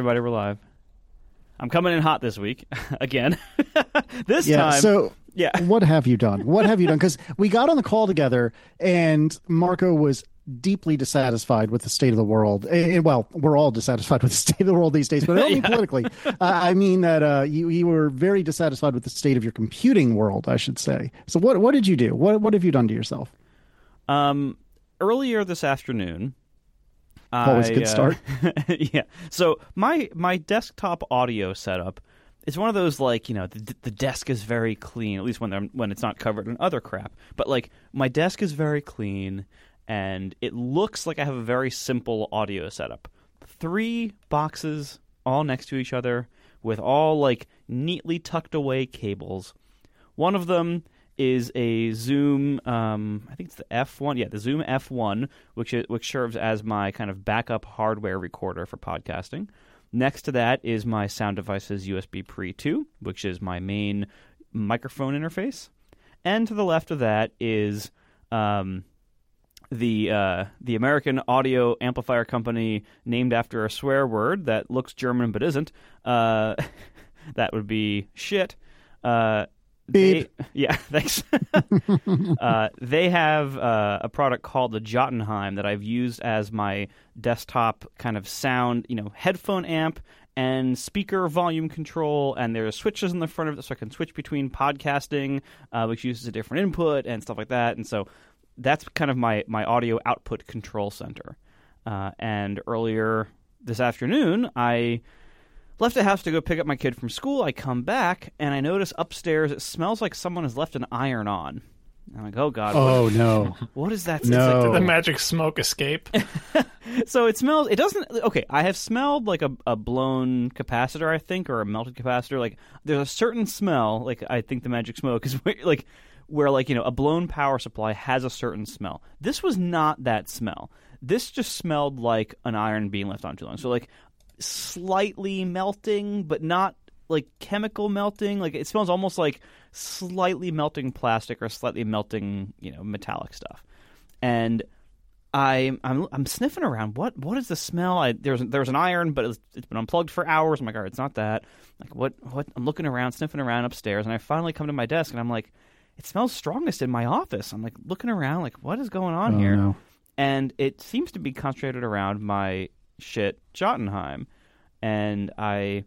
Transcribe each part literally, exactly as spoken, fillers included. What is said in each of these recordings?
everybody. We're live. I'm coming in hot this week again. this yeah, time. So, yeah. What have you done? What have you done? Because we got on the call together, and Marco was deeply dissatisfied with the state of the world. And, well, we're all dissatisfied with the state of the world these days, but I don't mean yeah. politically. Uh, I mean that uh, you you were very dissatisfied with the state of your computing world, I should say. So what what did you do? What what have you done to yourself? Um, earlier this afternoon. Always I, a good start. Uh, yeah. So my my desktop audio setup is one of those, like, you know, the, the desk is very clean, at least when I'm, when it's not covered in other crap. But like my desk is very clean, and it looks like I have a very simple audio setup. Three boxes all next to each other with all like neatly tucked away cables. One of them is a Zoom, um, I think it's the F one, yeah, the Zoom F one, which is, which serves as my kind of backup hardware recorder for podcasting. Next to that is my Sound Devices U S B Pre two, which is my main microphone interface. And to the left of that is um, the uh, the American Audio Amplifier Company, named after a swear word that looks German but isn't. Uh, that would be shit. Uh They, yeah, thanks. uh, they have uh, a product called the Jotunheim that I've used as my desktop kind of sound, you know, headphone amp and speaker volume control, and there's switches in the front of it so I can switch between podcasting, uh, which uses a different input and stuff like that. And so that's kind of my, my audio output control center. Uh, and earlier this afternoon, I left the house to go pick up my kid from school. I come back, and I notice upstairs it smells like someone has left an iron on. I'm like, oh, God. Oh, what, no. What is that? No. Like, It's did like the magic smoke escape? So it smells, it doesn't, okay, I have smelled like a, a blown capacitor, I think, or a melted capacitor. Like, there's a certain smell, like, I think the magic smoke is where, like, where, like, you know, a blown power supply has a certain smell. This was not that smell. This just smelled like an iron being left on too long. So, like, slightly melting, but not like chemical melting. Like, it smells almost like slightly melting plastic or slightly melting, you know, metallic stuff. And I, I'm I'm sniffing around. What what is the smell? I, there's there's an iron, but it's, it's been unplugged for hours. I'm like, all right, it's not that. Like, what what? I'm looking around, sniffing around upstairs, and I finally come to my desk, and I'm like, it smells strongest in my office. I'm like looking around, like, what is going on oh, here? No. And it seems to be concentrated around my shit Jotunheim, and I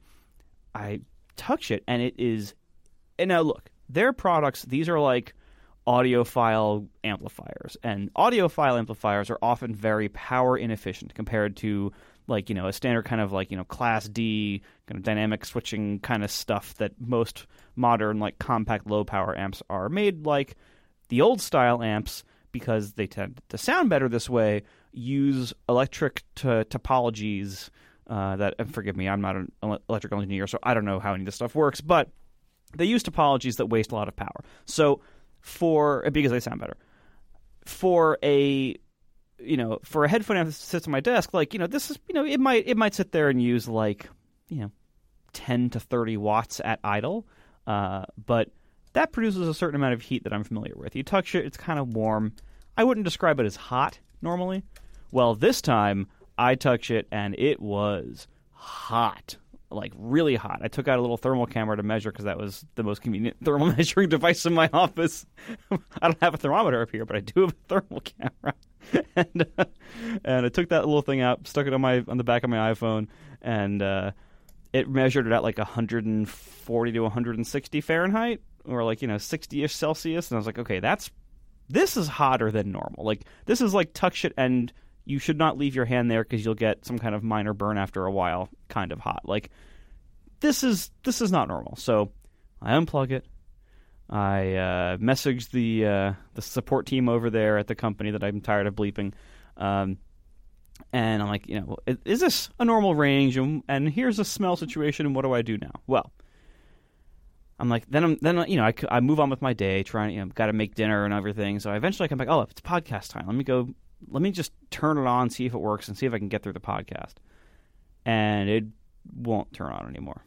I touch it, and it is, and now look, their products, these are like audiophile amplifiers, and audiophile amplifiers are often very power inefficient compared to, like, you know, a standard kind of like, you know, class D kind of dynamic switching kind of stuff that most modern like compact low power amps are made like. The old style amps, because they tend to sound better this way, use electric t- topologies uh, that, and forgive me, I'm not an electrical engineer, so I don't know how any of this stuff works, but they use topologies that waste a lot of power. So for, because they sound better, for a, you know, for a headphone amp that sits on my desk, like, you know, this is, you know, it might, it might sit there and use like, you know, ten to thirty watts at idle, uh, but that produces a certain amount of heat that I'm familiar with. You touch it, it's kind of warm. I wouldn't describe it as hot normally. Well, this time I touch it and it was hot, like really hot. I took out a little thermal camera to measure because that was the most convenient thermal measuring device in my office. I don't have a thermometer up here, but I do have a thermal camera. and uh, and I took that little thing out, stuck it on my on the back of my iPhone, and uh, it measured it at like one forty to one sixty Fahrenheit, or like, you know, sixty-ish Celsius. And I was like, okay, that's this is hotter than normal. Like, this is like touch it and you should not leave your hand there because you'll get some kind of minor burn after a while kind of hot. Like, this is this is not normal. So I unplug it. I uh, messaged the uh, the support team over there at the company that I'm tired of bleeping. Um, and I'm like, you know, is this a normal range? And, and here's a smell situation, and what do I do now? Well, I'm like, then I'm then you know I, I move on with my day, trying, you know, got to make dinner and everything. So I eventually I come back. Oh, it's podcast time. Let me go. Let me just turn it on, see if it works, and see if I can get through the podcast. And it won't turn on anymore.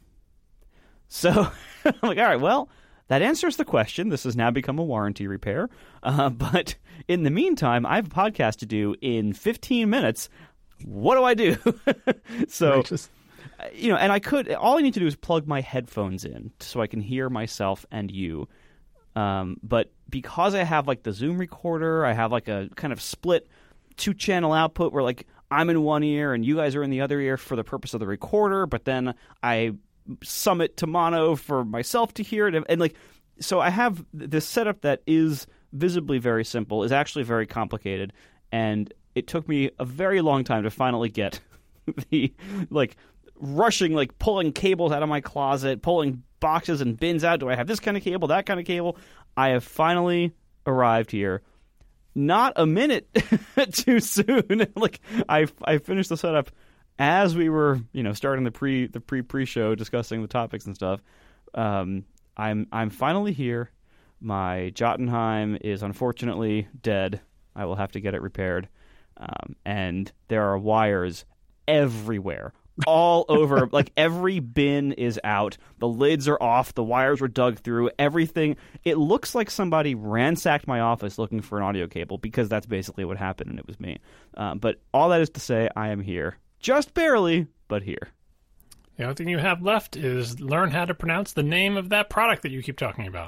So I'm like, all right, well, that answers the question. This has now become a warranty repair. Uh, but in the meantime, I have a podcast to do in fifteen minutes. What do I do? So Righteous. you know, and I could. All I need to do is plug my headphones in so I can hear myself and you. Um, but because I have like the Zoom recorder, I have like a kind of split two channel output where like I'm in one ear and you guys are in the other ear for the purpose of the recorder. But then I sum it to mono for myself to hear it, and, and like so I have this setup that is visibly very simple, is actually very complicated, and it took me a very long time to finally get the like rushing, like pulling cables out of my closet, pulling boxes and bins out. Do I have this kind of cable, that kind of cable? I have finally arrived here. Not a minute too soon. Like I, I finished the setup as we were, you know, starting the pre the pre pre show, discussing the topics and stuff. Um, I'm I'm finally here. My Jotunheim is unfortunately dead. I will have to get it repaired. Um, and there are wires everywhere, all over. Like every bin is out. The lids are off. The wires were dug through. Everything. It looks like somebody ransacked my office looking for an audio cable, because that's basically what happened, and it was me. Um, but all that is to say, I am here. Just barely, but here. The only thing you have left is learn how to pronounce the name of that product that you keep talking about.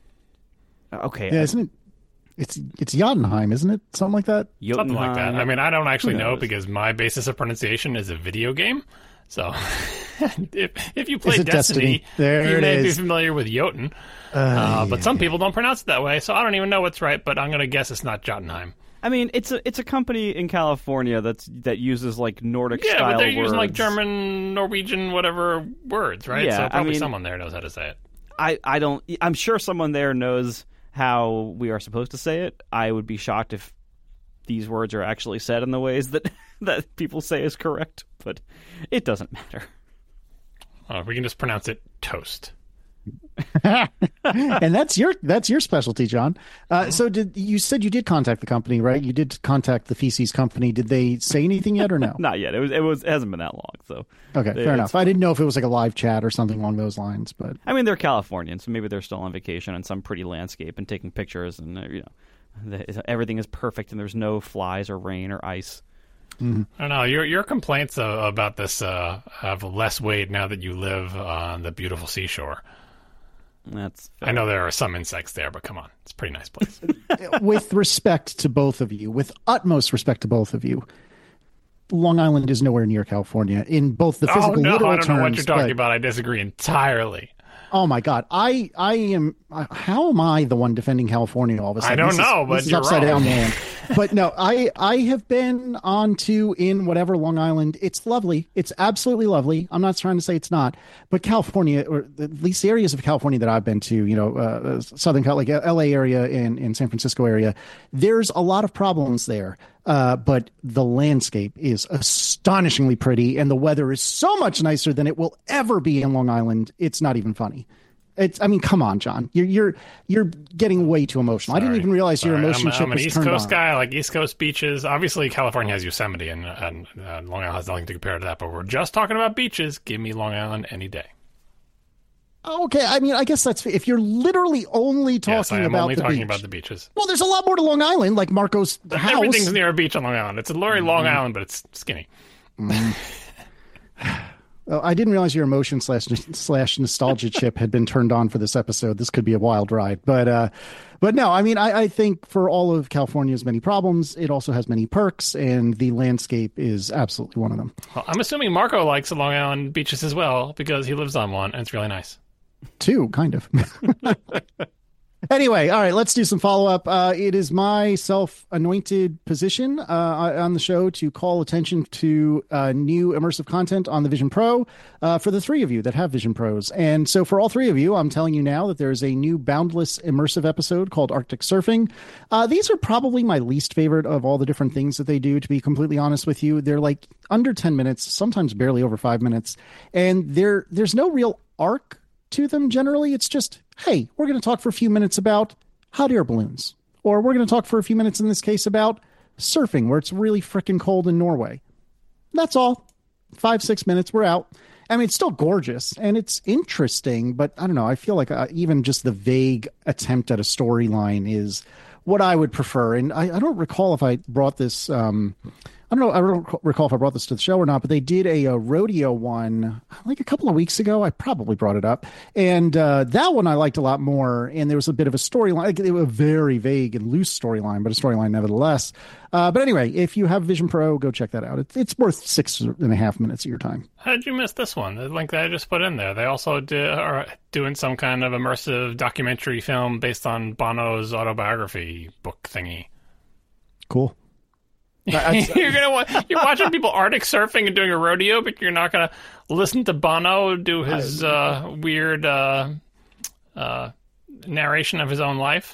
Okay. Yeah, isn't it? It's it's Jotunheim, isn't it? Something like that? Something like that. I mean, I don't actually Who know knows? because my basis of pronunciation is a video game. So if if you play Is it Destiny, Destiny? There you it may is. be familiar with Jotun. Uh, Uh, but yeah, some yeah. people don't pronounce it that way, so I don't even know what's right, but I'm going to guess it's not Jotunheim. I mean, it's a it's a company in California that's that uses like Nordic Yeah, style but they're words. using like German, Norwegian, whatever words, right? Yeah, so I probably mean- someone there knows how to say it. I, I don't. I'm sure someone there knows how we are supposed to say it. I would be shocked if these words are actually said in the ways that that people say is correct, but it doesn't matter. Uh, we can just pronounce it toast. And that's your that's your specialty, John. Uh, so did you said you did contact the company, right? You did contact the feces company. Did they say anything yet or no? Not yet. It was. It was. It hasn't been that long. So Okay, It's fair enough. I didn't know if it was like a live chat or something along those lines, but I mean, they're Californians, so maybe they're still on vacation in some pretty landscape and taking pictures, and uh, you know, the, everything is perfect, and there's no flies or rain or ice. I don't know. Your your complaints uh, about this uh, have less weight now that you live on the beautiful seashore. That's. I know there are some insects there, but come on, it's a pretty nice place. with respect to both of you, with utmost respect to both of you, Long Island is nowhere near California in both the oh physical no, literal I don't terms. know what you're talking but- about. I disagree entirely. Oh my God, I I am. How am I the one defending California all of a sudden? I don't This is- know, but this is you're upside wrong. down land. But no, I I have been on to in whatever Long Island. It's lovely. It's absolutely lovely. I'm not trying to say it's not, but California, or at least the areas of California that I've been to, you know, uh, Southern Cal, like L A area and, and San Francisco area, there's a lot of problems there. Uh, but the landscape is astonishingly pretty, and the weather is so much nicer than it will ever be in Long Island. It's not even funny. It's, I mean, come on, John. You're you're you're getting way too emotional. I didn't Sorry. even realize your Sorry. emotion I'm, chip I'm an was East turned Coast on. guy. I like East Coast beaches. Obviously, California has Yosemite, and, and uh, Long Island has nothing to compare to that. But we're just talking about beaches. Give me Long Island any day. Okay, I mean, I guess that's if you're literally only talking yes, I am about only the talking beach. about the beaches. Well, there's a lot more to Long Island, like Marco's house. Everything's near a beach on Long Island. It's a very Long Mm-hmm. Island, but it's skinny. Oh, I didn't realize your emotion slash slash nostalgia chip had been turned on for this episode. This could be a wild ride, but uh, but no, I mean, I, I think for all of California's many problems, it also has many perks, and the landscape is absolutely one of them. Well, I'm assuming Marco likes the Long Island beaches as well because he lives on one, and it's really nice. Two, kind of. Anyway, all right, let's do some follow up. Uh, it is my self anointed position uh, on the show to call attention to uh, new immersive content on the Vision Pro uh, for the three of you that have Vision Pros. And so, for all three of you, I'm telling you now that there is a new Boundless immersive episode called Arctic Surfing. Uh, these are probably my least favorite of all the different things that they do, to be completely honest with you. They're like under ten minutes, sometimes barely over five minutes. And there, there's no real arc to them generally. It's just, hey, we're going to talk for a few minutes about hot air balloons, or we're going to talk for a few minutes in this case about surfing where it's really freaking cold in Norway. That's all. Five, six minutes, we're out. I mean, it's still gorgeous and it's interesting, but I don't know. I feel like uh, even just the vague attempt at a storyline is what I would prefer. And I, I don't recall if I brought this um, I don't know. I don't recall if I brought this to the show or not, but they did a, a rodeo one like a couple of weeks ago. I probably brought it up, and uh, that one I liked a lot more. And there was a bit of a storyline, like, it was a very vague and loose storyline, but a storyline nevertheless. Uh, but anyway, if you have Vision Pro, go check that out. It's it's worth six and a half minutes of your time. How did you miss this one? The link that I just put in there. They also did, are doing some kind of immersive documentary film based on Bono's autobiography book thingy. Cool. you're gonna you're watching people Arctic surfing and doing a rodeo, but you're not gonna listen to Bono do his uh, weird uh, uh, narration of his own life.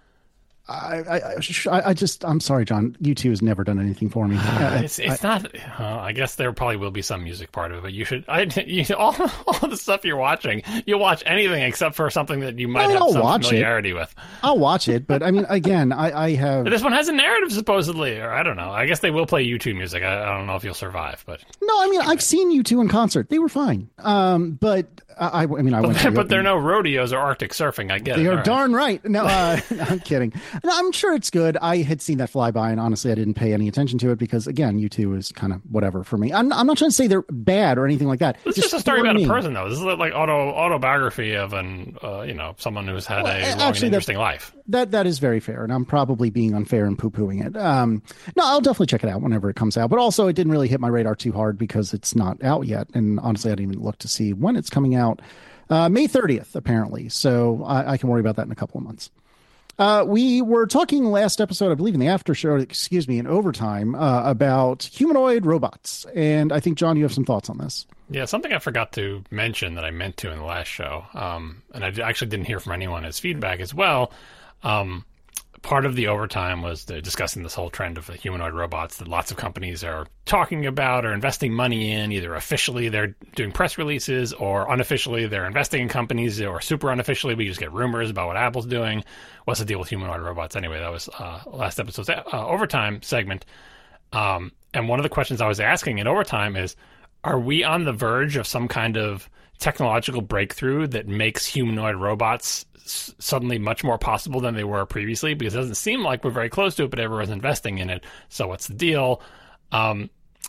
I, I, I just, I'm sorry, John. U two has never done anything for me. it's it's I, not. Uh, I guess there probably will be some music part of it, but you should. I you, all all the stuff you're watching, you'll watch anything except for something that you might have I'll some watch familiarity it. with. I'll watch it, but I mean, again, I, I have. But this one has a narrative supposedly, or I don't know. I guess they will play U two music. I, I don't know if you'll survive, but no, I mean, I've seen U two in concert. They were fine. Um, but I, I mean, I went. But, but there are no rodeos or Arctic surfing. I get they it. They are all darn right. No, uh, I'm kidding. No, I'm sure it's good. I had seen that fly by, and honestly, I didn't pay any attention to it because, again, U two is kind of whatever for me. I'm, I'm not trying to say they're bad or anything like that. It's just, just a story about me. a person, though. This is like auto autobiography of an, uh, you know, someone who's had well, a long actually, and interesting life. That that is very fair, and I'm probably being unfair and poo-pooing it. Um, no, I'll definitely check it out whenever it comes out. But also, it didn't really hit my radar too hard because it's not out yet, and honestly, I didn't even look to see when it's coming out. Uh, May thirtieth, apparently. So I, I can worry about that in a couple of months. Uh, we were talking last episode, I believe in the after show, excuse me, in overtime, uh, about humanoid robots. And I think, John, you have some thoughts on this. Yeah, something I forgot to mention that I meant to in the last show, um, and I actually didn't hear from anyone as feedback as well. Um, part of the overtime was the, discussing this whole trend of the humanoid robots that lots of companies are talking about or investing money in. Either officially they're doing press releases, or unofficially they're investing in companies, or super unofficially we just get rumors about what Apple's doing. What's the deal with humanoid robots? Anyway, that was uh, last episode's uh, overtime segment. Um, and one of the questions I was asking in overtime is, are we on the verge of some kind of technological breakthrough that makes humanoid robots s- suddenly much more possible than they were previously? Because it doesn't seem like we're very close to it, but everyone's investing in it. So what's the deal? Um,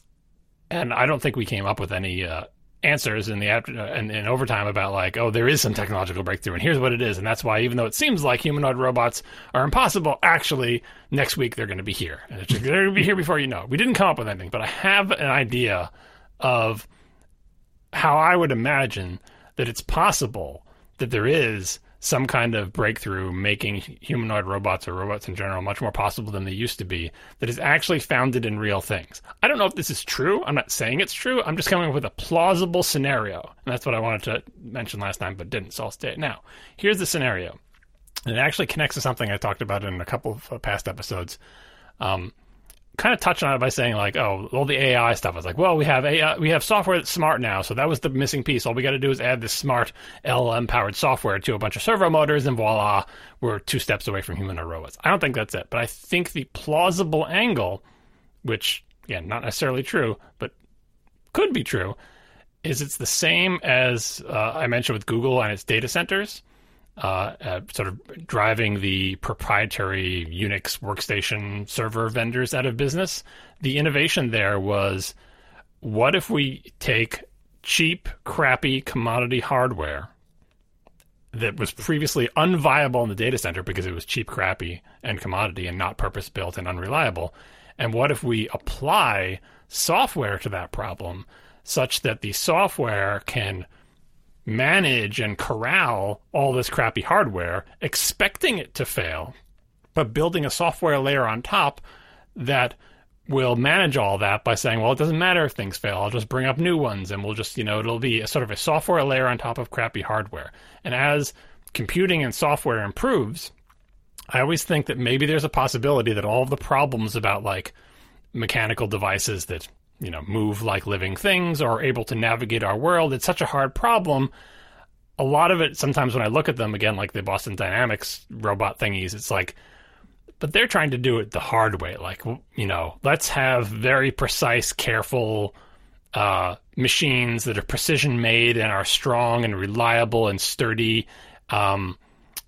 and I don't think we came up with any uh, answers in the after in, in overtime about like, oh, there is some technological breakthrough, and here's what it is. And that's why, even though it seems like humanoid robots are impossible, actually next week they're going to be here, and they're going to be here before you know it. We didn't come up with anything, but I have an idea of how I would imagine that it's possible that there is some kind of breakthrough making humanoid robots or robots in general much more possible than they used to be, that is actually founded in real things. I don't know if this is true. I'm not saying it's true. I'm just coming up with a plausible scenario. And that's what I wanted to mention last time, but didn't, so I'll stay it now. Here's the scenario. And it actually connects to something I talked about in a couple of past episodes. Um, kind of touched on it by saying like, oh, all the A I stuff. I was like, well, we have A I, we have software that's smart now, so that was the missing piece. All we got to do is add this smart L L M-powered software to a bunch of servo motors, and voila, we're two steps away from humanoid robots. I don't think that's it, but I think the plausible angle, which, again, not necessarily true, but could be true, is it's the same as uh, I mentioned with Google and its data centers. Uh, uh, sort of driving the proprietary Unix workstation server vendors out of business. The innovation there was, what if we take cheap, crappy commodity hardware that was previously unviable in the data center because it was cheap, crappy, and commodity and not purpose-built and unreliable, and what if we apply software to that problem such that the software can manage and corral all this crappy hardware, expecting it to fail, but building a software layer on top that will manage all that by saying, well, it doesn't matter if things fail. I'll just bring up new ones, and we'll just, you know, it'll be a sort of a software layer on top of crappy hardware. And as computing and software improves, I always think that maybe there's a possibility that all of the problems about like mechanical devices that, you know, move like living things or are able to navigate our world, it's such a hard problem. A lot of it, sometimes when I look at them, again, like the Boston Dynamics robot thingies, it's like, but they're trying to do it the hard way. Like, you know, let's have very precise, careful uh, machines that are precision made and are strong and reliable and sturdy. Um,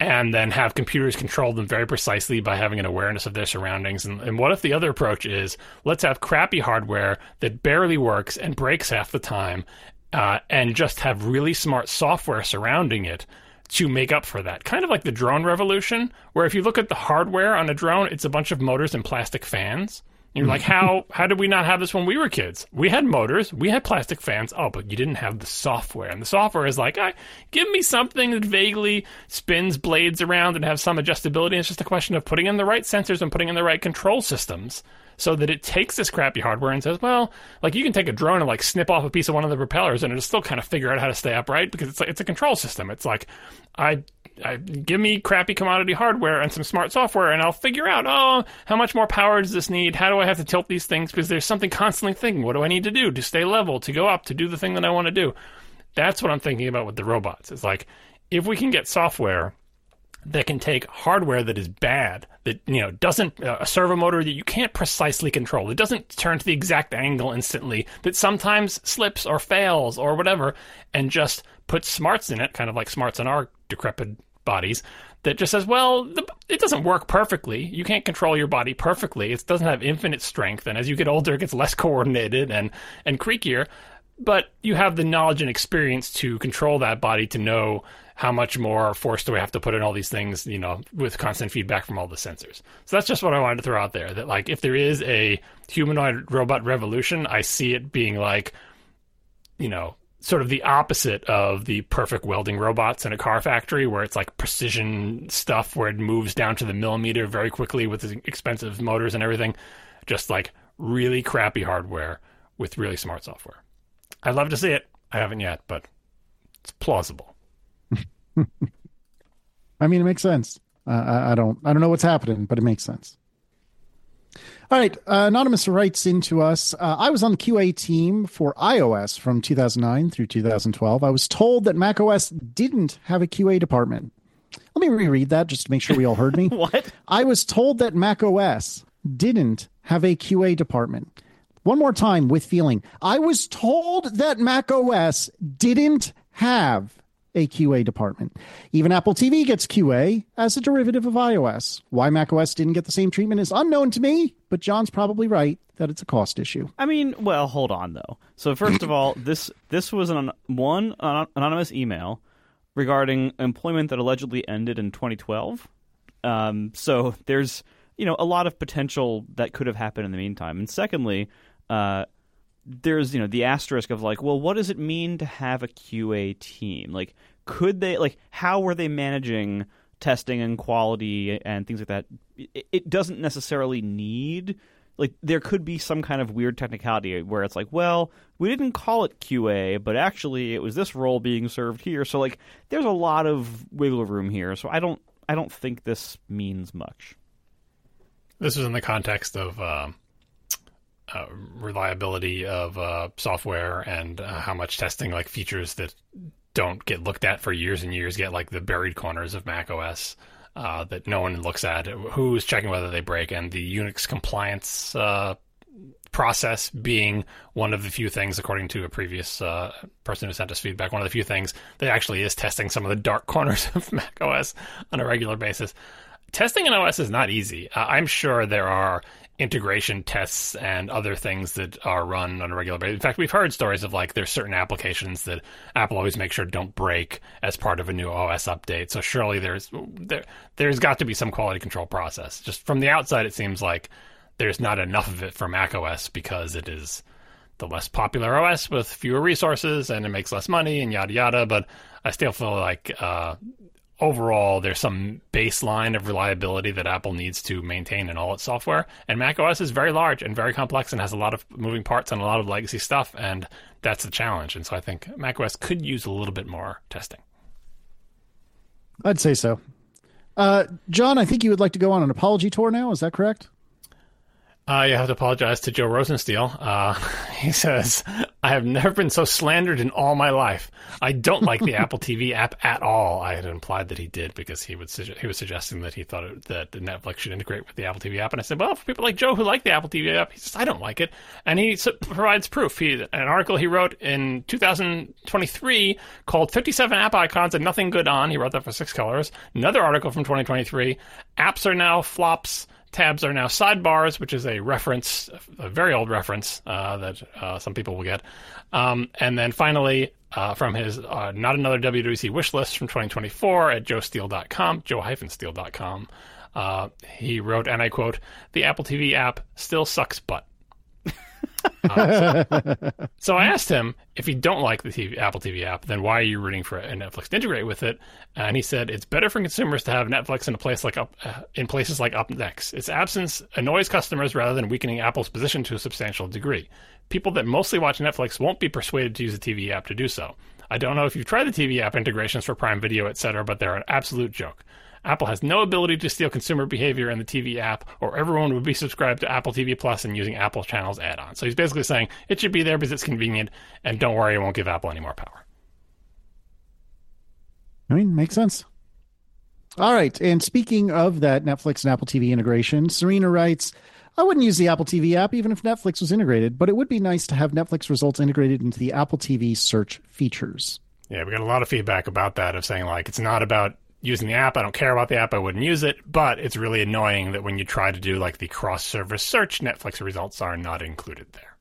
and then have computers control them very precisely by having an awareness of their surroundings. And, and what if the other approach is, let's have crappy hardware that barely works and breaks half the time, uh, and just have really smart software surrounding it to make up for that. Kind of like the drone revolution, where if you look at the hardware on a drone, it's a bunch of motors and plastic fans. You're like, how how did we not have this when we were kids? We had motors, we had plastic fans. Oh, but you didn't have the software. And the software is like, ah, give me something that vaguely spins blades around and has some adjustability. It's just a question of putting in the right sensors and putting in the right control systems so that it takes this crappy hardware and says, well, like you can take a drone and like snip off a piece of one of the propellers and it'll still kind of figure out how to stay upright because it's like, it's a control system. It's like, I... I, give me crappy commodity hardware and some smart software, and I'll figure out, oh, how much more power does this need? How do I have to tilt these things? Because there's something constantly thinking, what do I need to do to stay level, to go up, to do the thing that I want to do? That's what I'm thinking about with the robots. It's like, if we can get software that can take hardware that is bad, that, you know, doesn't, uh, a servo motor that you can't precisely control, it doesn't turn to the exact angle instantly, that sometimes slips or fails or whatever, and just put smarts in it, kind of like smarts in our decrepit bodies, that just says, well, the, it doesn't work perfectly. You can't control your body perfectly. It doesn't have infinite strength, and as you get older, it gets less coordinated and, and creakier, but you have the knowledge and experience to control that body to know how much more force do we have to put in all these things, you know, with constant feedback from all the sensors. So that's just what I wanted to throw out there, that like if there is a humanoid robot revolution, I see it being like, you know, sort of the opposite of the perfect welding robots in a car factory where it's like precision stuff where it moves down to the millimeter very quickly with expensive motors and everything. Just like really crappy hardware with really smart software. I'd love to see it. I haven't yet, but it's plausible. I mean, it makes sense. Uh, I, I don't I don't know what's happening, but it makes sense. All right. Uh, Anonymous writes into us, uh, I was on the Q A team for iOS from two thousand nine through two thousand twelve. I was told that macOS didn't have a Q A department. Let me reread that just to make sure we all heard me. What? I was told that macOS didn't have a Q A department. One more time with feeling. I was told that macOS didn't have a Q A department. Even Apple T V gets Q A as a derivative of iOS. Why macOS didn't get the same treatment is unknown to me, but John's probably right that it's a cost issue. I mean, well, hold on though. So first of all, this this was an one an anonymous email regarding employment that allegedly ended in twenty twelve. Um, so there's, you know, a lot of potential that could have happened in the meantime. And secondly, uh, there's, you know, the asterisk of like, well, what does it mean to have a Q A team? Like, could they, like, how were they managing testing and quality and things like that? It, it doesn't necessarily need, like, there could be some kind of weird technicality where it's like, well, we didn't call it Q A, but actually it was this role being served here. So, like, there's a lot of wiggle room here. So I don't, I don't think this means much. This is in the context of, um... Uh, reliability of uh, software and uh, how much testing, like features that don't get looked at for years and years, get like the buried corners of macOS uh, that no one looks at. Who's checking whether they break, and the Unix compliance uh, process being one of the few things, according to a previous uh, person who sent us feedback, one of the few things that actually is testing some of the dark corners of macOS on a regular basis. Testing in O S is not easy. Uh, I'm sure there are integration tests and other things that are run on a regular basis. In fact, we've heard stories of like there's certain applications that Apple always makes sure don't break as part of a new O S update. So surely there's there there's got to be some quality control process. Just from the outside, it seems like there's not enough of it for macOS because it is the less popular O S with fewer resources and it makes less money and yada yada. But I still feel like uh, overall, there's some baseline of reliability that Apple needs to maintain in all its software. And macOS is very large and very complex and has a lot of moving parts and a lot of legacy stuff. And that's the challenge. And so I think macOS could use a little bit more testing. I'd say so. Uh, John, I think you would like to go on an apology tour now. Is that correct? Uh, you have to apologize to Joe Rosensteel. Uh, he says, I have never been so slandered in all my life. I don't like the Apple T V app at all. I had implied that he did because he would suge- he was suggesting that he thought it, that the Netflix should integrate with the Apple T V app. And I said, well, for people like Joe who like the Apple T V app, he says, I don't like it. And he so, provides proof. He, an article he wrote in two thousand twenty-three called fifty-seven App Icons and Nothing Good On. He wrote that for Six Colors. Another article from twenty twenty-three, Apps Are Now Flops. Tabs are now sidebars, which is a reference, a very old reference uh, that uh, some people will get. Um, and then finally, uh, from his uh, Not Another W W D C wish list from twenty twenty-four at joe steele dot com, joe steele dot com, uh, he wrote, and I quote, the Apple T V app still sucks butt. Uh, so, so I asked him, if you don't like the T V, Apple T V app, then why are you rooting for Netflix to integrate with it? And he said, it's better for consumers to have Netflix in a place like up, uh, in places like UpNext. Its absence annoys customers rather than weakening Apple's position to a substantial degree. People that mostly watch Netflix won't be persuaded to use the T V app to do so. I don't know if you've tried the T V app integrations for Prime Video, et cetera, but they're an absolute joke. Apple has no ability to steal consumer behavior in the T V app, or everyone would be subscribed to Apple T V Plus and using Apple channels add-on. So he's basically saying it should be there because it's convenient, and don't worry, it won't give Apple any more power. I mean, makes sense. All right, and speaking of that Netflix and Apple T V integration, Serena writes, I wouldn't use the Apple T V app even if Netflix was integrated, but it would be nice to have Netflix results integrated into the Apple T V search features. Yeah, we got a lot of feedback about that, of saying, like, it's not about using the app. I don't care about the app. I wouldn't use it. But it's really annoying that when you try to do like the cross-service search, Netflix results are not included there.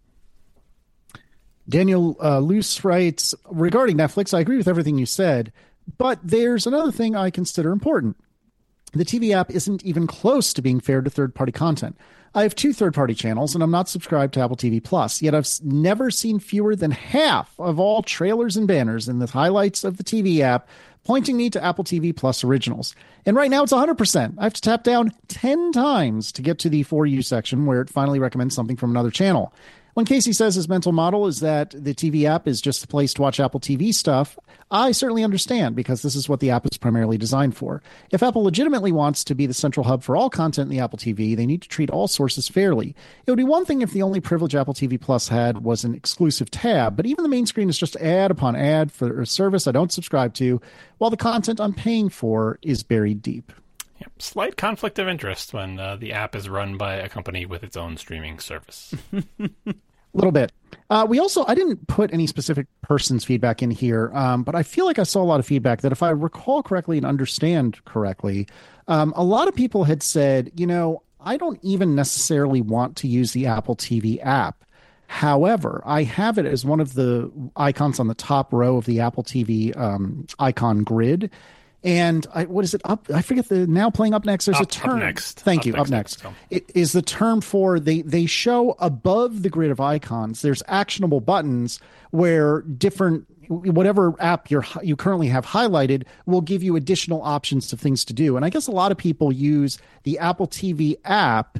Daniel uh, Luce writes, regarding Netflix, I agree with everything you said, but there's another thing I consider important. The T V app isn't even close to being fair to third-party content. I have two third-party channels, and I'm not subscribed to Apple T V Plus, yet I've never seen fewer than half of all trailers and banners in the highlights of the T V app pointing me to Apple T V Plus originals. And right now it's one hundred percent. I have to tap down ten times to get to the For You section where it finally recommends something from another channel. When Casey says his mental model is that the T V app is just a place to watch Apple T V stuff, I certainly understand because this is what the app is primarily designed for. If Apple legitimately wants to be the central hub for all content in the Apple T V, they need to treat all sources fairly. It would be one thing if the only privilege Apple T V Plus had was an exclusive tab, but even the main screen is just ad upon ad for a service I don't subscribe to, while the content I'm paying for is buried deep. Yep. Slight conflict of interest when uh, the app is run by a company with its own streaming service. A little bit. Uh, we also, I didn't put any specific person's feedback in here, um, but I feel like I saw a lot of feedback that if I recall correctly and understand correctly, um, a lot of people had said, you know, I don't even necessarily want to use the Apple T V app. However, I have it as one of the icons on the top row of the Apple T V um, icon grid. And I, what is it up? I forget the now playing up next. There's up, a term. Up next. Thank up you. Next, up next. next. It is the term for they, they show above the grid of icons. There's actionable buttons where different, whatever app you're, you currently have highlighted will give you additional options of things to do. And I guess a lot of people use the Apple T V app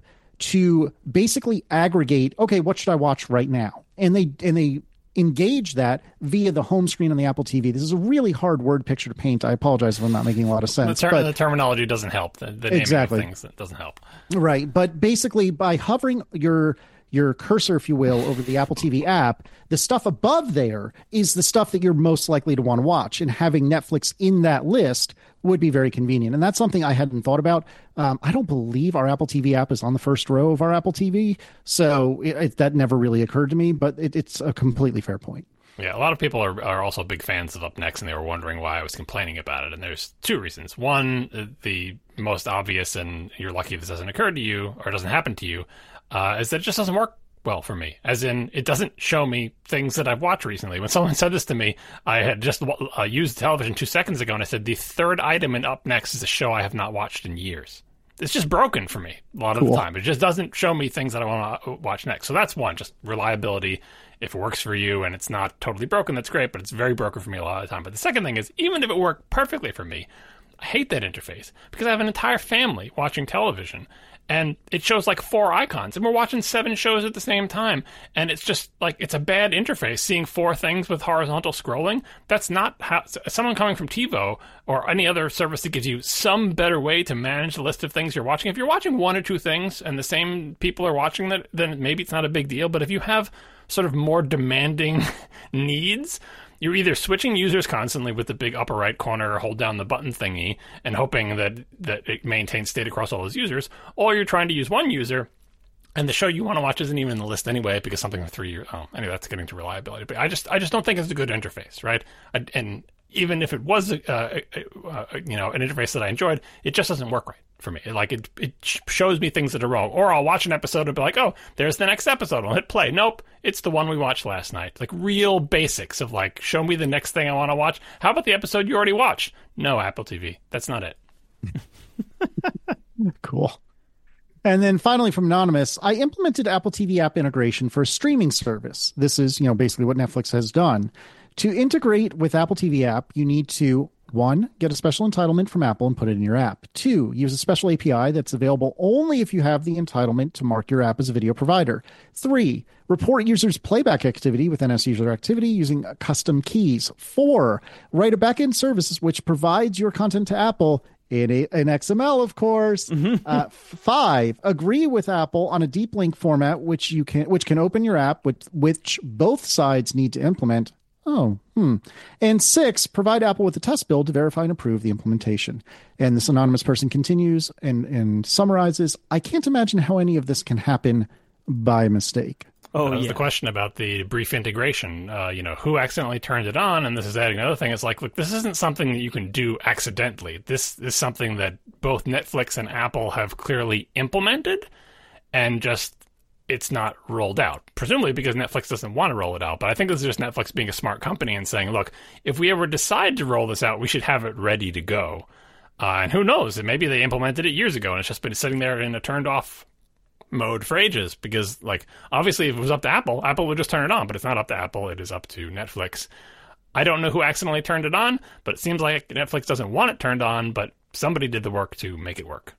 to basically aggregate, okay, what should I watch right now? And they, and they, engage that via the home screen on the Apple T V. This is a really hard word picture to paint. I apologize if I'm not making a lot of sense. The, ter- but, the terminology doesn't help. The, the naming exactly. of things doesn't help. Right. But basically, by hovering your your cursor, if you will, over the Apple T V app, the stuff above there is the stuff that you're most likely to want to watch. And having Netflix in that list would be very convenient. And that's something I hadn't thought about. Um, I don't believe our Apple T V app is on the first row of our Apple T V. So it, it, that never really occurred to me, but it, it's a completely fair point. Yeah, a lot of people are, are also big fans of Up Next, and they were wondering why I was complaining about it. And there's two reasons. One, the most obvious, and you're lucky if this doesn't occur to you or doesn't happen to you, uh, is that it just doesn't work well for me. As in, it doesn't show me things that I've watched recently. When someone said this to me, I had just uh, used television two seconds ago, and I said, the third item in Up Next is a show I have not watched in years. It's just broken for me a lot of cool. the time. It just doesn't show me things that I want to watch next. So that's one, just reliability. If it works for you and it's not totally broken, that's great, but it's very broken for me a lot of the time. But the second thing is, even if it worked perfectly for me, I hate that interface because I have an entire family watching television. and it shows like four icons, and we're watching seven shows at the same time, and it's just like it's a bad interface. Seeing four things with horizontal scrolling, that's not how someone coming from TiVo or any other service that gives you some better way to manage the list of things you're watching. If you're watching one or two things and the same people are watching that, then maybe it's not a big deal. But if you have sort of more demanding needs, you're either switching users constantly with the big upper right corner, hold down the button thingy, and hoping that, that it maintains state across all those users, or you're trying to use one user, and the show you want to watch isn't even in the list anyway because something with three years. Oh, anyway, that's getting to reliability. But I just, I just don't think it's a good interface, right? I, and even if it was, a, a, a, a, you know, an interface that I enjoyed, it just doesn't work right for me. Like it, it shows me things that are wrong. Or I'll watch an episode and be like, oh, there's the next episode. I'll hit play. Nope, it's the one we watched last night. Like real basics of like, show me the next thing I want to watch. How about the episode you already watched? No, Apple T V. That's not it. Cool. And then finally from Anonymous, I implemented Apple T V app integration for a streaming service. This is, you know, basically what Netflix has done. To integrate with Apple T V app, you need to, one, get a special entitlement from Apple and put it in your app. Two, use a special A P I that's available only if you have the entitlement to mark your app as a video provider. Three, report users' playback activity with N S User Activity using custom keys. Four, write a backend service which provides your content to Apple in, a, in X M L, of course. Mm-hmm. Uh, five, agree with Apple on a deep link format which you can which can open your app, with which both sides need to implement. Oh, hmm. And six, provide Apple with a test build to verify and approve the implementation. And this anonymous person continues and, and summarizes, I can't imagine how any of this can happen by mistake. Oh, that was yeah. the question about the brief integration. Uh, you know, who accidentally turned it on? And this is adding another thing. It's like, look, this isn't something that you can do accidentally. This is something that both Netflix and Apple have clearly implemented, and just it's not rolled out, presumably because Netflix doesn't want to roll it out. But I think this is just Netflix being a smart company and saying, look, if we ever decide to roll this out, we should have it ready to go. Uh, and who knows? Maybe they implemented it years ago and it's just been sitting there in a turned off mode for ages. Because, like, obviously if it was up to Apple, Apple would just turn it on. But it's not up to Apple. It is up to Netflix. I don't know who accidentally turned it on, but it seems like Netflix doesn't want it turned on, but somebody did the work to make it work.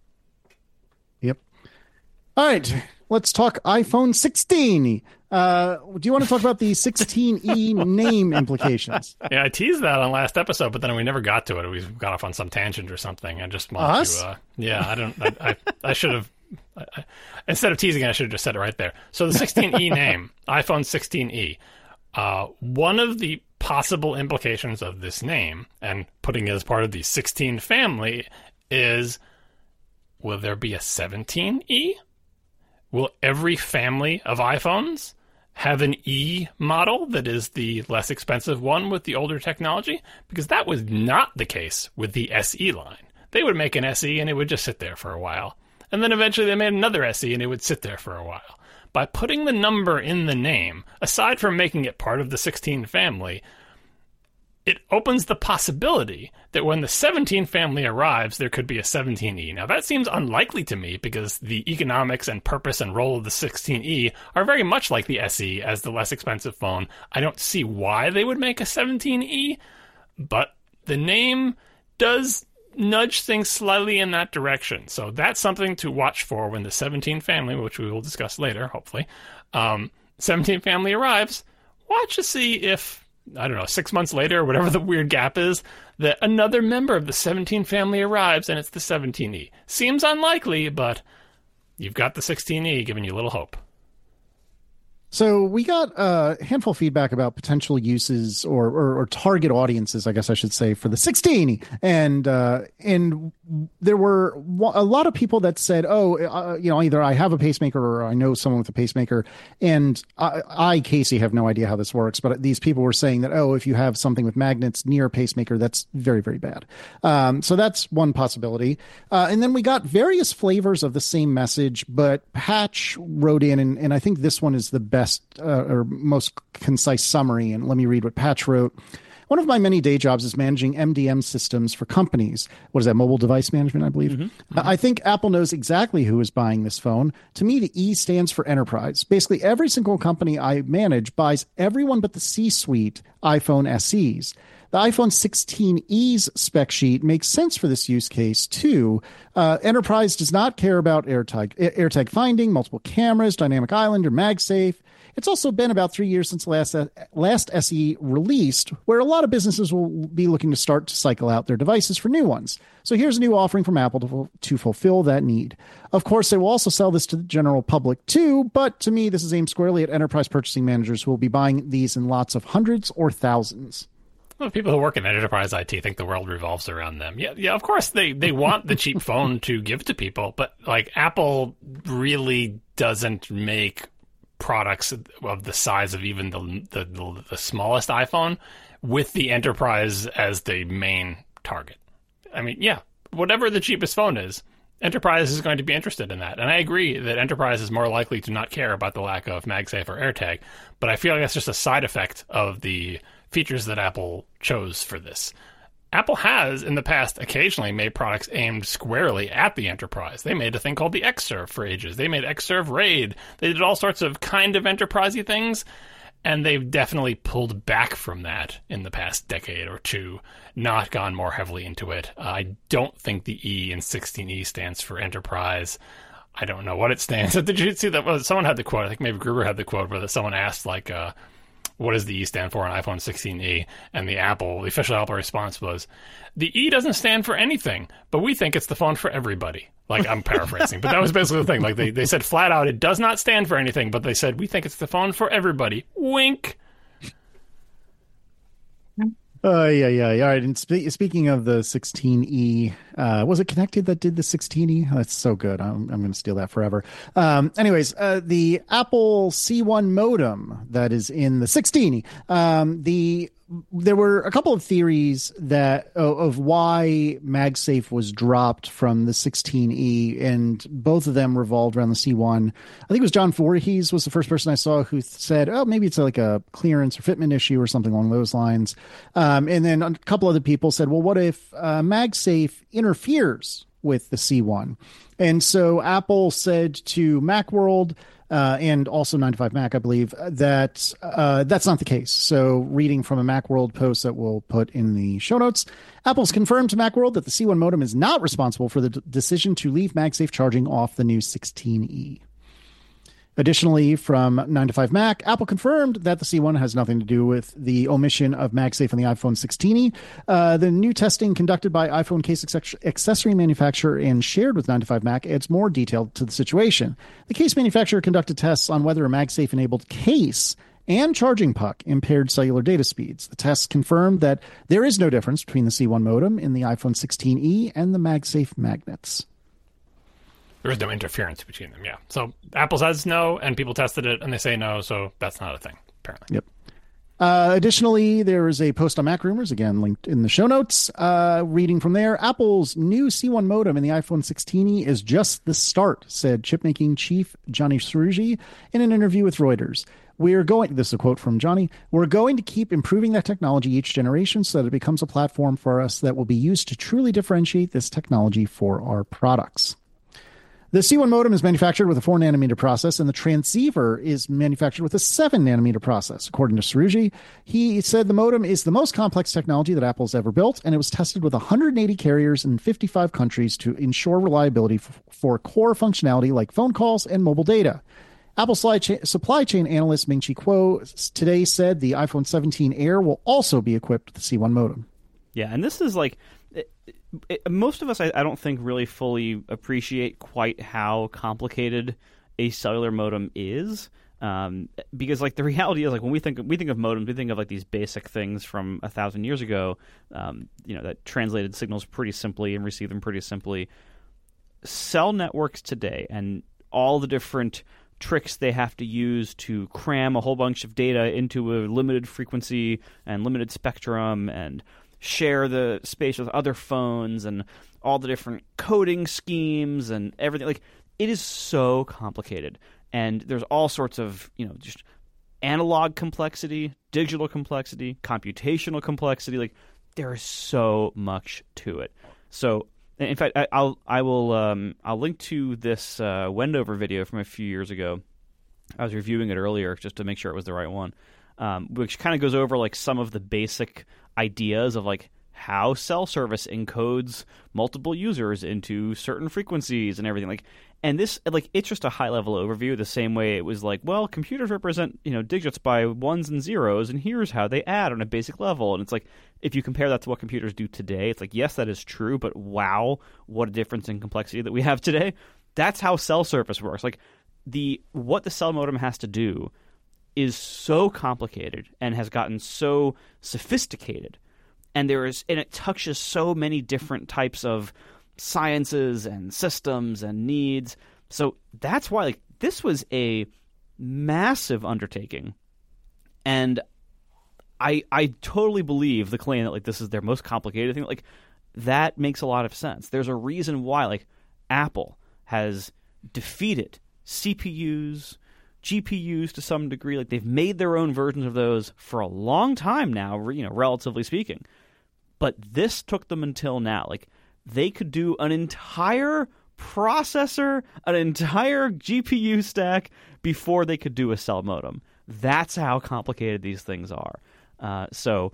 Yep. All right. Let's talk iPhone sixteen. Uh, do you want to talk about the sixteen E name implications? Yeah, I teased that on last episode, but then we never got to it. We got off on some tangent or something. I just wanted Us? to. Uh, yeah, I don't. I, I, I should have. I, instead of teasing it, I should have just said it right there. So the sixteen E name, iPhone sixteen E. Uh, one of the possible implications of this name and putting it as part of the sixteen family is, will there be a seventeen E? Will every family of iPhones have an E model that is the less expensive one with the older technology? Because that was not the case with the S E line. They would make an S E and it would just sit there for a while. And then eventually they made another S E and it would sit there for a while. By putting the number in the name, aside from making it part of the sixteen family, it opens the possibility that when the seventeen family arrives, there could be a seventeen E. Now, that seems unlikely to me because the economics and purpose and role of the sixteen E are very much like the S E as the less expensive phone. I don't see why they would make a seventeen E, but the name does nudge things slightly in that direction. So that's something to watch for when the seventeen family, which we will discuss later, hopefully, um, seventeen family arrives. Watch to see if, I don't know, six months later, whatever the weird gap is, that another member of the seventeen family arrives and it's the seventeen E. Seems unlikely, but you've got the sixteen E giving you a little hope. So we got a handful of feedback about potential uses or, or, or target audiences, I guess I should say, for the sixteen. And uh, and there were a lot of people that said, oh, uh, you know, either I have a pacemaker or I know someone with a pacemaker. And I, I, Casey, have no idea how this works. But these people were saying that, oh, if you have something with magnets near a pacemaker, that's very, very bad. Um, so that's one possibility. Uh, and then we got various flavors of the same message. But Patch wrote in, and, and I think this one is the best. Best uh, or most concise summary, and let me read what Patch wrote. One of my many day jobs is managing M D M systems for companies. What is that? Mobile device management, I believe. Mm-hmm. Mm-hmm. I think Apple knows exactly who is buying this phone. To me, the E stands for enterprise. Basically, every single company I manage buys everyone but the C-suite iPhone S Es. The iPhone sixteen E's spec sheet makes sense for this use case, too. Uh, Enterprise does not care about AirTag, AirTag finding, multiple cameras, dynamic island, or MagSafe. It's also been about three years since the last, uh, last S E released, where a lot of businesses will be looking to start to cycle out their devices for new ones. So here's a new offering from Apple to, to fulfill that need. Of course, they will also sell this to the general public, too, but to me, this is aimed squarely at enterprise purchasing managers who will be buying these in lots of hundreds or thousands. Well, people who work in enterprise I T think the world revolves around them. Yeah, yeah. Of course, they, they want the cheap phone to give to people, but like Apple really doesn't make products of the size of even the, the the the smallest iPhone with the enterprise as the main target. I mean, yeah, whatever the cheapest phone is, enterprise is going to be interested in that. And I agree that enterprise is more likely to not care about the lack of MagSafe or AirTag, but I feel like that's just a side effect of the features that Apple chose for this. Apple has, in the past, occasionally made products aimed squarely at the enterprise. They made a thing called the Xserve for ages. They made Xserve RAID. They did all sorts of kind of enterprisey things, and they've definitely pulled back from that in the past decade or two, not gone more heavily into it. Uh, I don't think the E in sixteen E stands for enterprise. I don't know what it stands for. Did you see that? Well, someone had the quote. I think maybe Gruber had the quote where someone asked, like, uh, what does the E stand for on iPhone sixteen E? And the Apple, the official Apple response was, the E doesn't stand for anything, but we think it's the phone for everybody. Like, I'm paraphrasing, but that was basically the thing. Like, they, they said flat out, it does not stand for anything, but they said, we think it's the phone for everybody. Wink. Uh, yeah, yeah, yeah. All right. And spe- speaking of the sixteen E, uh, was it Connected that did the sixteen E? Oh, that's so good. I'm, I'm going to steal that forever. Um, anyways, uh, the Apple C one modem that is in the sixteen E, um, the there were a couple of theories that of, of why MagSafe was dropped from the sixteen E, and both of them revolved around the C one. I think it was John Voorhees was the first person I saw who said, oh, maybe it's like a clearance or fitment issue or something along those lines. Um, and then a couple other people said, well, what if uh, MagSafe interferes with the C one? And so Apple said to Macworld, Uh, and also nine to five Mac, I believe, that uh, that's not the case. So reading from a Macworld post that we'll put in the show notes, Apple's confirmed to Macworld that the C one modem is not responsible for the d- decision to leave MagSafe charging off the new sixteen E. Additionally, from nine to five Mac, Apple confirmed that the C one has nothing to do with the omission of MagSafe on the iPhone sixteen E. Uh, the new testing conducted by iPhone case ex- accessory manufacturer and shared with nine to five Mac adds more detail to the situation. The case manufacturer conducted tests on whether a MagSafe-enabled case and charging puck impaired cellular data speeds. The tests confirmed that there is no difference between the C one modem in the iPhone sixteen E and the MagSafe magnets. There is no interference between them, yeah. So Apple says no, and people tested it, and they say no, so that's not a thing, apparently. Yep. Uh, additionally, there is a post on Mac Rumors, again, linked in the show notes. Uh, reading from there, Apple's new C one modem in the iPhone sixteen E is just the start, said chipmaking chief Johnny Srouji in an interview with Reuters. We're going, this is a quote from Johnny, we're going to keep improving that technology each generation so that it becomes a platform for us that will be used to truly differentiate this technology for our products. The C one modem is manufactured with a four nanometer process, and the transceiver is manufactured with a seven nanometer process. According to Srouji, he said the modem is the most complex technology that Apple's ever built, and it was tested with one hundred eighty carriers in fifty-five countries to ensure reliability f- for core functionality like phone calls and mobile data. Apple supply chain, supply chain analyst Ming-Chi Kuo today said the iPhone seventeen Air will also be equipped with the C one modem. Yeah, and this is like... It, it, most of us, I, I don't think, really fully appreciate quite how complicated a cellular modem is, um, because like the reality is, like when we think we think of modems, we think of like these basic things from a thousand years ago, um, you know, that translated signals pretty simply and received them pretty simply. Cell networks today and all the different tricks they have to use to cram a whole bunch of data into a limited frequency and limited spectrum and share the space with other phones and all the different coding schemes and everything. Like, it is so complicated. And there's all sorts of, you know, just analog complexity, digital complexity, computational complexity. Like, there is so much to it. So, in fact, I, I'll I will um, I'll link to this uh, Wendover video from a few years ago. I was reviewing it earlier just to make sure it was the right one, um, which kind of goes over like some of the basic ideas of like how cell service encodes multiple users into certain frequencies and everything. Like, and this, like, it's just a high level overview. The same way it was like, well, computers represent, you know, digits by ones and zeros, and here's how they add on a basic level. And it's like, if you compare that to what computers do today, it's like, yes, that is true, but wow, what a difference in complexity that we have today. That's how cell service works. Like, the what the cell modem has to do is so complicated and has gotten so sophisticated. And there is, and it touches so many different types of sciences and systems and needs. So that's why, like, this was a massive undertaking. And I I totally believe the claim that, like, this is their most complicated thing. Like, that makes a lot of sense. There's a reason why, like, Apple has defeated C P Us, G P Us to some degree. Like, they've made their own versions of those for a long time now, you know, relatively speaking. But this took them until now. Like, they could do an entire processor, an entire G P U stack before they could do a cell modem. That's how complicated these things are. Uh, so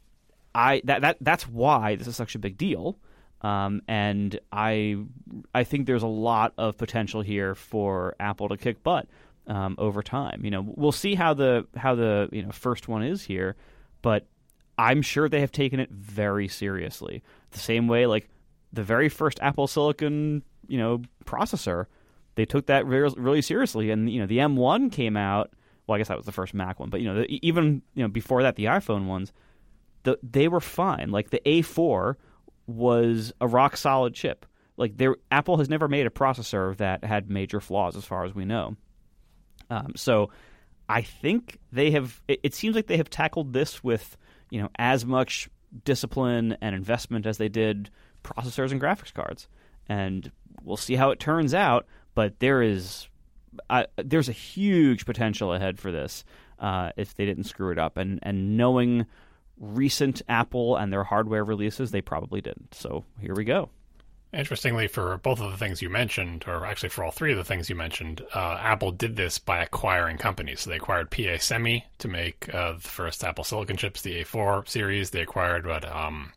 I that that that's why this is such a big deal. Um, and I I think there's a lot of potential here for Apple to kick butt um, over time. You know, we'll see how the how the you know first one is here, but I'm sure they have taken it very seriously. The same way, like, the very first Apple Silicon, you know, processor, they took that really, really seriously. And, you know, the M one came out. Well, I guess that was the first Mac one. But, you know, the, even, you know, before that, the iPhone ones, the, they were fine. Like, the A four was a rock-solid chip. Like, there, Apple has never made a processor that had major flaws, as far as we know. Um, so I think they have it, – it seems like they have tackled this with – you know, as much discipline and investment as they did processors and graphics cards. And we'll see how it turns out, but there is uh, there's a huge potential ahead for this uh, if they didn't screw it up. And, and knowing recent Apple and their hardware releases, they probably didn't. So here we go. Interestingly, for both of the things you mentioned, or actually for all three of the things you mentioned, uh, Apple did this by acquiring companies. So they acquired P A Semi to make uh, the first Apple Silicon chips, the A four series. They acquired what? Um,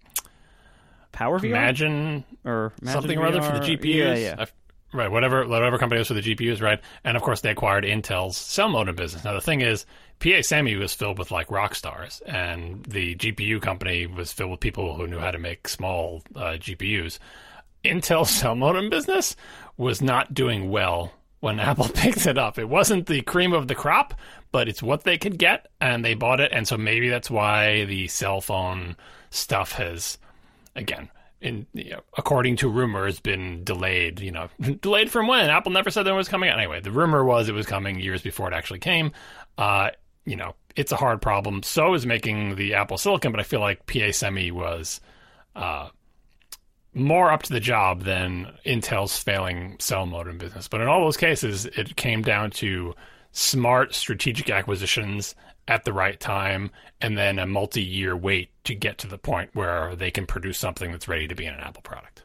Power Imagine V R? Or Imagine something or other for the G P Us. Yeah, yeah. Right, whatever, whatever company was for the G P Us, right? And of course, they acquired Intel's cell modem business. Now, the thing is, P A Semi was filled with like rock stars, and the G P U company was filled with people who knew how to make small uh, G P Us. Intel's cell modem business was not doing well when Apple picked it up. It wasn't the cream of the crop, but it's what they could get, and they bought it. And so maybe that's why the cell phone stuff has, again, in you know, according to rumors, been delayed. You know, delayed from when? Apple never said that it was coming out. Anyway, the rumor was it was coming years before it actually came. Uh, you know, it's a hard problem. So is making the Apple Silicon, but I feel like P A Semi was uh, more up to the job than Intel's failing cell modem business. But in all those cases, it came down to smart strategic acquisitions at the right time, and then a multi-year wait to get to the point where they can produce something that's ready to be in an Apple product.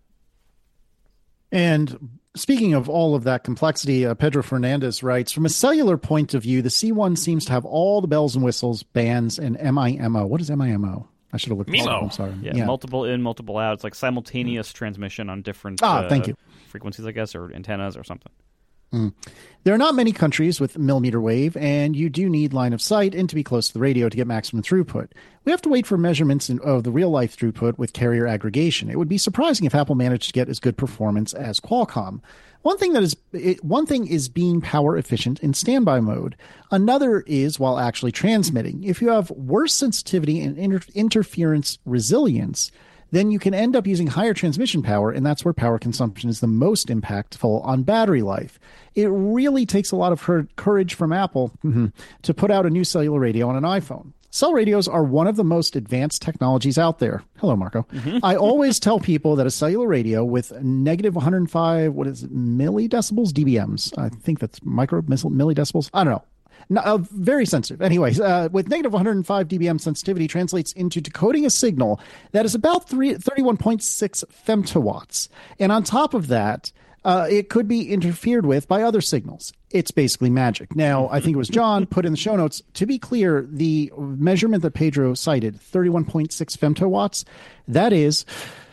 And speaking of all of that complexity, uh, Pedro Fernandez writes, from a cellular point of view, the C one seems to have all the bells and whistles, bands, and M I M O. What is M I M O? I should have looked this up. I'm sorry. Yeah, yeah, multiple in, multiple out. It's like simultaneous mm. transmission on different ah, uh, thank you. frequencies, I guess, or antennas or something. Mm. There are not many countries with millimeter wave, and you do need line of sight and to be close to the radio to get maximum throughput. We have to wait for measurements in, of the real-life throughput with carrier aggregation. It would be surprising if Apple managed to get as good performance as Qualcomm. One thing that is it, one thing is being power efficient in standby mode. Another is while actually transmitting. If you have worse sensitivity and inter- interference resilience, then you can end up using higher transmission power, and that's where power consumption is the most impactful on battery life. It really takes a lot of courage from Apple mm-hmm, to put out a new cellular radio on an iPhone. Cell radios are one of the most advanced technologies out there. Hello, Marco. Mm-hmm. I always tell people that a cellular radio with negative one hundred five, what is it, millidecibels, D B Ms. I think that's micro millidecibels. I don't know. No, uh, very sensitive. Anyways, uh, with negative one hundred five dBm sensitivity translates into decoding a signal that is about thirty-one point six femtowatts. And on top of that, uh, it could be interfered with by other signals. It's basically magic. Now, I think it was John put in the show notes. To be clear, the measurement that Pedro cited, thirty-one point six femtowatts, that is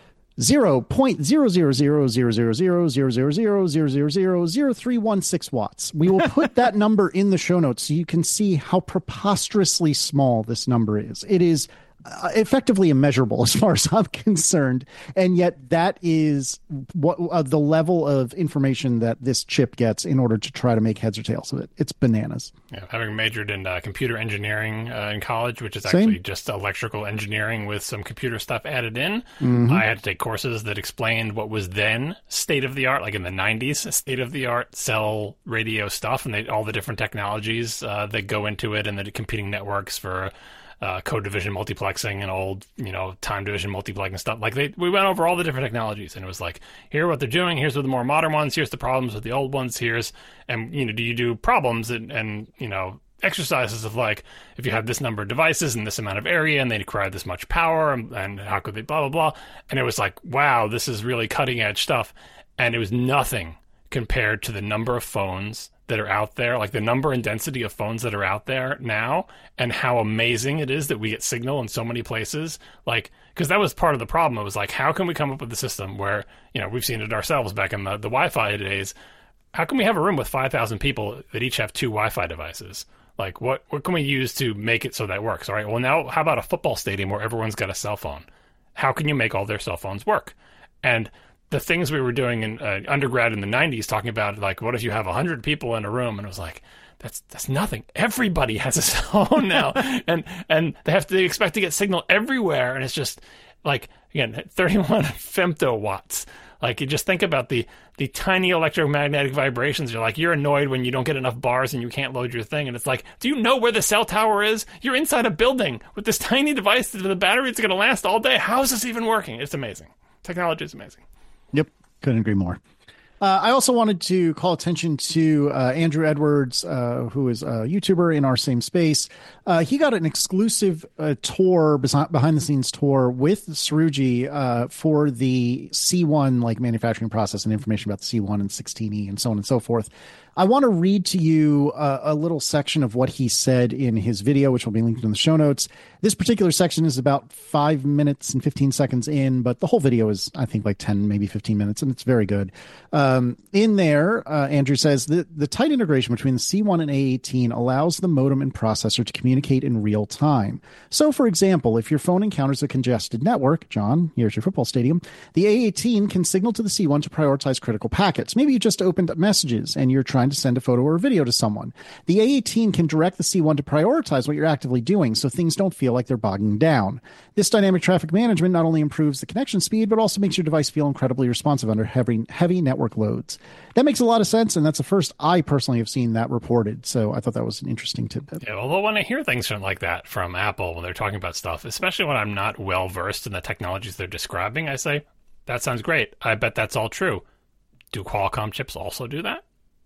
zero point zero zero zero zero zero zero zero zero zero zero zero zero zero three one six watts. We will put that number in the show notes so you can see how preposterously small this number is. It is uh, effectively immeasurable as far as I'm concerned, and yet that is what uh, the level of information that this chip gets in order to try to make heads or tails of it. It's bananas. Yeah, having majored in uh, computer engineering uh, in college, which is Same. actually just electrical engineering with some computer stuff added in, Mm-hmm. I had to take courses that explained what was then state of the art, like in the nineties, state of the art cell radio stuff, and they, all the different technologies uh, that go into it, and the competing networks for uh, code division multiplexing and old, you know, time division multiplexing stuff. Like they, we went over all the different technologies, and it was like, here are what they're doing. Here's what the more modern ones. Here's the problems with the old ones. Here's, and you know, do you do problems and, and you know, exercises of like, if you have this number of devices in this amount of area and they require this much power, and, and how could they blah, blah, blah. And it was like, wow, this is really cutting edge stuff. And it was nothing compared to the number of phones that are out there, like the number and density of phones that are out there now, and how amazing it is that we get signal in so many places. Like, because that was part of the problem. It was like, how can we come up with a system where, you know, we've seen it ourselves back in the, the Wi-Fi days. How can we have a room with five thousand people that each have two Wi-Fi devices? Like, what, what can we use to make it so that works? All right, well, now how about a football stadium where everyone's got a cell phone? How can you make all their cell phones work? And the things we were doing in uh, undergrad in the nineties, talking about, like, what if you have one hundred people in a room? And it was like, that's that's nothing. Everybody has a cell phone now. and and they have to they expect to get signal everywhere. And it's just, like, again, thirty-one femtowatts. Like, you just think about the, the tiny electromagnetic vibrations. You're like, you're annoyed when you don't get enough bars and you can't load your thing. And it's like, do you know where the cell tower is? You're inside a building with this tiny device that the battery is going to last all day. How is this even working? It's amazing. Technology is amazing. Yep, couldn't agree more. Uh, I also wanted to call attention to uh, Andrew Edwards, uh, who is a YouTuber in our same space. Uh, he got an exclusive uh, tour, behind the scenes tour with Saruji uh, for the C one like manufacturing process and information about the C one and sixteen E and so on and so forth. I want to read to you uh, a little section of what he said in his video, which will be linked in the show notes. This particular section is about five minutes and fifteen seconds in, but the whole video is, I think, like ten, maybe fifteen minutes, and it's very good. Um, in there, uh, Andrew says the, the tight integration between the C one and A eighteen allows the modem and processor to communicate in real time. So, for example, if your phone encounters a congested network, John, here's your football stadium, the A eighteen can signal to the C one to prioritize critical packets. Maybe you just opened up messages and you're trying to send a photo or a video to someone. The A eighteen can direct the C one to prioritize what you're actively doing so things don't feel like they're bogging down. This dynamic traffic management not only improves the connection speed, but also makes your device feel incredibly responsive under heavy, heavy network loads. That makes a lot of sense, and that's the first I personally have seen that reported, so I thought that was an interesting tidbit. Yeah, although when I hear things like that from Apple, when they're talking about stuff, especially when I'm not well-versed in the technologies they're describing, I say, that sounds great. I bet that's all true. Do Qualcomm chips also do that?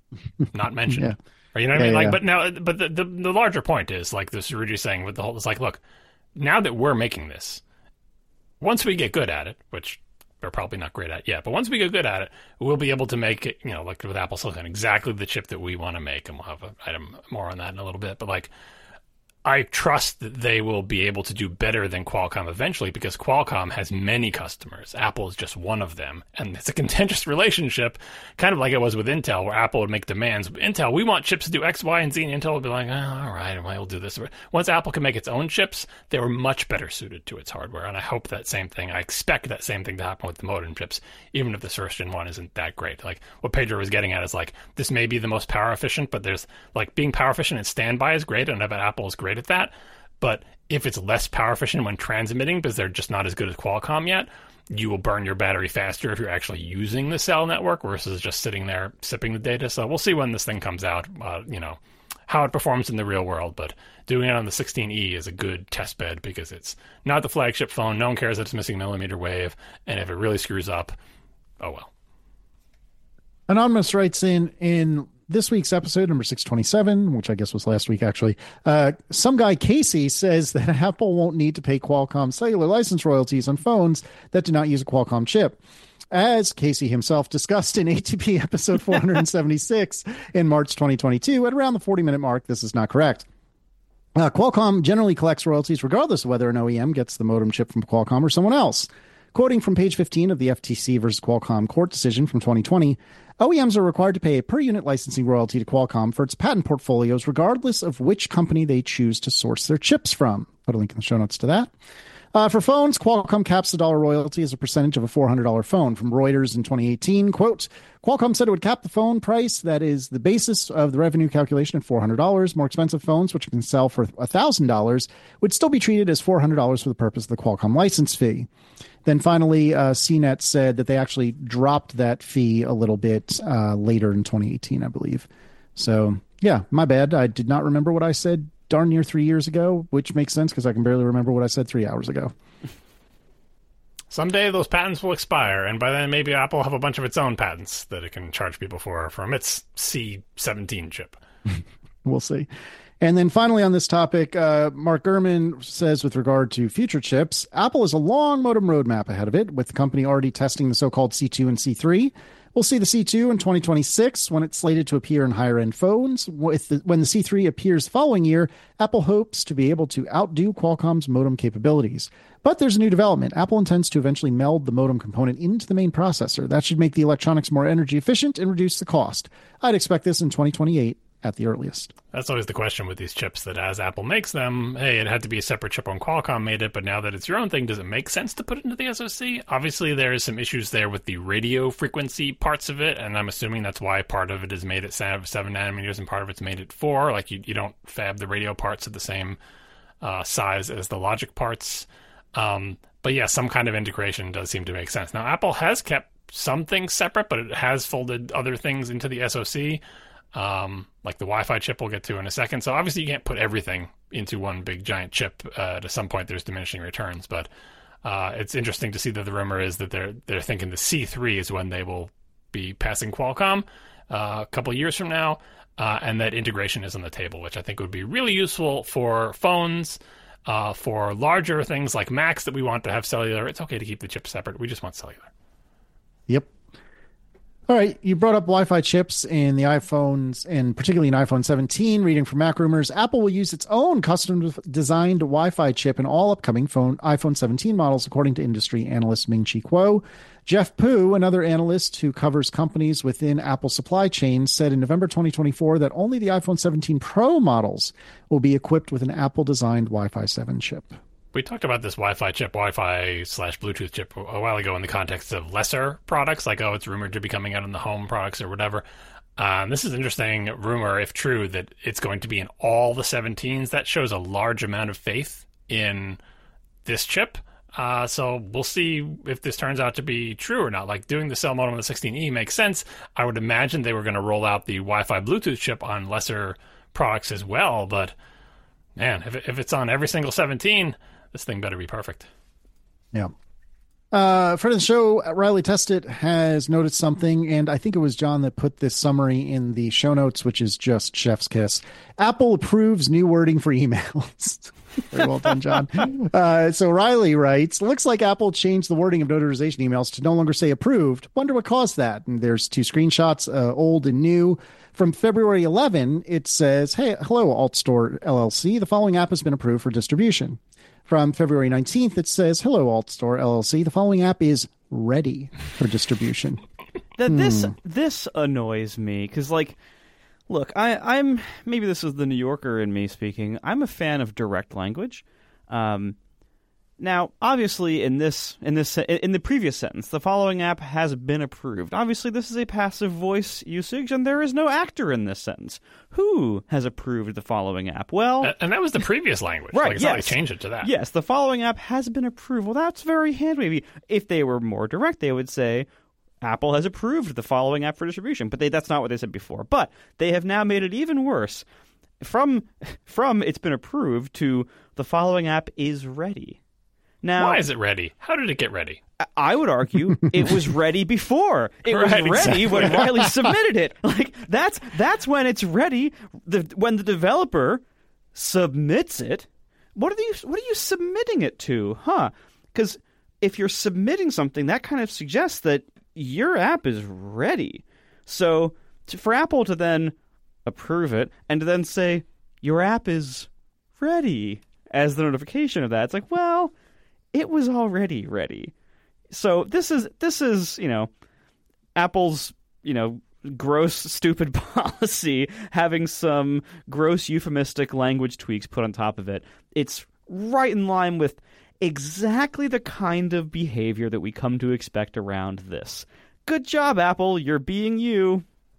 Not mentioned. Yeah. Or, you know what Yeah, I mean? Like, yeah. but now, but the, the the larger point is, like this Rudy saying with the whole, it's like, look, now that we're making this, once we get good at it, which we're probably not great at yet, but once we get good at it, we'll be able to make it, you know, like with Apple Silicon, exactly the chip that we want to make, and we'll have an item more on that in a little bit. But like, I trust that they will be able to do better than Qualcomm eventually, because Qualcomm has many customers. Apple is just one of them. And it's a contentious relationship, kind of like it was with Intel, where Apple would make demands. Intel, we want chips to do X, Y, and Z. And Intel would be like, oh, all right, we'll do this. Once Apple can make its own chips, they were much better suited to its hardware. And I hope that same thing, I expect that same thing to happen with the modem chips, even if the first gen one isn't that great. Like what Pedro was getting at is like, this may be the most power efficient, but there's like being power efficient and standby is great. And I bet Apple is great at that. But if it's less power efficient when transmitting because they're just not as good as Qualcomm yet, you will burn your battery faster if you're actually using the cell network versus just sitting there sipping the data. So we'll see when this thing comes out, uh, you know, how it performs in the real world. But doing it on the sixteen E is a good test bed because it's not the flagship phone. No one cares that it's missing millimeter wave. And if it really screws up, oh well. Anonymous writes in, in this week's episode, number six twenty-seven, which I guess was last week, actually, uh, some guy, Casey, says that Apple won't need to pay Qualcomm cellular license royalties on phones that do not use a Qualcomm chip. As Casey himself discussed in A T P episode four seventy-six in March twenty twenty-two, at around the forty-minute mark, this is not correct. Uh, Qualcomm generally collects royalties regardless of whether an O E M gets the modem chip from Qualcomm or someone else. Quoting from page fifteen of the F T C versus Qualcomm court decision from twenty twenty, O E Ms are required to pay a per-unit licensing royalty to Qualcomm for its patent portfolios regardless of which company they choose to source their chips from. Put a link in the show notes to that. Uh, for phones, Qualcomm caps the dollar royalty as a percentage of a four hundred dollars phone. From Reuters in twenty eighteen, quote, Qualcomm said it would cap the phone price that is the basis of the revenue calculation at four hundred dollars. More expensive phones, which can sell for one thousand dollars, would still be treated as four hundred dollars for the purpose of the Qualcomm license fee. Then finally, uh, C net said that they actually dropped that fee a little bit uh, later in twenty eighteen, I believe. So, yeah, my bad. I did not remember what I said darn near three years ago, which makes sense because I can barely remember what I said three hours ago. Someday those patents will expire, and by then maybe Apple will have a bunch of its own patents that it can charge people for from its C seventeen chip. We'll see. And then finally on this topic, uh, Mark Gurman says with regard to future chips, Apple has a long modem roadmap ahead of it, with the company already testing the so-called C two and C three. We'll see the C two in twenty twenty-six when it's slated to appear in higher-end phones. With the, when the C three appears the following year, Apple hopes to be able to outdo Qualcomm's modem capabilities. But there's a new development. Apple intends to eventually meld the modem component into the main processor. That should make the electronics more energy efficient and reduce the cost. I'd expect this in twenty twenty-eight at the earliest. That's always the question with these chips, that as Apple makes them, hey, it had to be a separate chip when Qualcomm made it, but now that it's your own thing, does it make sense to put it into the S O C? Obviously, there is some issues there with the radio frequency parts of it, and I'm assuming that's why part of it is made at seven nanometers and part of it's made at four. Like, you, you don't fab the radio parts at the same uh, size as the logic parts. Um, but yeah, some kind of integration does seem to make sense. Now, Apple has kept some things separate, but it has folded other things into the S O C. Um, like the Wi-Fi chip we'll get to in a second. So obviously you can't put everything into one big giant chip. Uh, at some point there's diminishing returns, but uh, it's interesting to see that the rumor is that they're they're thinking the C three is when they will be passing Qualcomm uh, a couple years from now, uh, and that integration is on the table, which I think would be really useful for phones, uh, for larger things like Macs that we want to have cellular. It's okay to keep the chips separate. We just want cellular. Yep. All right, you brought up Wi-Fi chips in the iPhones, and particularly in iPhone seventeen. Reading from Mac Rumors, Apple will use its own custom-designed Wi-Fi chip in all upcoming phone iPhone seventeen models, according to industry analyst Ming-Chi Kuo. Jeff Pu, another analyst who covers companies within Apple's supply chain, said in November twenty twenty-four that only the iPhone seventeen Pro models will be equipped with an Apple-designed Wi-Fi seven chip. We talked about this Wi-Fi chip, Wi-Fi slash Bluetooth chip a while ago in the context of lesser products, like, oh, it's rumored to be coming out in the home products or whatever. Um, this is an interesting rumor, if true, that it's going to be in all the seventeens. That shows a large amount of faith in this chip. Uh, so we'll see if this turns out to be true or not. Like, doing the cell modem on the sixteen E makes sense. I would imagine they were going to roll out the Wi-Fi Bluetooth chip on lesser products as well. But, man, if, if it's on every single seventeen... this thing better be perfect. Yeah. Uh, friend of the show, Riley Testit, has noted something, and I think it was John that put this summary in the show notes, which is just chef's kiss. Apple approves new wording for emails. Very well done, John. Uh, so Riley writes, looks like Apple changed the wording of notarization emails to no longer say approved. Wonder what caused that. And there's two screenshots, uh, old and new. From February eleventh, it says, hey, hello, AltStore L L C. The following app has been approved for distribution. From February nineteenth, it says, hello, AltStore L L C. The following app is ready for distribution. That hmm. this this annoys me because, like, look, I, I'm maybe this is the New Yorker in me speaking. I'm a fan of direct language. Um, now, obviously, in this in this in the previous sentence, the following app has been approved. Obviously, this is a passive voice usage, and there is no actor in this sentence. Who has approved the following app? Well, and that was the previous language. Right? Like, it's yes. not like change it to that. Yes, the following app has been approved. Well, that's very hand-wavy. If they were more direct, they would say, Apple has approved the following app for distribution. But they, that's not what they said before. But they have now made it even worse. From from it's been approved to the following app is ready. Now, why is it ready? How did it get ready? I would argue it was ready before. It was Right, ready exactly. when Riley submitted it. Like that's that's when it's ready. The, when the developer submits it, what are you what are you submitting it to? Huh? Because if you're submitting something, that kind of suggests that your app is ready. So to, for Apple to then approve it and to then say your app is ready as the notification of that, it's like, well, it was already ready. So this is this is you know Apple's you know gross stupid policy having some gross euphemistic language tweaks put on top of it. It's right in line with exactly the kind of behavior that we come to expect around this. Good job, Apple. You're being you.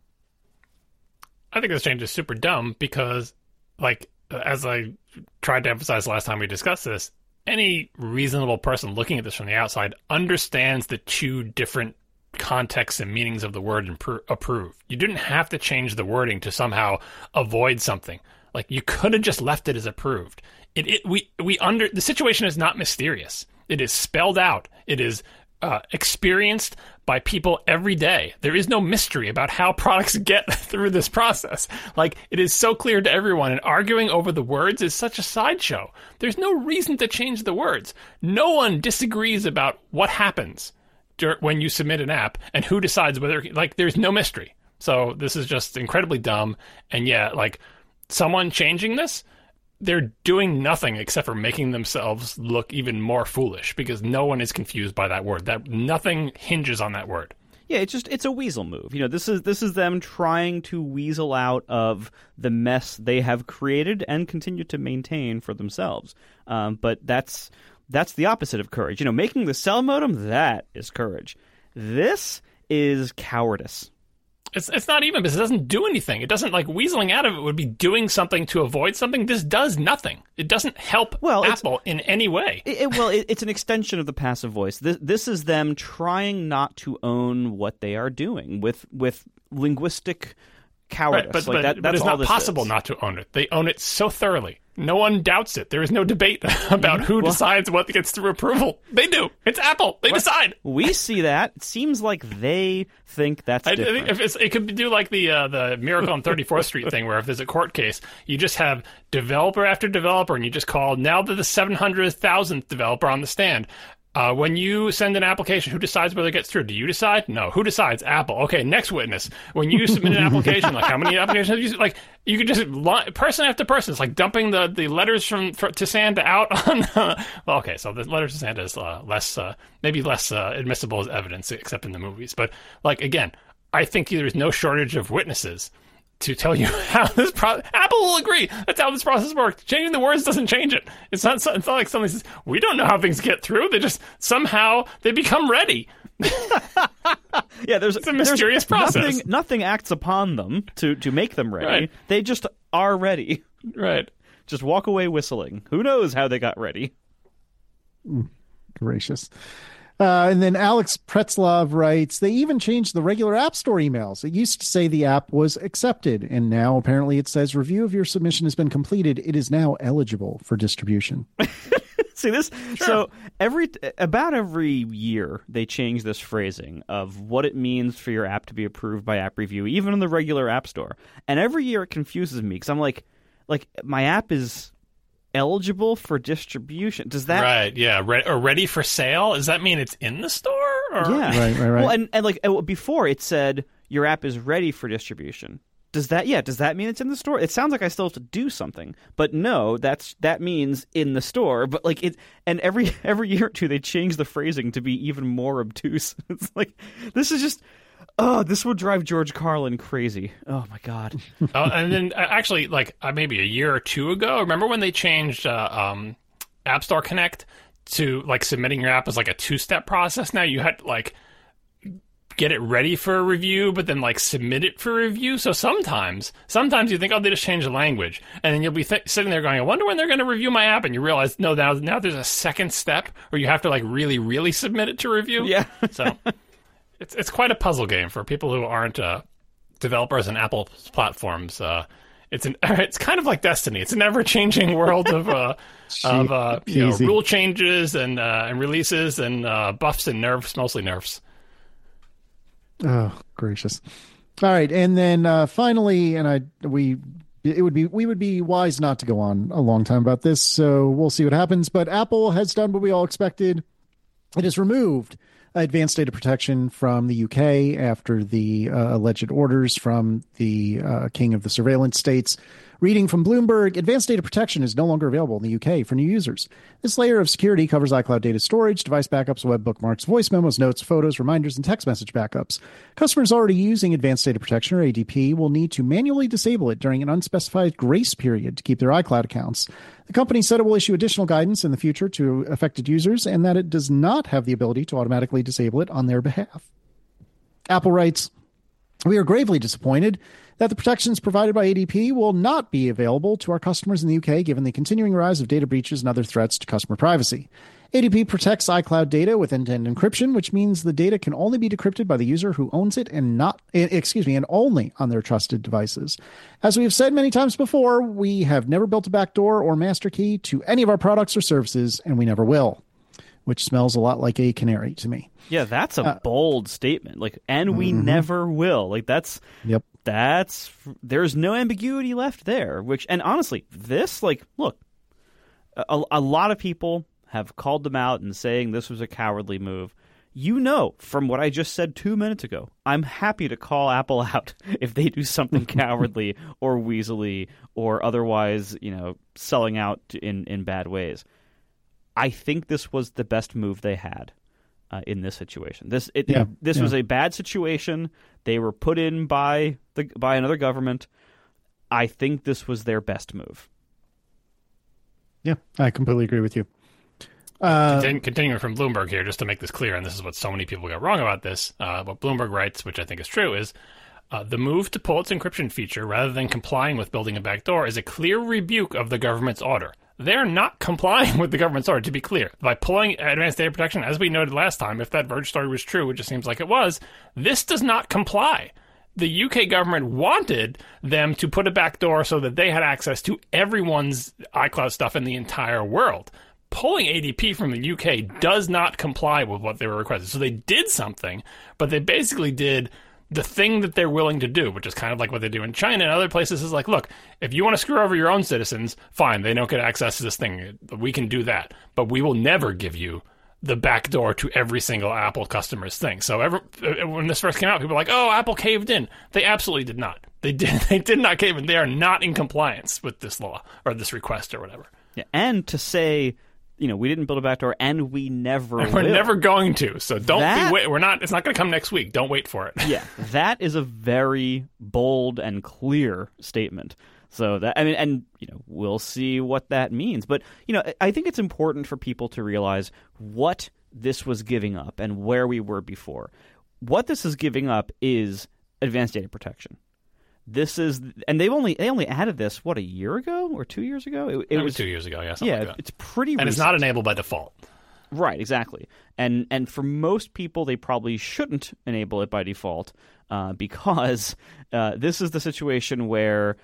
I think this change is super dumb because, like, as I tried to emphasize last time we discussed this, any reasonable person looking at this from the outside understands the two different contexts and meanings of the word impro- approve. You didn't have to change the wording to somehow avoid something. Like, you could have just left it as approved. It, it we we under the situation is not mysterious. It is spelled out. It is uh, experienced by people every day. There is no mystery about how products get through this process. Like, it is so clear to everyone, and arguing over the words is such a sideshow. There's no reason to change the words. No one disagrees about what happens dur- when you submit an app and who decides whether, like, there's no mystery. So this is just incredibly dumb. And yeah, like, someone changing this, they're doing nothing except for making themselves look even more foolish because no one is confused by that word. That nothing hinges on that word. Yeah, it's just it's a weasel move. You know, this is this is them trying to weasel out of the mess they have created and continue to maintain for themselves. Um, but that's that's the opposite of courage. You know, making the cell modem, that is courage. This is cowardice. It's it's not even because it doesn't do anything. It doesn't, like, weaseling out of it would be doing something to avoid something. This does nothing. It doesn't help well, Apple in any way. It, it, well, it, it's an extension of the passive voice. This, this is them trying not to own what they are doing with with linguistic cowardice. Right, but like but, that, but that's it's all not this possible is. not to own it. They own it so thoroughly. No one doubts it. There is no debate about who Well- decides what gets through approval. They do. It's Apple. They decide. We see that. It seems like they think that's I, I different. think if it's, it could do like the uh, the Miracle on thirty-fourth Street thing, where if there's a court case, you just have developer after developer, and you just call now to the seven hundred thousandth developer on the stand. Uh, when you send an application, who decides whether it gets through? Do you decide? No. Who decides? Apple. Okay, next witness. When you submit an application, like how many applications have you? Like you could just li- person after person. It's like dumping the, the letters from for, to Santa out on. Uh, well, okay, so the letters to Santa is uh, less, uh, maybe less uh, admissible as evidence, except in the movies. But like again, I think there's no shortage of witnesses to tell you how this pro- Apple will agree. That's how this process works. Changing the words doesn't change it. It's not. It's not like somebody says we don't know how things get through. They just somehow they become ready. yeah, there's It's a mysterious there's process. Nothing, nothing acts upon them to to make them ready. Right. They just are ready. Right. Just walk away whistling. Who knows how they got ready? Gracious. Uh, and then Alex Pretzlov writes, they even changed the regular App Store emails. It used to say the app was accepted, and now apparently it says review of your submission has been completed. It is now eligible for distribution. See this? So every about every year they change this phrasing of what it means for your app to be approved by App Review, even in the regular App Store. And every year it confuses me because I'm like, like my app is eligible for distribution. Does that Right. Yeah. Re- or ready for sale? Does that mean it's in the store? Or? Yeah. Right, right, right. Well, and, and like uh, before it said your app is ready for distribution. Does that yeah, does that mean it's in the store? It sounds like I still have to do something. But no, that's that means in the store. But like it and every every year or two they change the phrasing to be even more obtuse. It's like this is just oh, this would drive George Carlin crazy. Oh my god. uh, and then uh, actually, like uh, maybe a year or two ago, remember when they changed uh, um, App Store Connect to like submitting your app as like a two-step process? Now you had to, like get it ready for a review, but then like submit it for review. So sometimes, sometimes you think, oh, they just changed the language, and then you'll be th- sitting there going, I wonder when they're going to review my app, and you realize no, now now there's a second step where you have to like really, really submit it to review. Yeah. So. It's it's quite a puzzle game for people who aren't uh, developers on Apple platforms. Uh, it's an it's kind of like Destiny. It's an ever changing world of uh, of uh, you know, rule changes and uh, and releases and uh, buffs and nerfs, mostly nerfs. Oh, gracious! All right, and then uh, finally, and I we. It would be we would be wise not to go on a long time about this, so we'll see what happens. But Apple has done what we all expected. It has removed advanced data protection from the U K after the uh, alleged orders from the uh, king of the surveillance states. Reading from Bloomberg, advanced data protection is no longer available in the U K for new users. This layer of security covers iCloud data storage, device backups, web bookmarks, voice memos, notes, photos, reminders, and text message backups. Customers already using advanced data protection, or A D P, will need to manually disable it during an unspecified grace period to keep their iCloud accounts. The company said it will issue additional guidance in the future to affected users and that it does not have the ability to automatically disable it on their behalf. Apple writes, "We are gravely disappointed that the protections provided by A D P will not be available to our customers in the U K given the continuing rise of data breaches and other threats to customer privacy. A D P protects iCloud data with end-to-end encryption, which means the data can only be decrypted by the user who owns it and not, excuse me, and only on their trusted devices. As we have said many times before, we have never built a backdoor or master key to any of our products or services, and we never will," which smells a lot like a canary to me. Yeah, that's a uh, bold statement. Like, and we mm-hmm. never will. Like, that's yep. That's there's no ambiguity left there. Which, and honestly, this, like, look, a, a lot of people have called them out and saying this was a cowardly move. You know, from what I just said two minutes ago, I'm happy to call Apple out if they do something cowardly or weaselly or otherwise, you know, selling out in, in bad ways. I think this was the best move they had uh, in this situation. This it, yeah, this yeah. was a bad situation. They were put in by the by another government. I think this was their best move. Yeah, I completely agree with you. Uh, Continu- continuing from Bloomberg here, just to make this clear, and this is what so many people got wrong about this, uh, what Bloomberg writes, which I think is true, is uh, the move to pull its encryption feature rather than complying with building a backdoor is a clear rebuke of the government's order. They're not complying with the government's order, to be clear. By pulling advanced data protection, as we noted last time, if that Verge story was true, which it seems like it was, this does not comply. The U K government wanted them to put a backdoor so that they had access to everyone's iCloud stuff in the entire world. Pulling A D P from the U K does not comply with what they were requested. So they did something, but they basically did the thing that they're willing to do, which is kind of like what they do in China and other places, is like, look, if you want to screw over your own citizens, fine, they don't get access to this thing. We can do that. But we will never give you the back door to every single Apple customer's thing. So ever, when this first came out, people were like, oh, Apple caved in. They absolutely did not. They did, they did not cave in. They are not in compliance with this law or this request or whatever. Yeah, and to say, you know, we didn't build a backdoor, and we never and we're will. never going to. So don't that, be wait. We're not. It's not going to come next week. Don't wait for it. Yeah, that is a very bold and clear statement. So that I mean, and you know, we'll see what that means. But you know, I think it's important for people to realize what this was giving up and where we were before. What this is giving up is advanced data protection. This is, and they've only they only added this what a year ago or two years ago. It, it was two years ago, yeah. Something yeah, like that. It's pretty, and recent. It's not enabled by default. Right, exactly. And and for most people, they probably shouldn't enable it by default uh, because uh, this is the situation where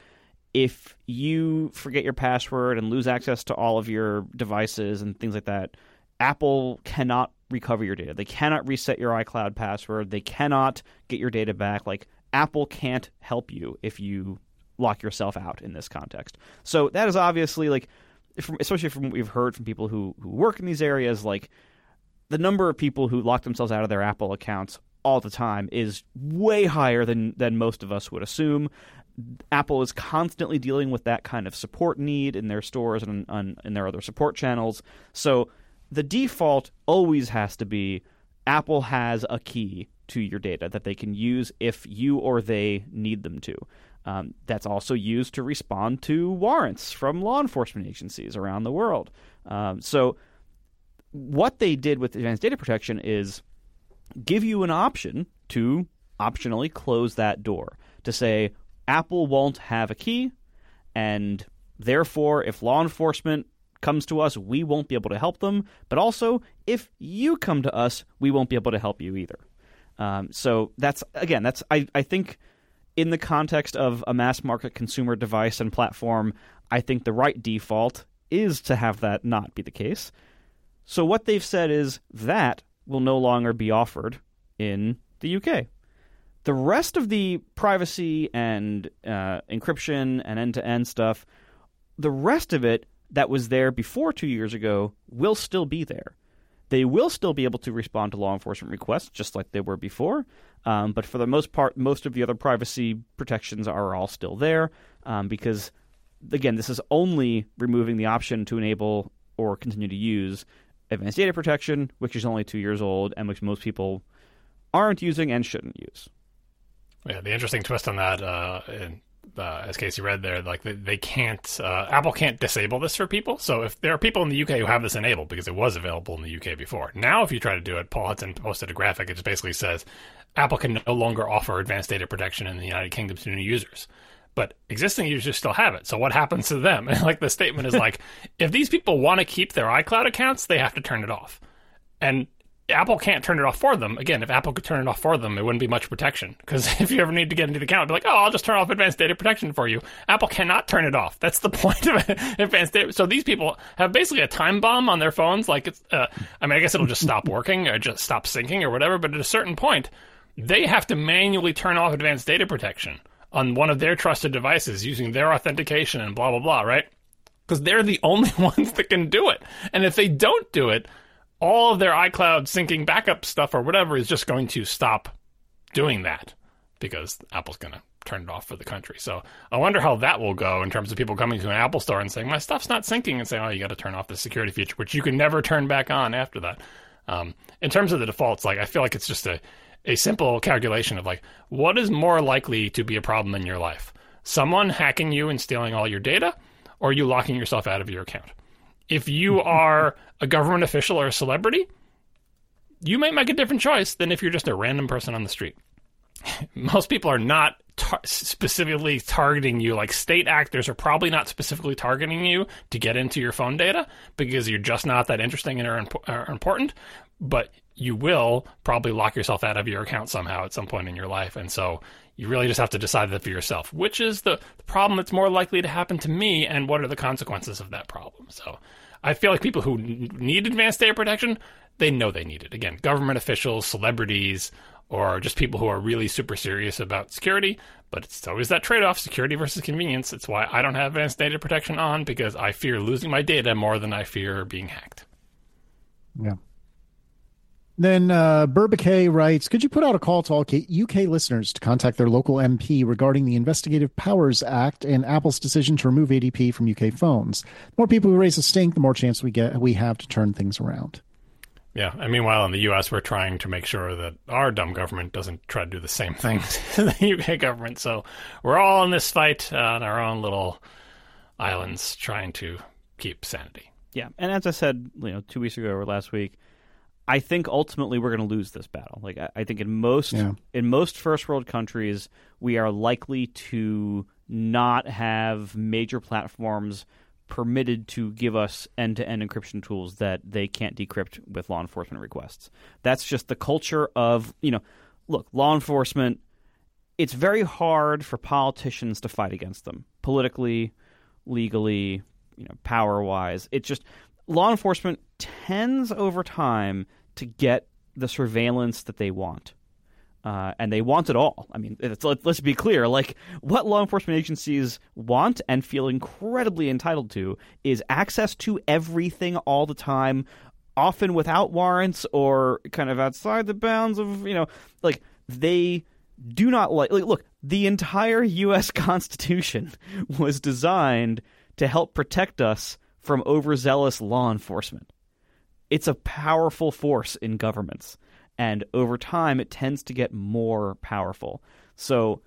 if you forget your password and lose access to all of your devices and things like that, Apple cannot recover your data. They cannot reset your iCloud password. They cannot get your data back. Like, Apple can't help you if you lock yourself out in this context. So that is obviously, like, from, especially from what we've heard from people who, who work in these areas, like, the number of people who lock themselves out of their Apple accounts all the time is way higher than, than most of us would assume. Apple is constantly dealing with that kind of support need in their stores and on, in their other support channels. So the default always has to be Apple has a key to your data that they can use if you or they need them to. Um, that's also used to respond to warrants from law enforcement agencies around the world. Um, so what they did with advanced data protection is give you an option to optionally close that door, to say Apple won't have a key, and therefore if law enforcement comes to us, we won't be able to help them. But also, if you come to us, we won't be able to help you either. Um, so that's, again, that's I, I think in the context of a mass market consumer device and platform, I think the right default is to have that not be the case. So what they've said is that will no longer be offered in the U K. The rest of the privacy and uh, encryption and end-to-end stuff, the rest of it that was there before two years ago will still be there. They will still be able to respond to law enforcement requests just like they were before. Um, but for the most part, most of the other privacy protections are all still there um, because, again, this is only removing the option to enable or continue to use advanced data protection, which is only two years old and which most people aren't using and shouldn't use. Yeah, the interesting twist on that, uh, in, uh, as Casey read there, like they, they can't, uh, Apple can't disable this for people. So if there are people in the U K who have this enabled because it was available in the U K before, now if you try to do it, Paul Hudson posted a graphic. It just basically says Apple can no longer offer advanced data protection in the United Kingdom to new users. But existing users still have it. So what happens to them? And like the statement is like, if these people want to keep their iCloud accounts, they have to turn it off. And Apple can't turn it off for them. Again, if Apple could turn it off for them, it wouldn't be much protection. Because if you ever need to get into the account, it'd be like, oh, I'll just turn off advanced data protection for you. Apple cannot turn it off. That's the point of advanced data. So these people have basically a time bomb on their phones. Like, it's, uh, I mean, I guess it'll just stop working or just stop syncing or whatever. But at a certain point, they have to manually turn off advanced data protection on one of their trusted devices using their authentication and blah, blah, blah, right? Because they're the only ones that can do it. And if they don't do it, all of their iCloud syncing backup stuff or whatever is just going to stop doing that because Apple's going to turn it off for the country. So I wonder how that will go in terms of people coming to an Apple store and saying, my stuff's not syncing, and saying, oh, you got to turn off the security feature, which you can never turn back on after that. Um, in terms of the defaults, like I feel like it's just a, a simple calculation of like, what is more likely to be a problem in your life? Someone hacking you and stealing all your data, or you locking yourself out of your account? If you are a government official or a celebrity, you might make a different choice than if you're just a random person on the street. Most people are not tar- specifically targeting you. Like state actors are probably not specifically targeting you to get into your phone data because you're just not that interesting and or, imp- or important. But you will probably lock yourself out of your account somehow at some point in your life. And so you really just have to decide that for yourself. Which is the, the problem that's more likely to happen to me, and what are the consequences of that problem? So I feel like people who need advanced data protection, they know they need it. Again, government officials, celebrities, or just people who are really super serious about security. But it's always that trade-off, security versus convenience. It's why I don't have advanced data protection on, because I fear losing my data more than I fear being hacked. Yeah. Then uh, Burbakay writes, could you put out a call to all U K listeners to contact their local M P regarding the Investigative Powers Act and Apple's decision to remove A D P from U K phones? The more people who raise a stink, the more chance we get we have to turn things around. Yeah, and meanwhile in the U S we're trying to make sure that our dumb government doesn't try to do the same things to the U K government. So we're all in this fight uh, on our own little islands trying to keep sanity. Yeah, and as I said, you know, two weeks ago or last week, I think ultimately we're going to lose this battle. Like I, I think in most yeah. in most first world countries, we are likely to not have major platforms permitted to give us end-to-end encryption tools that they can't decrypt with law enforcement requests. That's just the culture of, you know, look, law enforcement, it's very hard for politicians to fight against them politically, legally, you know, power-wise. It's just law enforcement tends over time to get the surveillance that they want. Uh, and they want it all. I mean, it's, let's be clear. Like, what law enforcement agencies want and feel incredibly entitled to is access to everything all the time, often without warrants or kind of outside the bounds of, you know, like, they do not like... like look, the entire U S Constitution was designed to help protect us from overzealous law enforcement. It's a powerful force in governments. And over time, it tends to get more powerful. So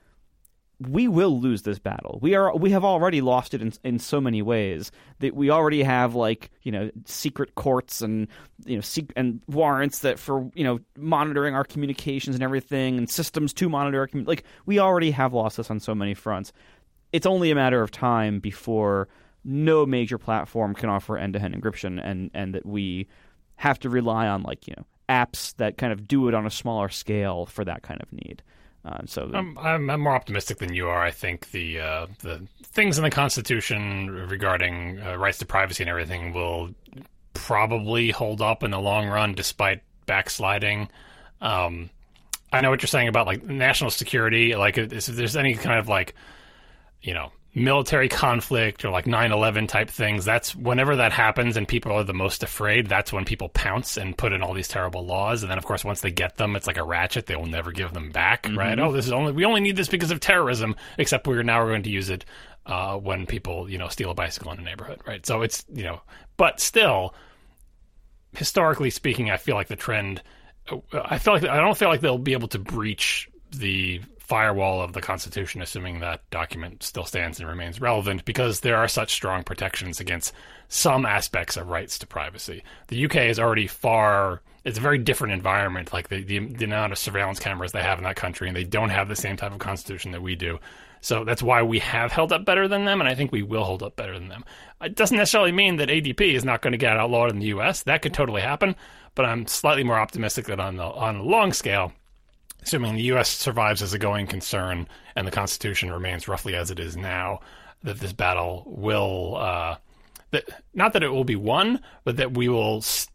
we will lose this battle. We are we have already lost it in in so many ways that we already have, like, you know, secret courts and, you know, sec- and warrants that for, you know, monitoring our communications and everything, and systems to monitor our commun- like we already have lost this on so many fronts. It's only a matter of time before no major platform can offer end-to-end encryption, and and that we have to rely on, like, you know, apps that kind of do it on a smaller scale for that kind of need. Uh, so the, I'm, I'm I'm more optimistic than you are. I think the uh, the things in the Constitution regarding uh, rights to privacy and everything will probably hold up in the long run, despite backsliding. Um, I know what you're saying about like national security. Like, if there's any kind of like, you know, military conflict or like nine eleven type things, that's whenever that happens and people are the most afraid, that's when people pounce and put in all these terrible laws. And then, of course, once they get them, it's like a ratchet. They will never give them back, mm-hmm. right? Oh, this is only we only need this because of terrorism, except we're now we're going to use it uh, when people, you know, steal a bicycle in a neighborhood, right? So it's, you know, but still, historically speaking, I feel like the trend, I feel like I don't feel like they'll be able to breach the firewall of the Constitution, assuming that document still stands and remains relevant, because there are such strong protections against some aspects of rights to privacy. The U K is already far, it's a very different environment, like the, the, the amount of surveillance cameras they have in that country, and they don't have the same type of constitution that we do. So that's why we have held up better than them, and I think we will hold up better than them. It doesn't necessarily mean that A D P is not going to get outlawed in the U S. That could totally happen, but I'm slightly more optimistic that on the on a long scale, assuming the U S survives as a going concern and the Constitution remains roughly as it is now, that this battle will, uh, that not that it will be won, but that we will st-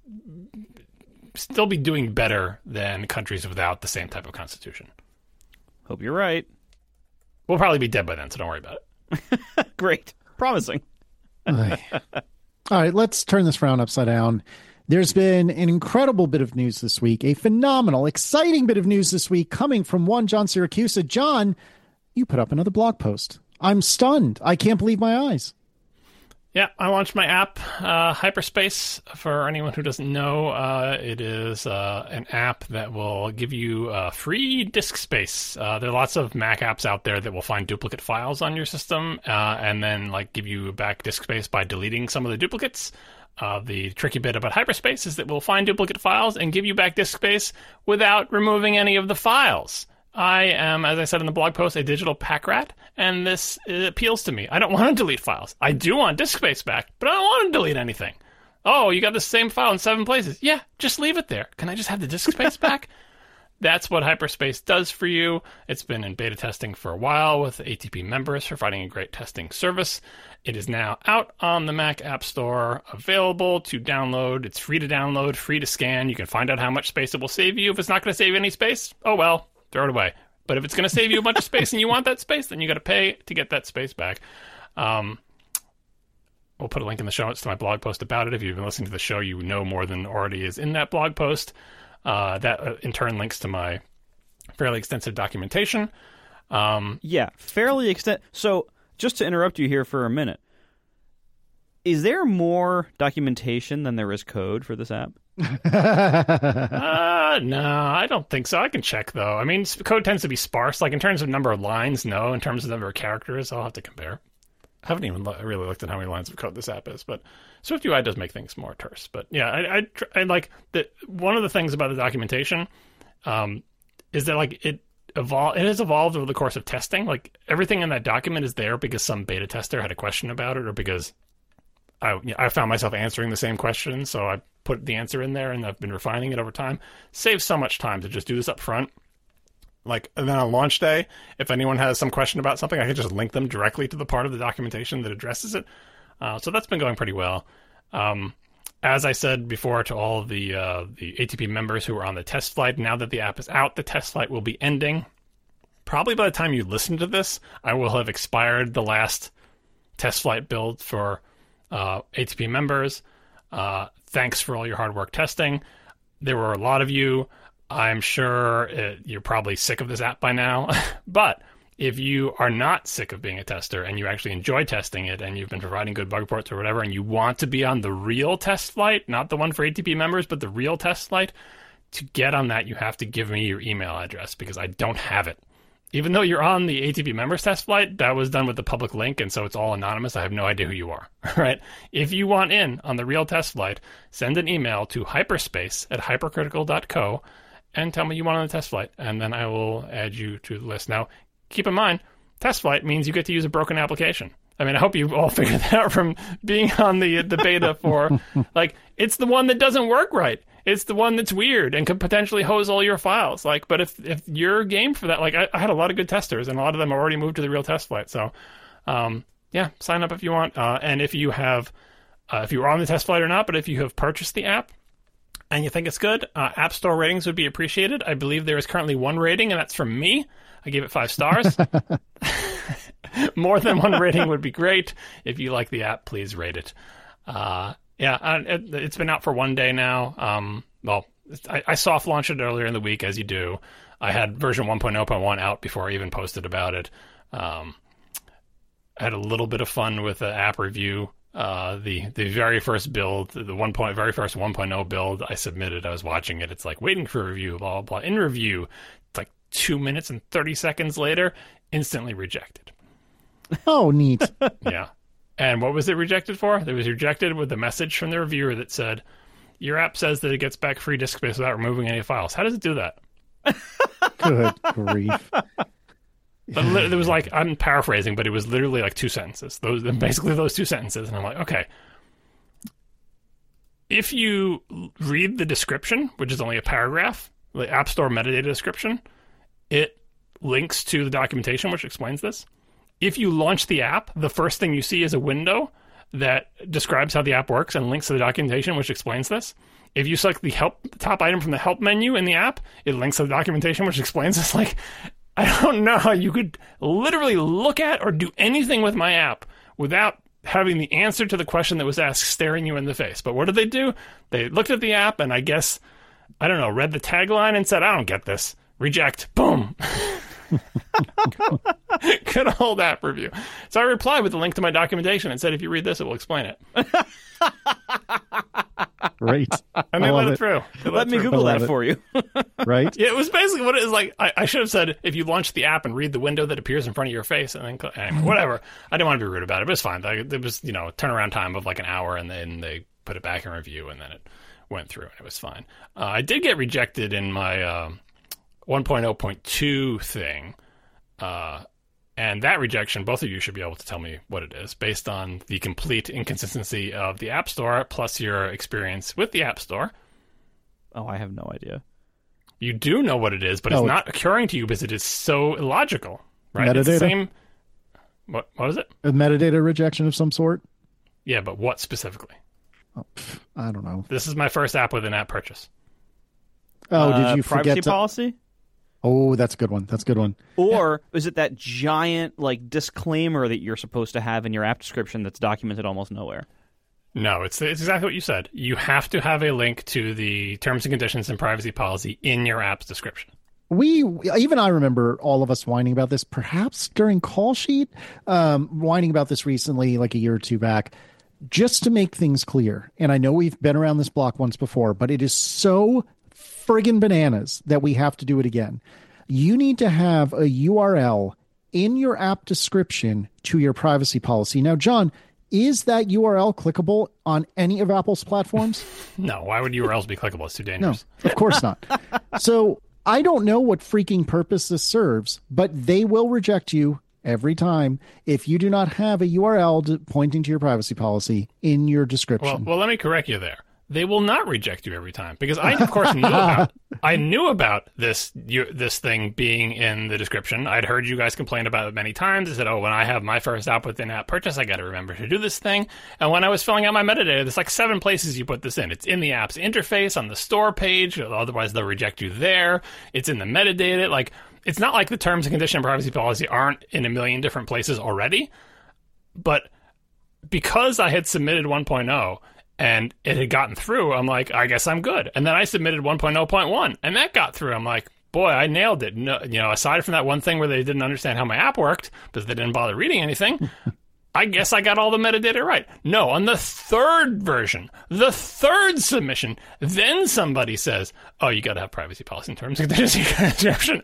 still be doing better than countries without the same type of Constitution. Hope you're right. We'll probably be dead by then, so don't worry about it. Great. Promising. All right, let's turn this round upside down. There's been an incredible bit of news this week, a phenomenal, exciting bit of news this week coming from one John Siracusa. John, you put up another blog post. I'm stunned. I can't believe my eyes. Yeah, I launched my app, uh, Hyperspace. For anyone who doesn't know, uh, it is uh, an app that will give you uh, free disk space. Uh, there are lots of Mac apps out there that will find duplicate files on your system uh, and then like give you back disk space by deleting some of the duplicates. Uh, the tricky bit about Hyperspace is that we'll find duplicate files and give you back disk space without removing any of the files. I am, as I said in the blog post, a digital pack rat, and this appeals to me. I don't want to delete files. I do want disk space back, but I don't want to delete anything. Oh, you got the same file in seven places. Yeah, just leave it there. Can I just have the disk space back? That's what Hyperspace does for you. It's been in beta testing for a while with A T P members, providing a great testing service. It is now out on the Mac App Store, available to download. It's free to download, free to scan. You can find out how much space it will save you. If it's not going to save any space, oh well, throw it away. But if it's going to save you a bunch of space and you want that space, then you got to pay to get that space back. Um, we'll put a link in the show notes to my blog post about it. If you've been listening to the show, you know more than already is in that blog post. Uh, that uh, in turn links to my fairly extensive documentation. Um, yeah, fairly extent. So just to interrupt you here for a minute, is there more documentation than there is code for this app? uh, no, I don't think so. I can check, though. I mean, code tends to be sparse. Like, in terms of number of lines, no. In terms of number of characters, I'll have to compare. I haven't even lo- really looked at how many lines of code this app is, but SwiftUI does make things more terse. But yeah, I, I, I like that. One of the things about the documentation um, is that like it evolved. It has evolved over the course of testing. Like everything in that document is there because some beta tester had a question about it, or because I, you know, I found myself answering the same question, so I put the answer in there, and I've been refining it over time. Saves so much time to just do this up front. Like, and then on launch day, if anyone has some question about something, I can just link them directly to the part of the documentation that addresses it. Uh, so that's been going pretty well. Um, as I said before to all of the uh, the A T P members who are on the test flight, now that the app is out, the test flight will be ending. Probably by the time you listen to this, I will have expired the last test flight build for uh, A T P members. Uh, thanks for all your hard work testing. There were a lot of you. I'm sure it, you're probably sick of this app by now, but if you are not sick of being a tester and you actually enjoy testing it and you've been providing good bug reports or whatever, and you want to be on the real test flight, not the one for A T P members, but the real test flight, to get on that, you have to give me your email address because I don't have it. Even though you're on the A T P members test flight, that was done with the public link, and so it's all anonymous. I have no idea who you are, right? If you want in on the real test flight, send an email to hyperspace at hypercritical dot co and tell me you want on the test flight, and then I will add you to the list. Now, keep in mind, test flight means you get to use a broken application. I mean, I hope you all figured that out from being on the the beta for, like, it's the one that doesn't work right. It's the one that's weird and could potentially hose all your files. Like, but if if you're game for that, like I, I had a lot of good testers, and a lot of them already moved to the real test flight. So, um, yeah, sign up if you want. Uh, and if you have, uh, if you were on the test flight or not, but if you have purchased the app and you think it's good, uh, App Store ratings would be appreciated. I believe there is currently one rating, and that's from me. I gave it five stars. More than one rating would be great. If you like the app, please rate it. Uh, yeah, it, it's been out for one day now. Um, well, I, I soft launched it earlier in the week, as you do. I had version one point oh point one out before I even posted about it. Um, I had a little bit of fun with the app review. Uh, the the very first build, the one point, very first one point oh build I submitted, I was watching it. It's like waiting for review, blah, blah, blah. In review, it's like two minutes and thirty seconds later, instantly rejected. Oh, neat. Yeah. And what was it rejected for? It was rejected with a message from the reviewer that said, your app says that it gets back free disk space without removing any files. How does it do that? Good grief. But li- there was like, I'm paraphrasing, but it was literally like two sentences. Those basically those two sentences. And I'm like, okay. If you read the description, which is only a paragraph, the App Store metadata description, it links to the documentation which explains this. If you launch the app, the first thing you see is a window that describes how the app works and links to the documentation which explains this. If you select the help the top item from the help menu in the app, it links to the documentation which explains this. Like, I don't know how you could literally look at or do anything with my app without having the answer to the question that was asked staring you in the face. But what did they do? They looked at the app and I guess, I don't know, read the tagline and said, I don't get this. Reject. Boom. Good old app review. So I replied with a link to my documentation and said, if you read this, it will explain it. Great. And they I let love it through. They Let me through. Google that it. for you. Right? Yeah, it was basically what it is like. I, I should have said, if you launch the app and read the window that appears in front of your face, and then cl- anyway, whatever. I didn't want to be rude about it, but it's fine. Like, it was, you know, turnaround time of like an hour, and then they put it back in review, and then it went through, and it was fine. Uh, I did get rejected in my uh, one point oh point two thing. Uh, and that rejection, both of you should be able to tell me what it is based on the complete inconsistency of the App Store plus your experience with the App Store. Oh, I have no idea. You do know what it is, but No, it's it's- not occurring to you because it is so illogical, right? Metadata? It's the same. What? What is it? A metadata rejection of some sort? Yeah, but what specifically? Oh, pff, I don't know. This is my first app with an app purchase. Oh, Uh, did you privacy forget to... policy? Oh, that's a good one. That's a good one. Or is it that giant like disclaimer that you're supposed to have in your app description that's documented almost nowhere? No, it's, it's exactly what you said. You have to have a link to the terms and conditions and privacy policy in your app's description. We, even I remember all of us whining about this, perhaps during Call Sheet, um, whining about this recently, like a year or two back, just to make things clear. And I know we've been around this block once before, but it is so friggin' bananas that we have to do it again. You need to have a U R L in your app description to your privacy policy. Now, John, is that U R L clickable on any of Apple's platforms? No, why would U R Ls be clickable? It's too No, dangerous. of course not. So I don't know what freaking purpose this serves, but they will reject you every time if you do not have a U R L to, pointing to your privacy policy in your Well, description. well, let me correct you there. They will not reject you every time because I, of course, knew about I knew about this you, this thing being in the description. I'd heard you guys complain about it many times. I said, "Oh, when I have my first app with in-app purchase, I got to remember to do this thing." And when I was filling out my metadata, there's like seven places you put this in. It's in the app's interface on the store page. Otherwise, they'll reject you there. It's in the metadata. Like, it's not like the terms and condition and privacy policy aren't in a million different places already. But because I had submitted one point oh and it had gotten through, I'm like, I guess I'm good. And then I submitted one point oh point one, and that got through. I'm like, boy, I nailed it. No, you know, aside from that one thing where they didn't understand how my app worked because they didn't bother reading anything, I guess I got all the metadata right. No, on the third version, the third submission, then somebody says, oh, you got to have privacy policy in terms of conditions.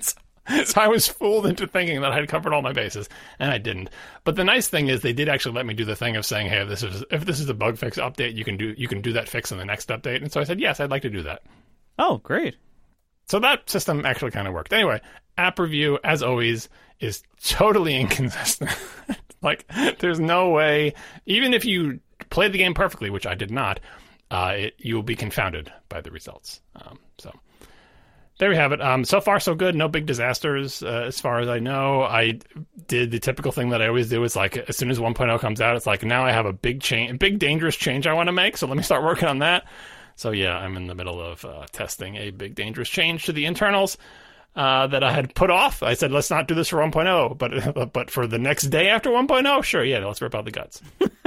So I was fooled into thinking that I had covered all my bases, and I didn't. But the nice thing is they did actually let me do the thing of saying, hey, if this is if this is a bug fix update, you can do you can do that fix in the next update. And so I said, yes, I'd like to do that. Oh, great. So that system actually kind of worked. Anyway, app review, as always, is totally inconsistent. Like, there's no way, even if you played the game perfectly, which I did not, uh, it, you will be confounded by the results. Um, so there we have it. Um, so far, so good. No big disasters uh, as far as I know. I did the typical thing that I always do. Is like as soon as one point oh comes out, it's like now I have a big change, big dangerous change I want to make. So let me start working on that. So yeah, I'm in the middle of uh, testing a big dangerous change to the internals uh, that I had put off. I said let's not do this for one point oh, but but for the next day after one point oh, sure, yeah, let's rip out the guts.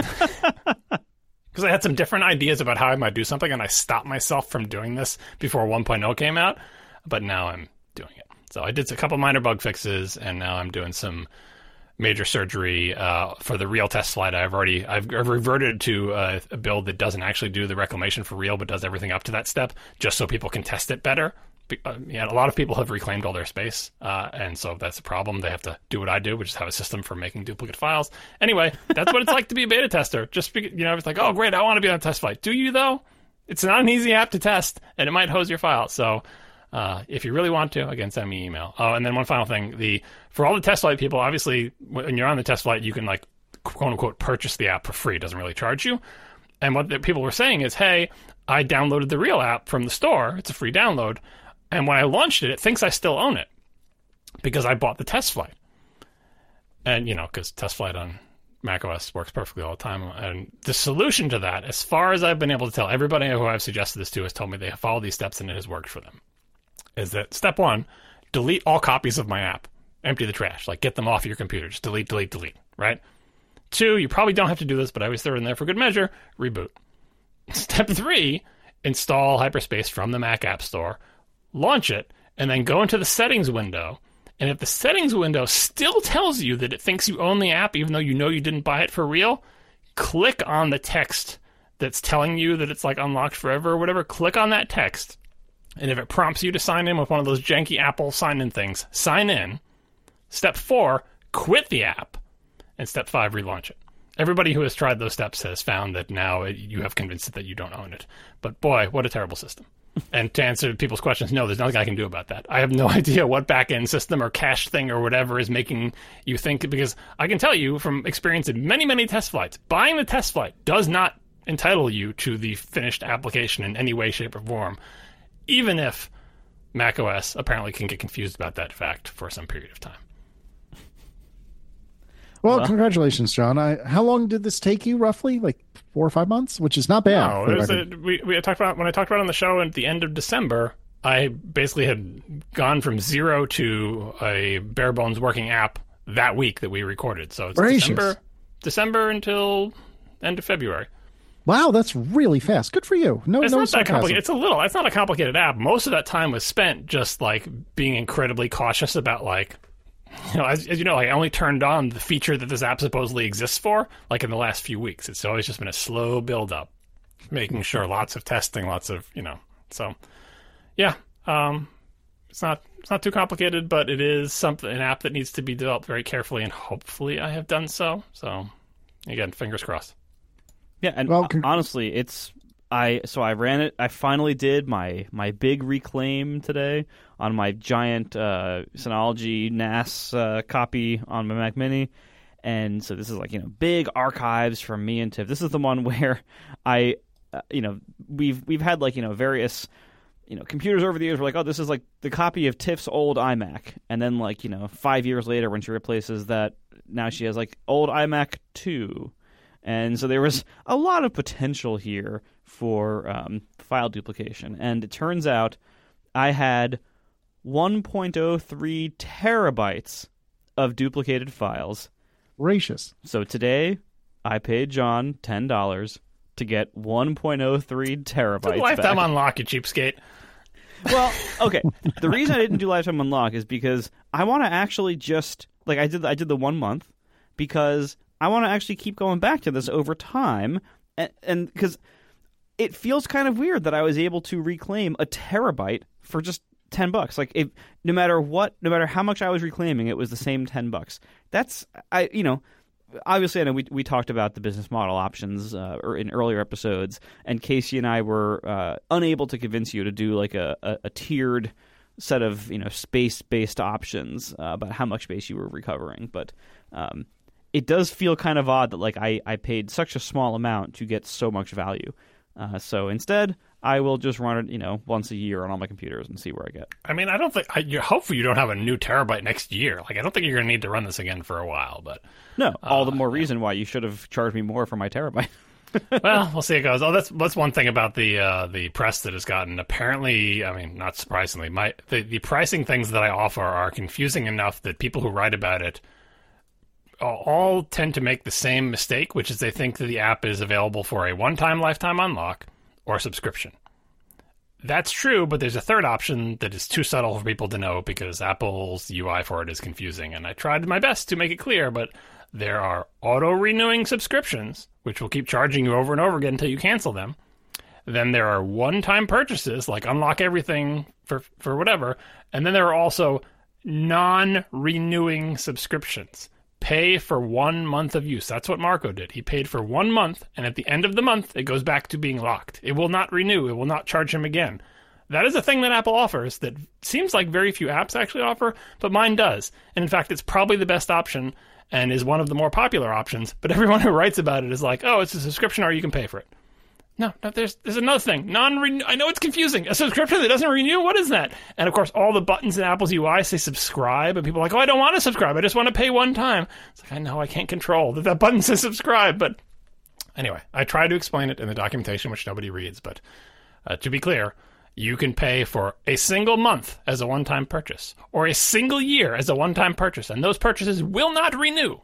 Because I had some different ideas about how I might do something, and I stopped myself from doing this before one point oh came out. But now I'm doing it. So I did a couple minor bug fixes, and now I'm doing some major surgery uh, for the real test flight. I've already I've, I've reverted to uh, a build that doesn't actually do the reclamation for real, but does everything up to that step, just so people can test it better. Uh, yeah, a lot of people have reclaimed all their space, uh, and so if that's a problem, they have to do what I do, which is have a system for making duplicate files. Anyway, that's what it's like to be a beta tester. Just be, you know, it's like, oh great, I want to be on a test flight. Do you though? It's not an easy app to test, and it might hose your file. So. Uh, if you really want to, again, send me an email. Oh, and then one final thing. The for all the test flight people, obviously, when you're on the test flight, you can, like, quote-unquote, purchase the app for free. It doesn't really charge you. And what the people were saying is, hey, I downloaded the real app from the store. It's a free download. And when I launched it, it thinks I still own it because I bought the test flight. And, you know, because test flight on macOS works perfectly all the time. And the solution to that, as far as I've been able to tell, everybody who I've suggested this to has told me they follow these steps and it has worked for them. Is that step one, delete all copies of my app. Empty the trash. Like, get them off your computer. Just delete, delete, delete, right? Two, you probably don't have to do this, but I always throw it in there for good measure, reboot. Step three, install Hyperspace from the Mac App Store, launch it, and then go into the settings window. And if the settings window still tells you that it thinks you own the app, even though you know you didn't buy it for real, click on the text that's telling you that it's, like, unlocked forever or whatever. Click on that text. And if it prompts you to sign in with one of those janky Apple sign-in things, sign in. Step four, quit the app. And step five, relaunch it. Everybody who has tried those steps has found that now you have convinced it that you don't own it. But boy, what a terrible system. And to answer people's questions, no, there's nothing I can do about that. I have no idea what back-end system or cache thing or whatever is making you think, because I can tell you from experience in many, many test flights, buying the test flight does not entitle you to the finished application in any way, shape, or form. Even if macOS apparently can get confused about that fact for some period of time. Well, well congratulations, John. I, how long did this take you, roughly? Like four or five months? Which is not bad. No, it was a, we, we talked about, when I talked about it on the show at the end of December, I basically had gone from zero to a bare bones working app that week that we recorded. So it's Gracious. December, December until end of February. Wow, that's really fast. Good for you. No, it's no not that complicated. It's a little. It's not a complicated app. Most of that time was spent just like being incredibly cautious about, like, you know, as, as you know, like, I only turned on the feature that this app supposedly exists for, like, in the last few weeks. It's always just been a slow build up, making sure lots of testing, lots of, you know. So, yeah, um, it's not it's not too complicated, but it is something an app that needs to be developed very carefully, and hopefully I have done so. So, again, fingers crossed. Yeah, and well, con- honestly, it's I. So I ran it. I finally did my my big reclaim today on my giant uh, Synology N A S uh, copy on my Mac Mini, and so this is like you know big archives from me and Tiff. This is the one where I, uh, you know, we've we've had like you know various. You know, computers over the years were like, oh, this is like the copy of Tiff's old iMac, and then like you know five years later when she replaces that, now she has like old iMac two. And so there was a lot of potential here for um, file duplication. And it turns out I had one point oh three terabytes of duplicated files. Gracious. So today I paid John ten dollars to get one point oh three terabytes it's a lifetime back. Unlock, you cheapskate. Well, okay. The reason I didn't do lifetime unlock is because I want to actually just like I did. I did the one month because I want to actually keep going back to this over time, and because it feels kind of weird that I was able to reclaim a terabyte for just ten bucks. Like, if, no matter what, no matter how much I was reclaiming, it was the same ten bucks. That's I, you know, obviously I know we we talked about the business model options uh, in earlier episodes, and Casey and I were uh, unable to convince you to do like a, a, a tiered set of you know space based options uh, about how much space you were recovering, but. Um, It does feel kind of odd that like I, I paid such a small amount to get so much value. Uh, so instead, I will just run it, you know, once a year on all my computers and see where I get. I mean, I don't think. I, you, hopefully, you don't have a new terabyte next year. Like, I don't think you're going to need to run this again for a while. But no, all the uh, more reason why you should have charged me more for my terabyte. Well, we'll see how it goes. Oh, that's that's one thing about the uh, the press that has gotten. Apparently, I mean, not surprisingly, my the, the pricing things that I offer are confusing enough that people who write about it all tend to make the same mistake, which is they think that the app is available for a one-time lifetime unlock or a subscription. That's true, but there's a third option that is too subtle for people to know because Apple's U I for it is confusing. And I tried my best to make it clear, but there are auto-renewing subscriptions, which will keep charging you over and over again until you cancel them. Then there are one-time purchases, like unlock everything for, for whatever. And then there are also non-renewing subscriptions. Pay for one month of use. That's what Marco did. He paid for one month, and at the end of the month, it goes back to being locked. It will not renew. It will not charge him again. That is a thing that Apple offers that seems like very few apps actually offer, but mine does. And in fact, it's probably the best option and is one of the more popular options, but everyone who writes about it is like, oh, it's a subscription or you can pay for it. No, no, there's there's another thing. Non-renew. I know it's confusing. A subscription that doesn't renew? What is that? And of course, all the buttons in Apple's U I say subscribe, and people are like, oh, I don't want to subscribe. I just want to pay one time. It's like, I know, I can't control that that button says subscribe. But anyway, I tried to explain it in the documentation, which nobody reads. But uh, to be clear, you can pay for a single month as a one-time purchase, or a single year as a one-time purchase, and those purchases will not renew.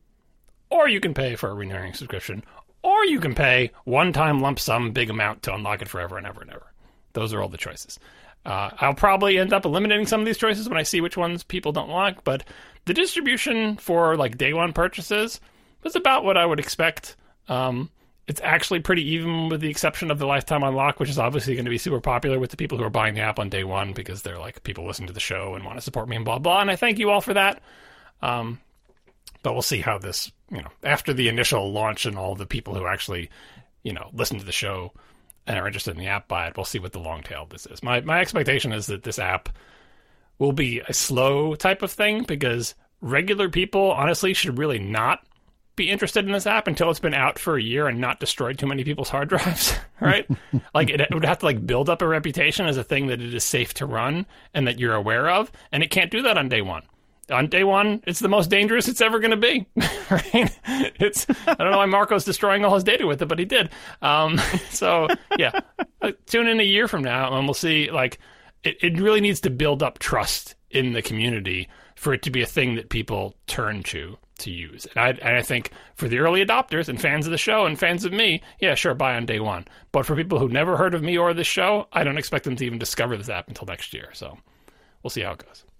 Or you can pay for a renewing subscription, or you can pay one-time lump sum big amount to unlock it forever and ever and ever. Those are all the choices. Uh, I'll probably end up eliminating some of these choices when I see which ones people don't like, but the distribution for like day one purchases was about what I would expect. Um, it's actually pretty even with the exception of the lifetime unlock, which is obviously going to be super popular with the people who are buying the app on day one because they're like people listen to the show and want to support me and blah, blah. And I thank you all for that. Um, But we'll see how this, you know, after the initial launch and all the people who actually, you know, listen to the show and are interested in the app buy it, we'll see what the long tail of this is. My my expectation is that this app will be a slow type of thing because regular people, honestly, should really not be interested in this app until it's been out for a year and not destroyed too many people's hard drives, right? Like, it, it would have to, like, build up a reputation as a thing that it is safe to run and that you're aware of, and it can't do that on day one. On day one, it's the most dangerous it's ever going to be, right? It's, I don't know why Marco's destroying all his data with it, but he did. Um, so, yeah, tune in a year from now, and we'll see, like, it, it really needs to build up trust in the community for it to be a thing that people turn to to use. And I, and I think for the early adopters and fans of the show and fans of me, yeah, sure, buy on day one. But for people who've never heard of me or this show, I don't expect them to even discover this app until next year. So we'll see how it goes.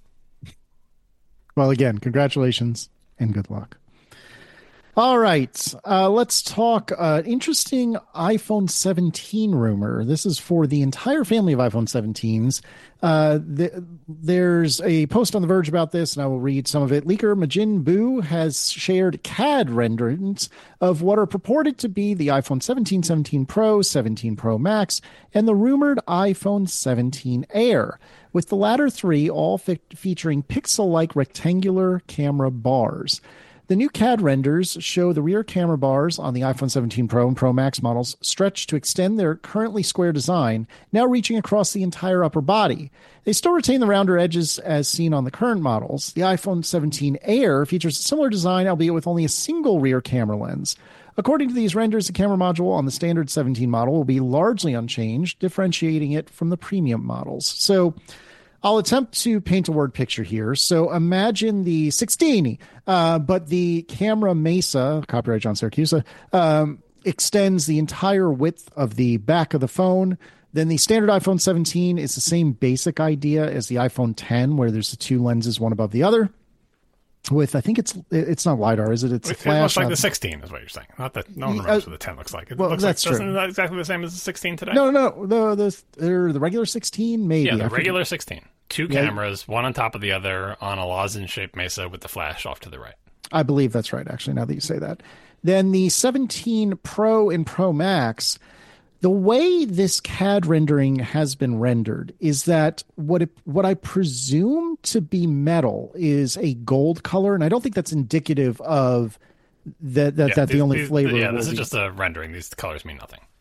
Well, again, congratulations and good luck. All right, uh, let's talk uh, interesting iPhone seventeen rumor. This is for the entire family of iPhone seventeens. Uh, the, there's a post on The Verge about this, and I will read some of it. Leaker Majin Buu has shared C A D renderings of what are purported to be the iPhone seventeen, seventeen Pro, seventeen Pro Max, and the rumored iPhone seventeen Air, with the latter three all fe- featuring pixel-like rectangular camera bars. The new C A D renders show the rear camera bars on the iPhone seventeen Pro and Pro Max models stretched to extend their currently square design, now reaching across the entire upper body. They still retain the rounder edges as seen on the current models. The iPhone seventeen Air features a similar design, albeit with only a single rear camera lens. According to these renders, the camera module on the standard seventeen model will be largely unchanged, differentiating it from the premium models. So I'll attempt to paint a word picture here. So imagine the sixteen, uh, but the camera Mesa, copyright John Siracusa, um, extends the entire width of the back of the phone. Then the standard iPhone seventeen is the same basic idea as the iPhone ten, where there's the two lenses, one above the other. With, I think it's it's not LiDAR, is it? It's it, a flash. It looks like on... the sixteen is what you're saying. Not that no one Uh, remembers what the ten looks like. It well, looks that's like, true. Isn't that exactly the same as the sixteen today? No, no, no. The the the regular sixteen, maybe. Yeah, the I regular forget. sixteen. Two Yeah. cameras, one on top of the other, on a lozenge-shaped Mesa with the flash off to the right. I believe that's right, actually, now that you say that. Then the seventeen Pro and Pro Max, the way this C A D rendering has been rendered is that what it, what I presume to be metal is a gold color, and I don't think that's indicative of that, that, Yeah, that these- the only these- flavor Yeah, will this is be. just a rendering. These colors mean nothing.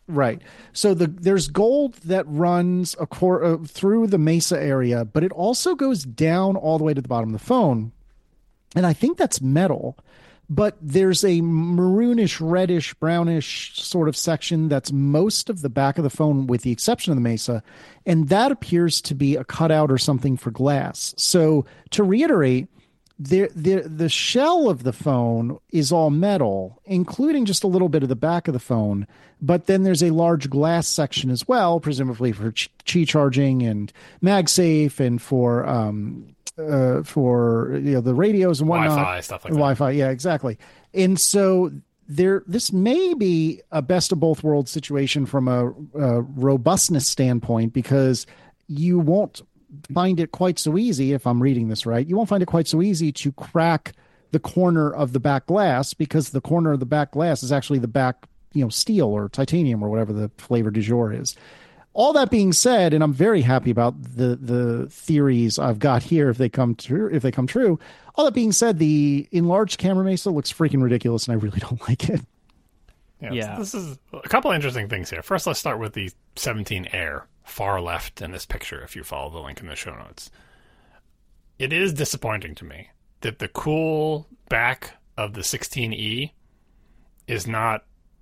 Right. So the there's gold that runs a cor- uh, through the Mesa area, but it also goes down all the way to the bottom of the phone. And I think that's metal. But there's a maroonish, reddish, brownish sort of section that's most of the back of the phone, with the exception of the Mesa. And that appears to be a cutout or something for glass. So to reiterate, the, the, the shell of the phone is all metal, including just a little bit of the back of the phone. But then there's a large glass section as well, presumably for Qi charging and MagSafe and for um, uh, for you know the radios and whatnot. Wi-Fi, stuff like that. Wi-Fi, yeah, exactly. And so there, this may be a best of both worlds situation from a, a robustness standpoint, because you won't find it quite so easy, if I'm reading this right, you won't find it quite so easy to crack the corner of the back glass, because the corner of the back glass is actually the back, you know, steel or titanium or whatever the flavor du jour is. All that being said, and I'm very happy about the the theories I've got here if they come true, if they come true. All that being said, the enlarged camera Mesa looks freaking ridiculous, and I really don't like it. Yeah, Yeah. This is a couple of interesting things here. First, let's start with the seventeen Air, far left in this picture, if you follow the link in the show notes. It is disappointing to me that the cool back of the sixteen E is not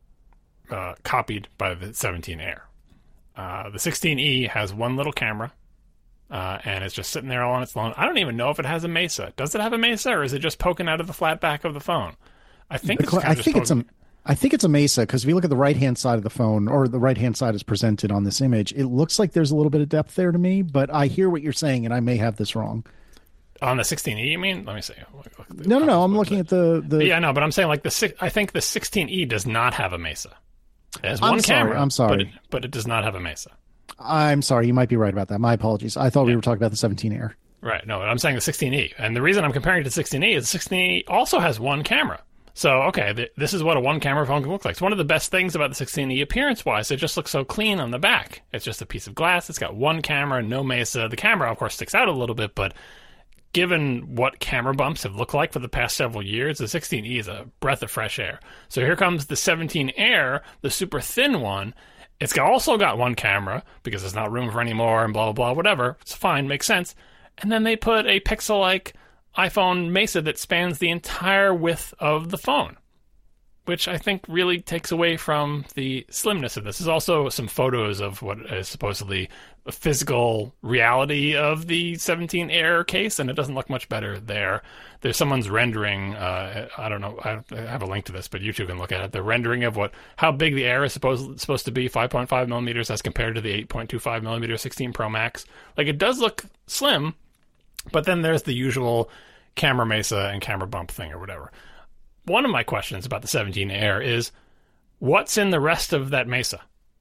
uh, copied by the seventeen Air. Uh, the sixteen E has one little camera, uh, and it's just sitting there all on its own. I don't even know if it has a Mesa. Does it have a Mesa, or is it just poking out of the flat back of the phone? I think it's kind I of think it's a I think it's a Mesa, because if you look at the right-hand side of the phone, or the right-hand side is presented on this image, it looks like there's a little bit of depth there to me, but I hear what you're saying, and I may have this wrong. On the sixteen E, you mean? Let me see. Look, look, No, no, no. I'm looking at the... the yeah, no, but I'm saying like the six, I think the sixteen E does not have a Mesa. It has one I'm sorry, camera. I'm sorry. But it, but it does not have a Mesa. I'm sorry. You might be right about that. My apologies. I thought yeah. we were talking about the seventeen Air. Right. No, I'm saying the sixteen E. And the reason I'm comparing it to sixteen E is the sixteen E also has one camera. So, okay, th- this is what a one-camera phone can look like. It's one of the best things about the sixteen E appearance-wise. It just looks so clean on the back. It's just a piece of glass. It's got one camera, no Mesa. The camera, of course, sticks out a little bit, but given what camera bumps have looked like for the past several years, the sixteen E is a breath of fresh air. So here comes the seventeen Air, the super thin one. It's got, also got one camera, because there's not room for any more, and blah, blah, blah, whatever. It's fine, makes sense. And then they put a Pixel-like iPhone Mesa that spans the entire width of the phone, which I think really takes away from the slimness of this. There's also some photos of what is supposedly a physical reality of the seventeen Air case, and it doesn't look much better there. There's someone's rendering, uh, I don't know, I have a link to this, but you two can look at it. The rendering of what how big the Air is supposed supposed to be, five point five millimeters as compared to the eight point two five millimeter sixteen Pro Max. Like, it does look slim, but then there's the usual camera Mesa and camera bump thing or whatever. One of my questions about the seventeen Air is, what's in the rest of that Mesa?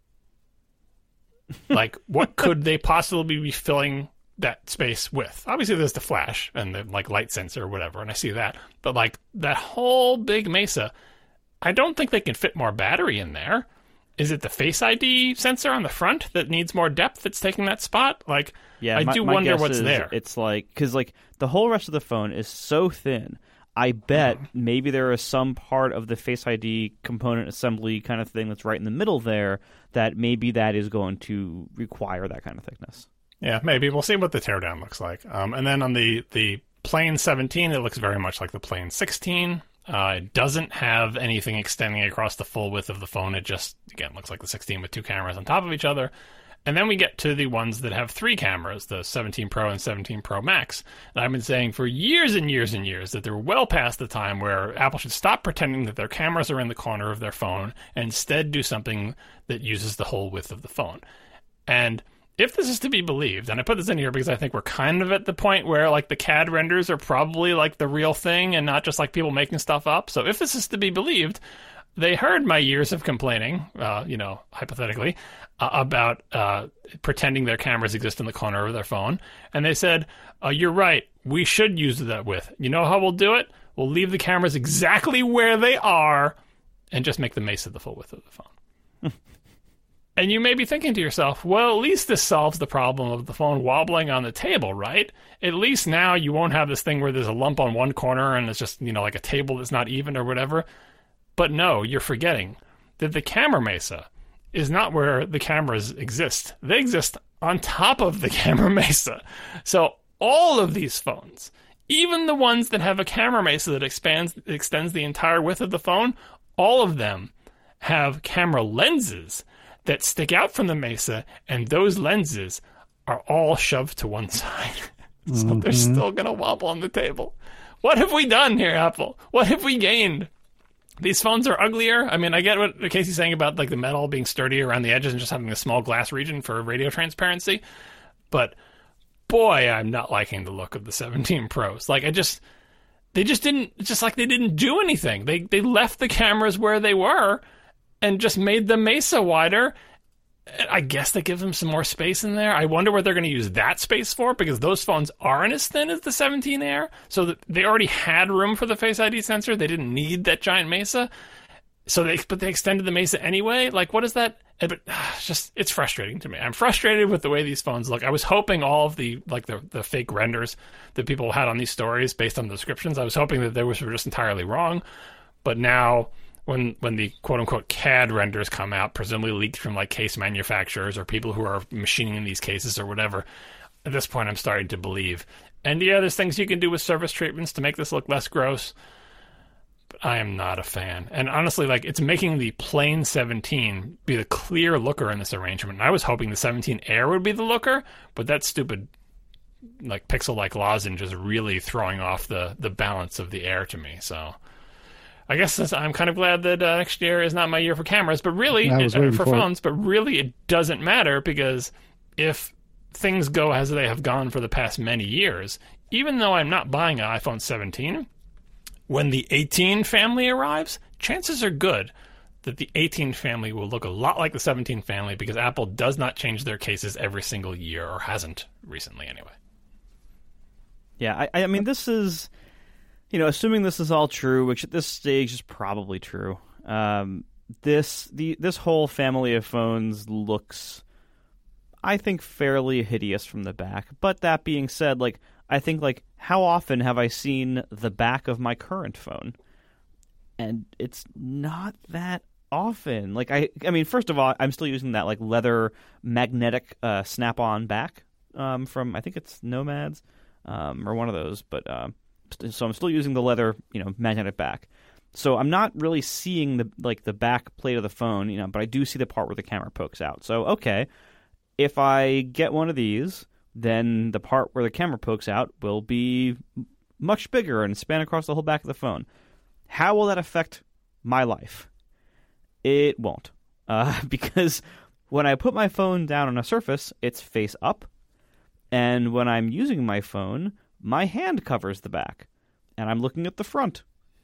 Like, what could they possibly be filling that space with? Obviously, there's the flash and the like light sensor or whatever, and I see that. But like that whole big Mesa, I don't think they can fit more battery in there. Is it the Face I D sensor on the front that needs more depth that's taking that spot? Like, yeah, I my, do my wonder guess what's is there. It's like, because like the whole rest of the phone is so thin. I bet uh-huh. maybe there is some part of the Face I D component assembly kind of thing that's right in the middle there that maybe that is going to require that kind of thickness. Yeah, maybe. We'll see what the teardown looks like. Um, and then on the, the plain seventeen, it looks very much like the plain sixteen. Uh, it doesn't have anything extending across the full width of the phone. It just, again, looks like the sixteen with two cameras on top of each other. And then we get to the ones that have three cameras, the seventeen Pro and seventeen Pro Max. And I've been saying for years and years and years that they're well past the time where Apple should stop pretending that their cameras are in the corner of their phone and instead do something that uses the whole width of the phone. And if this is to be believed, and I put this in here because I think we're kind of at the point where like the C A D renders are probably like the real thing and not just like people making stuff up. So if this is to be believed, they heard my years of complaining, uh, you know, hypothetically, uh, about uh, pretending their cameras exist in the corner of their phone. And they said, uh, you're right, we should use that width. You know how we'll do it? We'll leave the cameras exactly where they are and just make the Mesa the full width of the phone. And you may be thinking to yourself, well, at least this solves the problem of the phone wobbling on the table, right? At least now you won't have this thing where there's a lump on one corner and it's just, you know, like a table that's not even or whatever. But no, you're forgetting that the camera Mesa is not where the cameras exist. They exist on top of the camera Mesa. So all of these phones, even the ones that have a camera Mesa that expands extends the entire width of the phone, all of them have camera lenses that stick out from the Mesa, and those lenses are all shoved to one side. So mm-hmm. they're still going to wobble on the table. What have we done here, Apple? What have we gained? These phones are uglier. I mean, I get what Casey's saying about like the metal being sturdier around the edges and just having a small glass region for radio transparency. But boy, I'm not liking the look of the seventeen Pros. Like I just, they just didn't, just like they didn't do anything. They they left the cameras where they were and just made the Mesa wider. I guess that gives them some more space in there. I wonder what they're going to use that space for, because those phones aren't as thin as the seventeen Air. So that they already had room for the Face I D sensor. They didn't need that giant Mesa. So they, but they extended the Mesa anyway. Like, what is that? But it's just, it's frustrating to me. I'm frustrated with the way these phones look. I was hoping all of the, like the, the fake renders that people had on these stories based on the descriptions, I was hoping that they were just entirely wrong. But now, when when the quote-unquote C A D renders come out, presumably leaked from like case manufacturers or people who are machining these cases or whatever, at this point I'm starting to believe. And yeah, there's things you can do with surface treatments to make this look less gross, but I am not a fan. And honestly, like, it's making the plain seventeen be the clear looker in this arrangement. And I was hoping the seventeen Air would be the looker, but that stupid like pixel-like lozenge is really throwing off the, the balance of the Air to me, so... I guess that's, I'm kind of glad that uh, next year is not my year for cameras, but really, it, uh, for, for phones, but really it doesn't matter, because if things go as they have gone for the past many years, even though I'm not buying an iPhone seventeen, when the eighteen family arrives, chances are good that the eighteen family will look a lot like the seventeen family, because Apple does not change their cases every single year, or hasn't recently anyway. Yeah, I, I mean, this is... You know, assuming this is all true, which at this stage is probably true, um, this the this whole family of phones looks, I think, fairly hideous from the back. But that being said, like, I think, like, how often have I seen the back of my current phone? And it's not that often. Like, I, I mean, first of all, I'm still using that, like, leather magnetic uh, snap-on back um, from, I think it's Nomads, um, or one of those, but... Uh, So I'm still using the leather, you know, magnetic back. So I'm not really seeing the like the back plate of the phone, you know, but I do see the part where the camera pokes out. So okay, if I get one of these, then the part where the camera pokes out will be much bigger and span across the whole back of the phone. How will that affect my life? It won't, uh, because when I put my phone down on a surface, it's face up, and when I'm using my phone, my hand covers the back, and I'm looking at the front.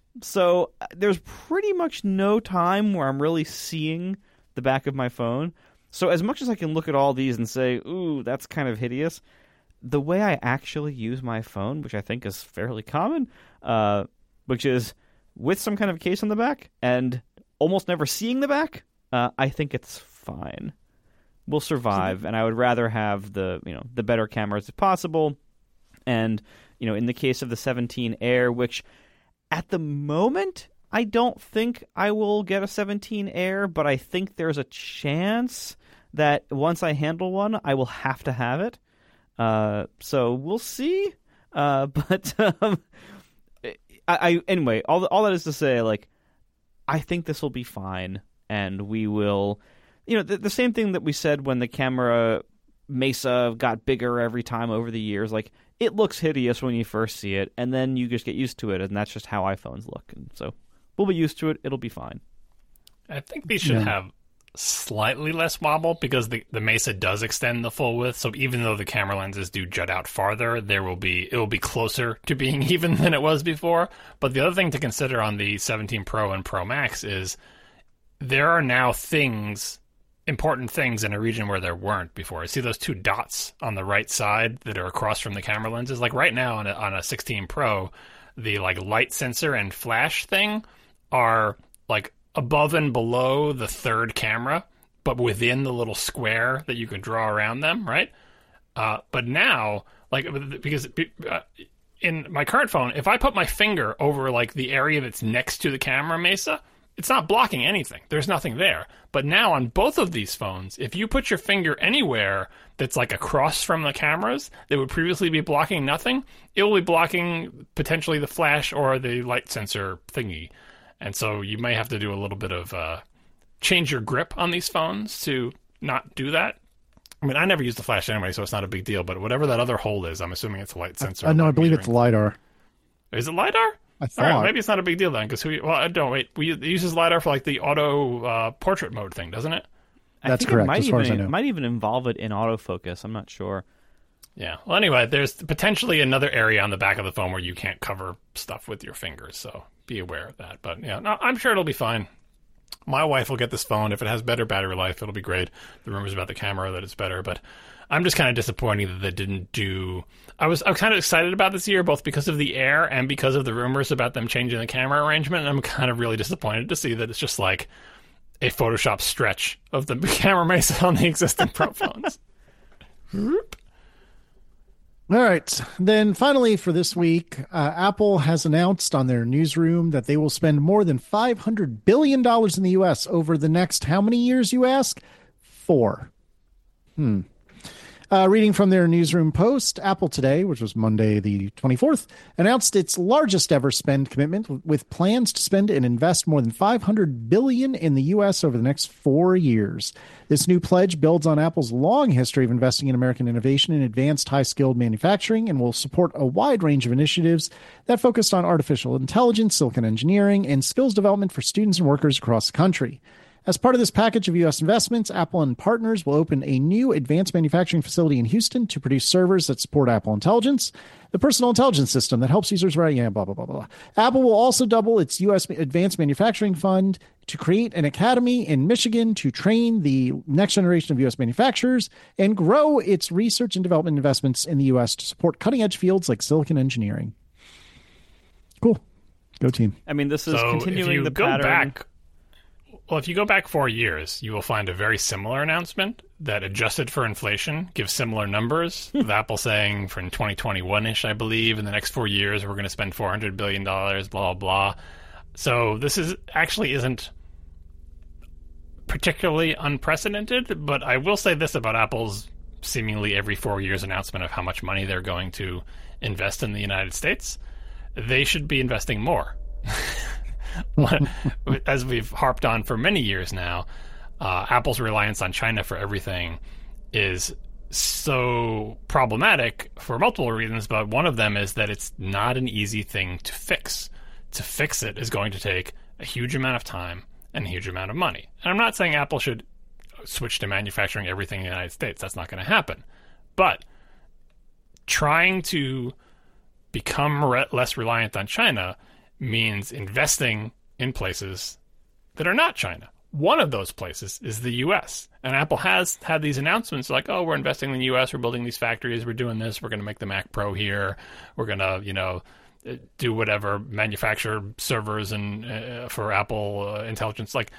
So there's pretty much no time where I'm really seeing the back of my phone. So as much as I can look at all these and say, ooh, that's kind of hideous, the way I actually use my phone, which I think is fairly common, uh, which is with some kind of case on the back and almost never seeing the back, uh, I think it's fine. We'll survive, and I would rather have the, you know, the better cameras if possible. And, you know, in the case of the seventeen Air, which at the moment, I don't think I will get a seventeen Air, but I think there's a chance that once I handle one, I will have to have it. Uh, so we'll see. Uh, but um, I, I anyway, all all that is to say, like, I think this will be fine, and we will, you know, the, the same thing that we said when the camera Mesa got bigger every time over the years, like. It looks hideous when you first see it, and then you just get used to it, and that's just how iPhones look. And so we'll be used to it. It'll be fine. I think they should yeah. have slightly less wobble, because the, the Mesa does extend the full width. So even though the camera lenses do jut out farther, there will be it will be closer to being even than it was before. But the other thing to consider on the seventeen Pro and Pro Max is there are now things... important things in a region where there weren't before. I see those two dots on the right side that are across from the camera lenses. Like right now on a, on a sixteen Pro, the like light sensor and flash thing are like above and below the third camera, but within the little square that you can draw around them, right? Uh, but now, like, because uh, in my current phone, if I put my finger over like the area that's next to the camera Mesa, it's not blocking anything. There's nothing there. But now on both of these phones, if you put your finger anywhere that's like across from the cameras that would previously be blocking nothing, it will be blocking potentially the flash or the light sensor thingy. And so you may have to do a little bit of uh, change your grip on these phones to not do that. I mean, I never use the flash anyway, so it's not a big deal. But whatever that other hole is, I'm assuming it's a light sensor. Uh, no, I believe metering. it's LiDAR. Is it LiDAR? I thought. All right, maybe it's not a big deal then, because who? Well, don't wait. We, it uses LiDAR for like the auto uh, portrait mode thing, doesn't it? That's I think correct, It might as far even, as I know. It might even involve it in autofocus. I'm not sure. Yeah. Well, anyway, there's potentially another area on the back of the phone where you can't cover stuff with your fingers, so be aware of that. But yeah, no, I'm sure it'll be fine. My wife will get this phone. If it has better battery life, it'll be great. The rumors about the camera that it's better, but I'm just kind of disappointed that they didn't do. I was I was kind of excited about this year, both because of the Air and because of the rumors about them changing the camera arrangement. And I'm kind of really disappointed to see that it's just like a Photoshop stretch of the camera base on the existing Pro phones. All right. Then finally for this week, uh, Apple has announced on their newsroom that they will spend more than five hundred billion dollars in the U S over the next how many years, you ask? Four. Hmm. Uh, reading from their newsroom post, Apple today, which was Monday the twenty-fourth, announced its largest ever spend commitment with plans to spend and invest more than five hundred billion dollars in the U S over the next four years. This new pledge builds on Apple's long history of investing in American innovation and advanced high-skilled manufacturing and will support a wide range of initiatives that focus on artificial intelligence, silicon engineering, and skills development for students and workers across the country. As part of this package of U S investments, Apple and partners will open a new advanced manufacturing facility in Houston to produce servers that support Apple Intelligence, the personal intelligence system that helps users write, yeah, blah, blah, blah, blah. Apple will also double its U S Advanced Manufacturing Fund to create an academy in Michigan to train the next generation of U S manufacturers and grow its research and development investments in the U S to support cutting-edge fields like silicon engineering. Cool. Go team. I mean, this is So continuing if you the go pattern. back, well, if you go back four years, you will find a very similar announcement that, adjusted for inflation, gives similar numbers. With Apple saying from twenty twenty-one-ish, I believe, in the next four years, we're going to spend four hundred billion dollars, blah, blah, blah. So this is actually isn't particularly unprecedented, but I will say this about Apple's seemingly every four years announcement of how much money they're going to invest in the United States. They should be investing more. As we've harped on for many years now, uh, Apple's reliance on China for everything is so problematic for multiple reasons, but one of them is that it's not an easy thing to fix. To fix it is going to take a huge amount of time and a huge amount of money. And I'm not saying Apple should switch to manufacturing everything in the United States. That's not going to happen. But trying to become re- less reliant on China means investing in places that are not China. One of those places is the U S. And Apple has had these announcements like, oh, we're investing in the U S, we're building these factories, we're doing this, we're going to make the Mac Pro here, we're going to, you know, do whatever, manufacture servers and uh, for Apple uh, Intelligence. Like,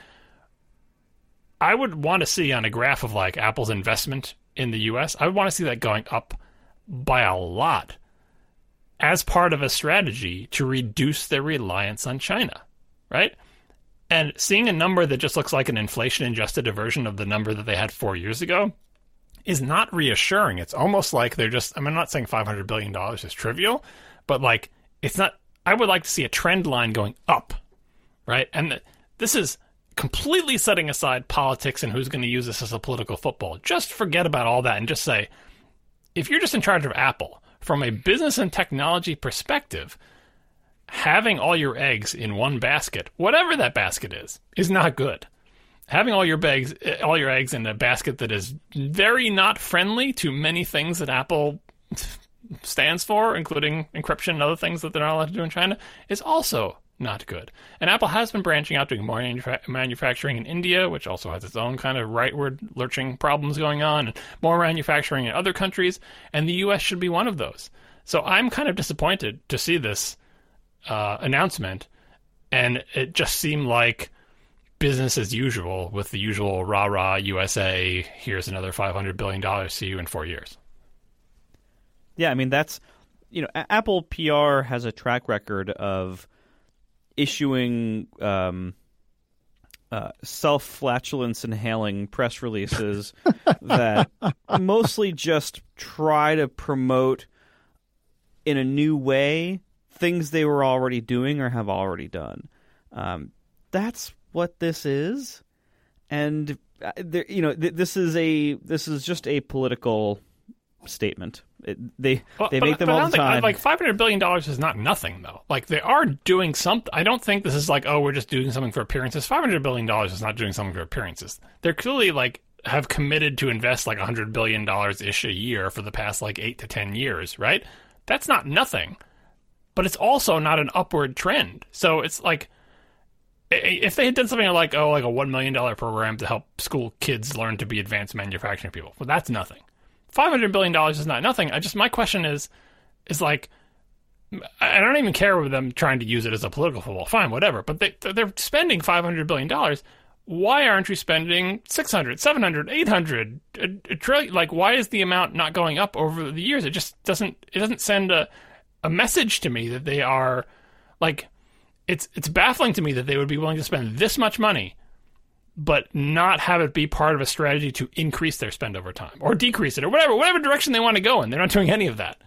I would want to see on a graph of like Apple's investment in the U S, I would want to see that going up by a lot as part of a strategy to reduce their reliance on China, right? And seeing a number that just looks like an inflation-adjusted version of the number that they had four years ago is not reassuring. It's almost like they're just, I mean, I'm not saying five hundred billion dollars is trivial, but like, it's not, I would like to see a trend line going up, right? And this is completely setting aside politics and who's going to use this as a political football. Just forget about all that and just say, if you're just in charge of Apple, from a business and technology perspective, having all your eggs in one basket, whatever that basket is, is not good. Having all your eggs, all your eggs in a basket that is very not friendly to many things that Apple stands for, including encryption and other things that they're not allowed to do in China, is also not good. And Apple has been branching out, doing more manuf- manufacturing in India, which also has its own kind of rightward lurching problems going on, and more manufacturing in other countries, and the U S should be one of those. So I'm kind of disappointed to see this uh, announcement, and it just seemed like business as usual with the usual rah-rah U S A, here's another five hundred billion dollars, see you in four years. Yeah, I mean, that's, you know, A- Apple P R has a track record of issuing um, uh, self-flatulence inhaling press releases that mostly just try to promote in a new way things they were already doing or have already done. Um, that's what this is, and there, you know, th- this is a this is just a political statement. It, they well, they but, make them but all I don't the think, time. Like five hundred billion dollars is not nothing, though. Like they are doing something. I don't think this is like, oh, we're just doing something for appearances. five hundred billion dollars is not doing something for appearances. They're clearly like have committed to invest like one hundred billion dollars ish a year for the past like eight to ten years, right? That's not nothing, but it's also not an upward trend. So it's like, if they had done something like, oh, like a one million dollars program to help school kids learn to be advanced manufacturing people, well, that's nothing. five hundred billion dollars is not nothing. I just, my question is, is like, I don't even care with them trying to use it as a political football. Fine, whatever. But they, they're spending five hundred billion dollars. Why aren't you spending six hundred, seven hundred, eight hundred, a, a trillion? Like, why is the amount not going up over the years? It just doesn't, it doesn't send a, a message to me that they are, like, it's it's baffling to me that they would be willing to spend this much money but not have it be part of a strategy to increase their spend over time or decrease it or whatever, whatever direction they want to go in. They're not doing any of that.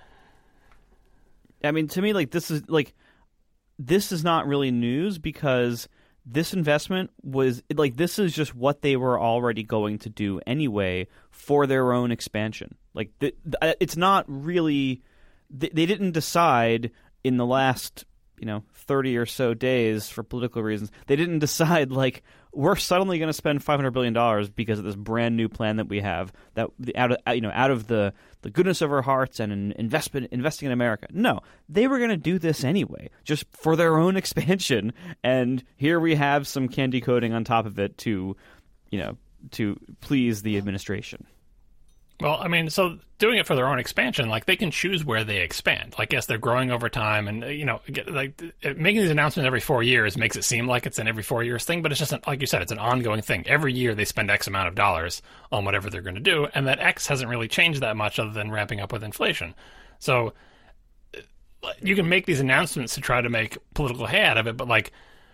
I mean, to me, like this is like this is not really news because this investment was like this is just what they were already going to do anyway for their own expansion. Like the, the, it's not really they, they didn't decide in the last, you know, thirty or so days for political reasons. They didn't decide like we're suddenly going to spend five hundred billion dollars because of this brand new plan that we have that out of you know out of the, the goodness of our hearts and an investment investing in America. No, they were going to do this anyway, just for their own expansion. And here we have some candy coating on top of it to, you know, to please the administration. Well, I mean, so doing it for their own expansion, like they can choose where they expand. Like, yes, they're growing over time, and you know, like making these announcements every four years makes it seem like it's an every four years thing, but it's just an, like you said, it's an ongoing thing. Every year they spend X amount of dollars on whatever they're going to do, and that X hasn't really changed that much other than ramping up with inflation. So you can make these announcements to try to make political hay out of it, but like.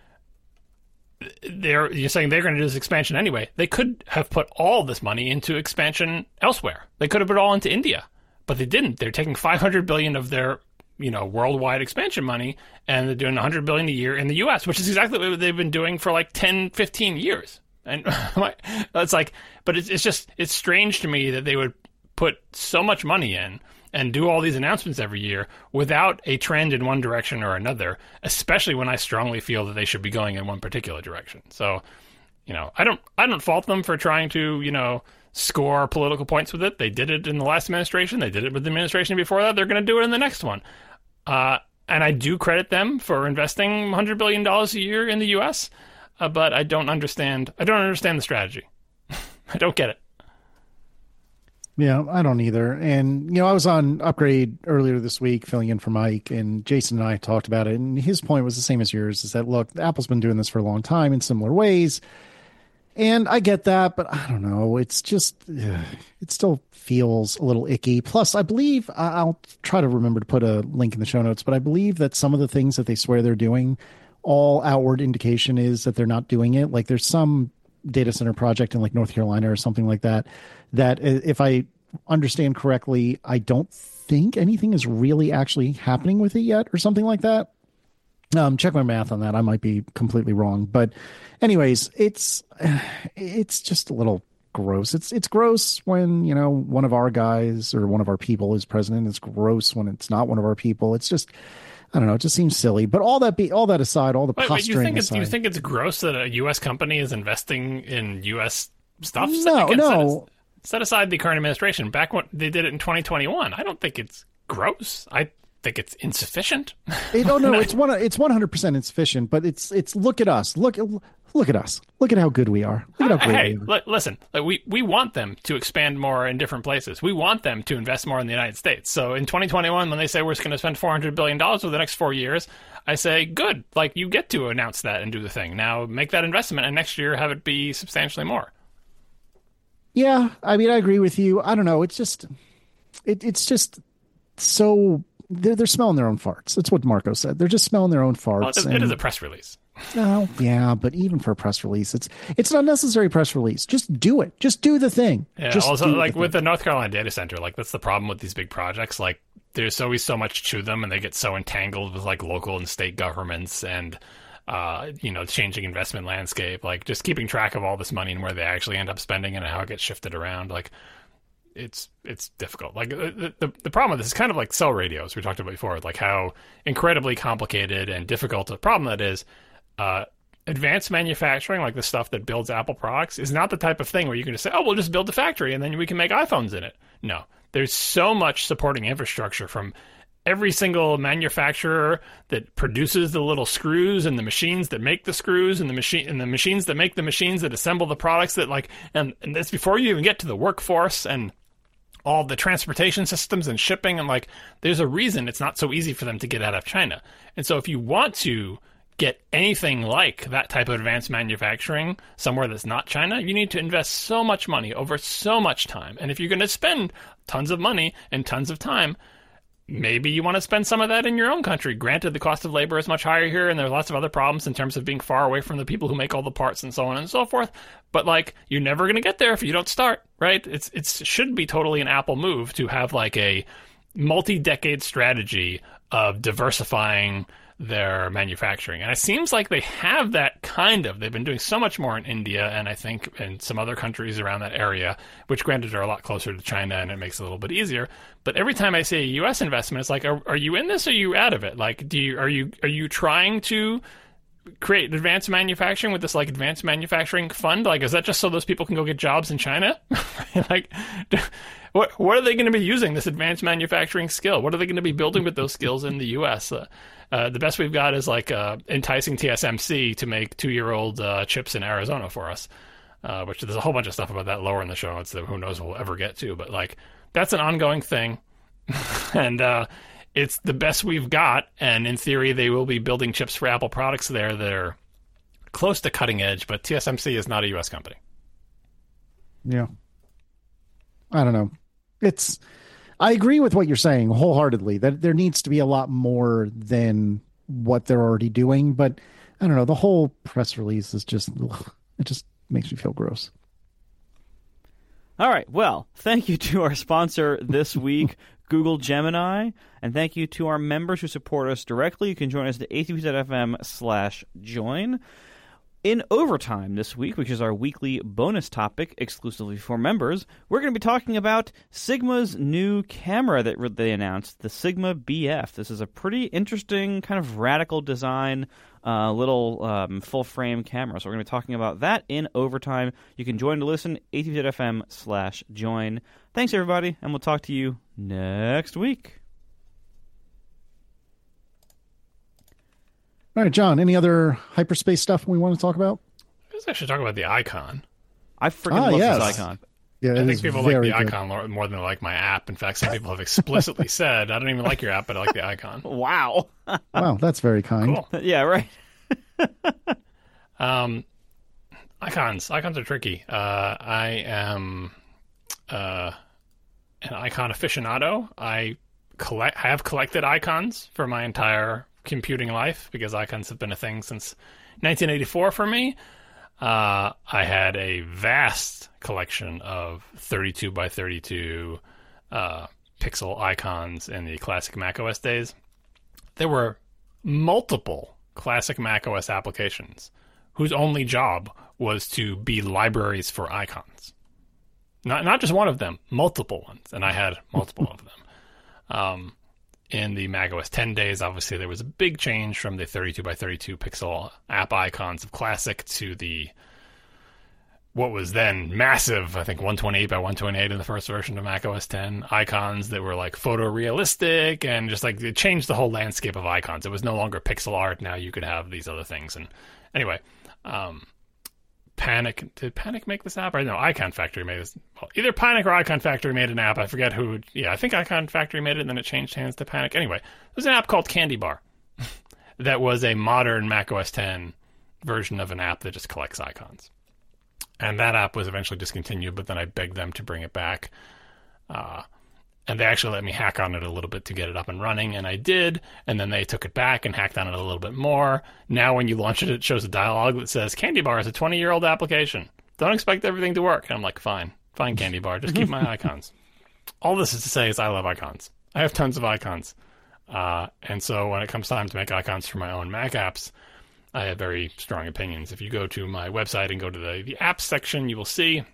They're you're saying they're going to do this expansion anyway. They could have put all this money into expansion elsewhere. They could have put it all into India, but they didn't. They're taking five hundred billion dollars of their, you know, worldwide expansion money, and they're doing one hundred billion dollars a year in the U S, which is exactly what they've been doing for like ten, fifteen years. And it's like, but it's it's just it's strange to me that they would put so much money in and do all these announcements every year without a trend in one direction or another, especially when I strongly feel that they should be going in one particular direction. So, you know, I don't I don't fault them for trying to, you know, score political points with it. They did it in the last administration. They did it with the administration before that. They're going to do it in the next one. Uh, and I do credit them for investing one hundred billion dollars a year in the U S, uh, but I don't understand. I don't understand the strategy. I don't get it. Yeah, I don't either. And, you know, I was on Upgrade earlier this week filling in for Mike, and Jason and I talked about it. And his point was the same as yours, is that, look, Apple's been doing this for a long time in similar ways. And I get that, but I don't know. It's just, ugh, it still feels a little icky. Plus, I believe, I'll try to remember to put a link in the show notes, but I believe that some of the things that they swear they're doing, all outward indication is that they're not doing it. Like there's some data center project in like North Carolina or something like that, that if I understand correctly, I don't think anything is really actually happening with it yet or something like that. Um, check my math on that. I might be completely wrong, but anyways, it's, it's just a little gross. It's, it's gross when, you know, one of our guys or one of our people is president. It's gross when it's not one of our people. It's just, I don't know. It just seems silly. But all that be all that aside, all the wait, posturing wait, you think aside, it's, you think it's gross that a U S company is investing in U S stuff? No, Again, no. Set, set aside the current administration. Back when they did it in twenty twenty-one, I don't think it's gross. I think it's insufficient. It, oh no, it's one. It's one hundred percent insufficient. But it's it's look at us. Look look at us. Look at how good we are. Look at how great hey, we are. L- listen, like we, we want them to expand more in different places. We want them to invest more in the United States. So in twenty twenty-one, when they say we're going to spend four hundred billion dollars over the next four years, I say, good. Like, you get to announce that and do the thing. Now make that investment, and next year have it be substantially more. Yeah, I mean, I agree with you. I don't know. It's just, it, it's just so they're they're smelling their own farts. That's what Marco said. They're just smelling their own farts. Well, it, is, and, it is a press release. Oh, yeah, but even for a press release, it's it's an unnecessary press release. Just do it. Just do the thing. Yeah. Just Also, do like the with thing. the North Carolina data center, like that's the problem with these big projects. Like there's always so much to them, and they get so entangled with like local and state governments and uh, you know, changing investment landscape. Like just keeping track of all this money and where they actually end up spending it and how it gets shifted around. Like it's it's difficult. Like the, the the problem with this is kind of like cell radios we talked about before. Like how incredibly complicated and difficult a problem that is. Uh, advanced manufacturing, like the stuff that builds Apple products, is not the type of thing where you can just say, oh, we'll just build the factory and then we can make iPhones in it. No, there's so much supporting infrastructure from every single manufacturer that produces the little screws and the machines that make the screws and the machine and the machines that make the machines that assemble the products that like, and, and that's before you even get to the workforce and all the transportation systems and shipping. And like, there's a reason it's not so easy for them to get out of China. And so if you want to get anything like that type of advanced manufacturing somewhere that's not China, you need to invest so much money over so much time. And if you're going to spend tons of money and tons of time, maybe you want to spend some of that in your own country. Granted, the cost of labor is much higher here, and there are lots of other problems in terms of being far away from the people who make all the parts and so on and so forth. But like, you're never going to get there if you don't start, right? It's it should be totally an Apple move to have like a multi-decade strategy of diversifying their manufacturing. And it seems like they have that kind of. They've been doing so much more in India and I think in some other countries around that area, which granted are a lot closer to China and it makes it a little bit easier. But every time I say a U S investment, it's like, are, are you in this or are you out of it? Like, do you, are you, are you trying to create advanced manufacturing with this like advanced manufacturing fund? Like, is that just so those people can go get jobs in China? Like, what what are they going to be using this advanced manufacturing skill? What are they going to be building with those skills in the U S? Uh, uh, the best we've got is like uh, enticing T S M C to make two-year-old uh, chips in Arizona for us, uh, which there's a whole bunch of stuff about that lower in the show notes that who knows we'll ever get to. But like, that's an ongoing thing, and uh, it's the best we've got. And in theory, they will be building chips for Apple products there that are close to cutting edge. But T S M C is not a U S company. Yeah. I don't know. It's, I agree with what you're saying wholeheartedly that there needs to be a lot more than what they're already doing. But I don't know. The whole press release is just, ugh, it just makes me feel gross. All right. Well, thank you to our sponsor this week, Google Gemini. And thank you to our members who support us directly. You can join us at atp.fm slash join. In Overtime this week, which is our weekly bonus topic exclusively for members, we're going to be talking about Sigma's new camera that they announced, the Sigma B F. This is a pretty interesting, kind of radical design, uh, little um, full-frame camera. So we're going to be talking about that in Overtime. You can join to listen, atp.fm slash join. Thanks, everybody, and we'll talk to you next week. All right, John, any other hyperspace stuff we want to talk about? Let's actually talk about the icon. I freaking Ah, love yes. this icon. Yeah, I it think is people like very the good. icon more, more than they like my app. In fact, some people have explicitly said, I don't even like your app, but I like the icon. Wow. Wow, that's very kind. Cool. Yeah, right. Um, icons. Icons are tricky. Uh, I am uh, an icon aficionado. I collect. I have collected icons for my entire computing life because icons have been a thing since nineteen eighty-four for me. Uh, I had a vast collection of thirty-two by thirty-two uh, pixel icons in the classic macOS days. There were multiple classic macOS applications whose only job was to be libraries for icons. Not not just one of them, multiple ones, and I had multiple of them. Um, in the macOS ten days, obviously, there was a big change from the thirty-two by thirty-two pixel app icons of Classic to the what was then massive, I think one twenty-eight by one twenty-eight in the first version of macOS ten icons that were like photorealistic and just like it changed the whole landscape of icons. It was no longer pixel art. Now you could have these other things. And anyway, um, Panic, did Panic make this app? Or no, Icon Factory made this. Well, either Panic or Icon Factory made an app. I forget who. Yeah, I think Icon Factory made it and then it changed hands to Panic. Anyway, there's an app called Candy Bar that was a modern macOS ten version of an app that just collects icons. And that app was eventually discontinued, but then I begged them to bring it back. Uh, and they actually let me hack on it a little bit to get it up and running, and I did, and then they took it back and hacked on it a little bit more. Now when you launch it, it shows a dialog that says, Candy Bar is a twenty-year-old application. Don't expect everything to work. And I'm like, fine, fine, Candy Bar, just keep my icons. All this is to say is I love icons. I have tons of icons. Uh, and so when it comes time to make icons for my own Mac apps, I have very strong opinions. If you go to my website and go to the, the apps section, you will see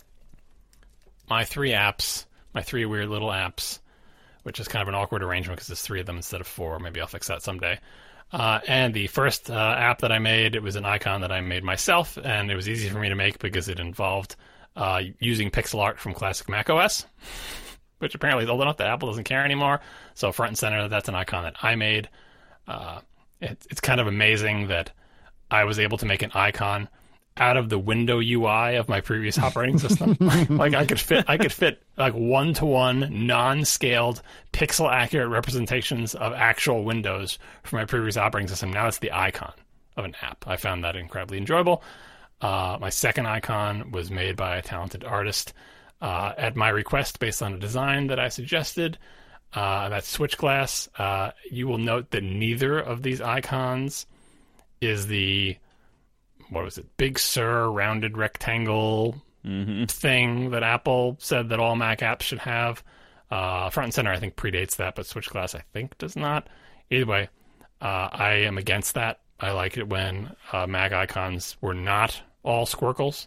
my three apps, my three weird little apps, which is kind of an awkward arrangement because there's three of them instead of four. Maybe I'll fix that someday. Uh, and the first uh, app that I made, it was an icon that I made myself, and it was easy for me to make because it involved uh, using pixel art from classic macOS, which apparently is old enough that Apple doesn't care anymore. So front and center, that's an icon that I made. Uh, it, it's kind of amazing that I was able to make an icon out of the window U I of my previous operating system. Like I could fit, I could fit like one-to-one, non-scaled, pixel-accurate representations of actual windows from my previous operating system. Now it's the icon of an app. I found that incredibly enjoyable. Uh, my second icon was made by a talented artist uh, at my request based on a design that I suggested. Uh, that's Switch Glass. Uh, you will note that neither of these icons is the, what was it, Big Sur rounded rectangle mm-hmm. thing that Apple said that all Mac apps should have. Uh, front and center, I think, predates that, but Switch Glass, I think, does not. Either way, uh, I am against that. I like it when uh, Mac icons were not all squircles.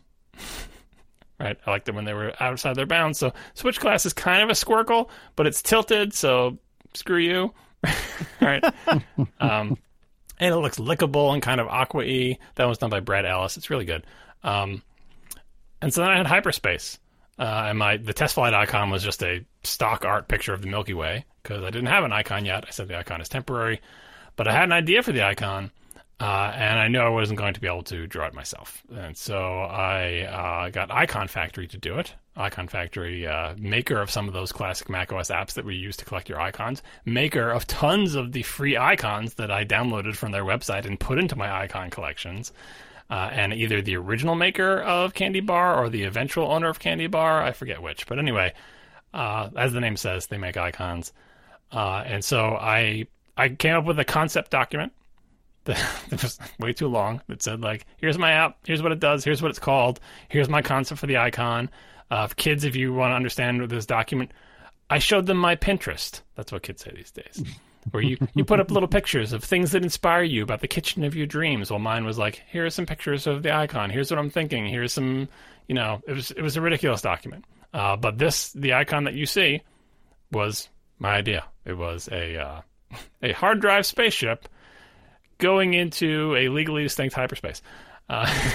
Right? I liked it when they were outside their bounds. So Switch Glass is kind of a squircle, but it's tilted, so screw you. Right? um, and it looks lickable and kind of aqua-y. That was done by Brad Ellis. It's really good. Um, and so then I had Hyperspace. Uh, and my the test flight icon was just a stock art picture of the Milky Way, because I didn't have an icon yet. I said the icon is temporary. But I had an idea for the icon, uh, and I knew I wasn't going to be able to draw it myself. And so I uh, got Icon Factory to do it. Icon Factory, uh, maker of some of those classic macOS apps that we use to collect your icons, maker of tons of the free icons that I downloaded from their website and put into my icon collections. Uh, and either the original maker of Candy Bar or the eventual owner of Candy Bar, I forget which. But anyway, uh, as the name says, they make icons. Uh, and so I I came up with a concept document that, that was way too long. That said, like, here's my app, here's what it does, here's what it's called, here's my concept for the icon. Uh, for kids, if you want to understand this document, I showed them my Pinterest. That's what kids say these days. Where you, you put up little pictures of things that inspire you about the kitchen of your dreams. Well, mine was like, here are some pictures of the icon. Here's what I'm thinking. Here's some, you know, it was it was a ridiculous document. Uh, but this, the icon that you see, was my idea. It was a uh, a hard drive spaceship going into a legally distinct hyperspace. Uh,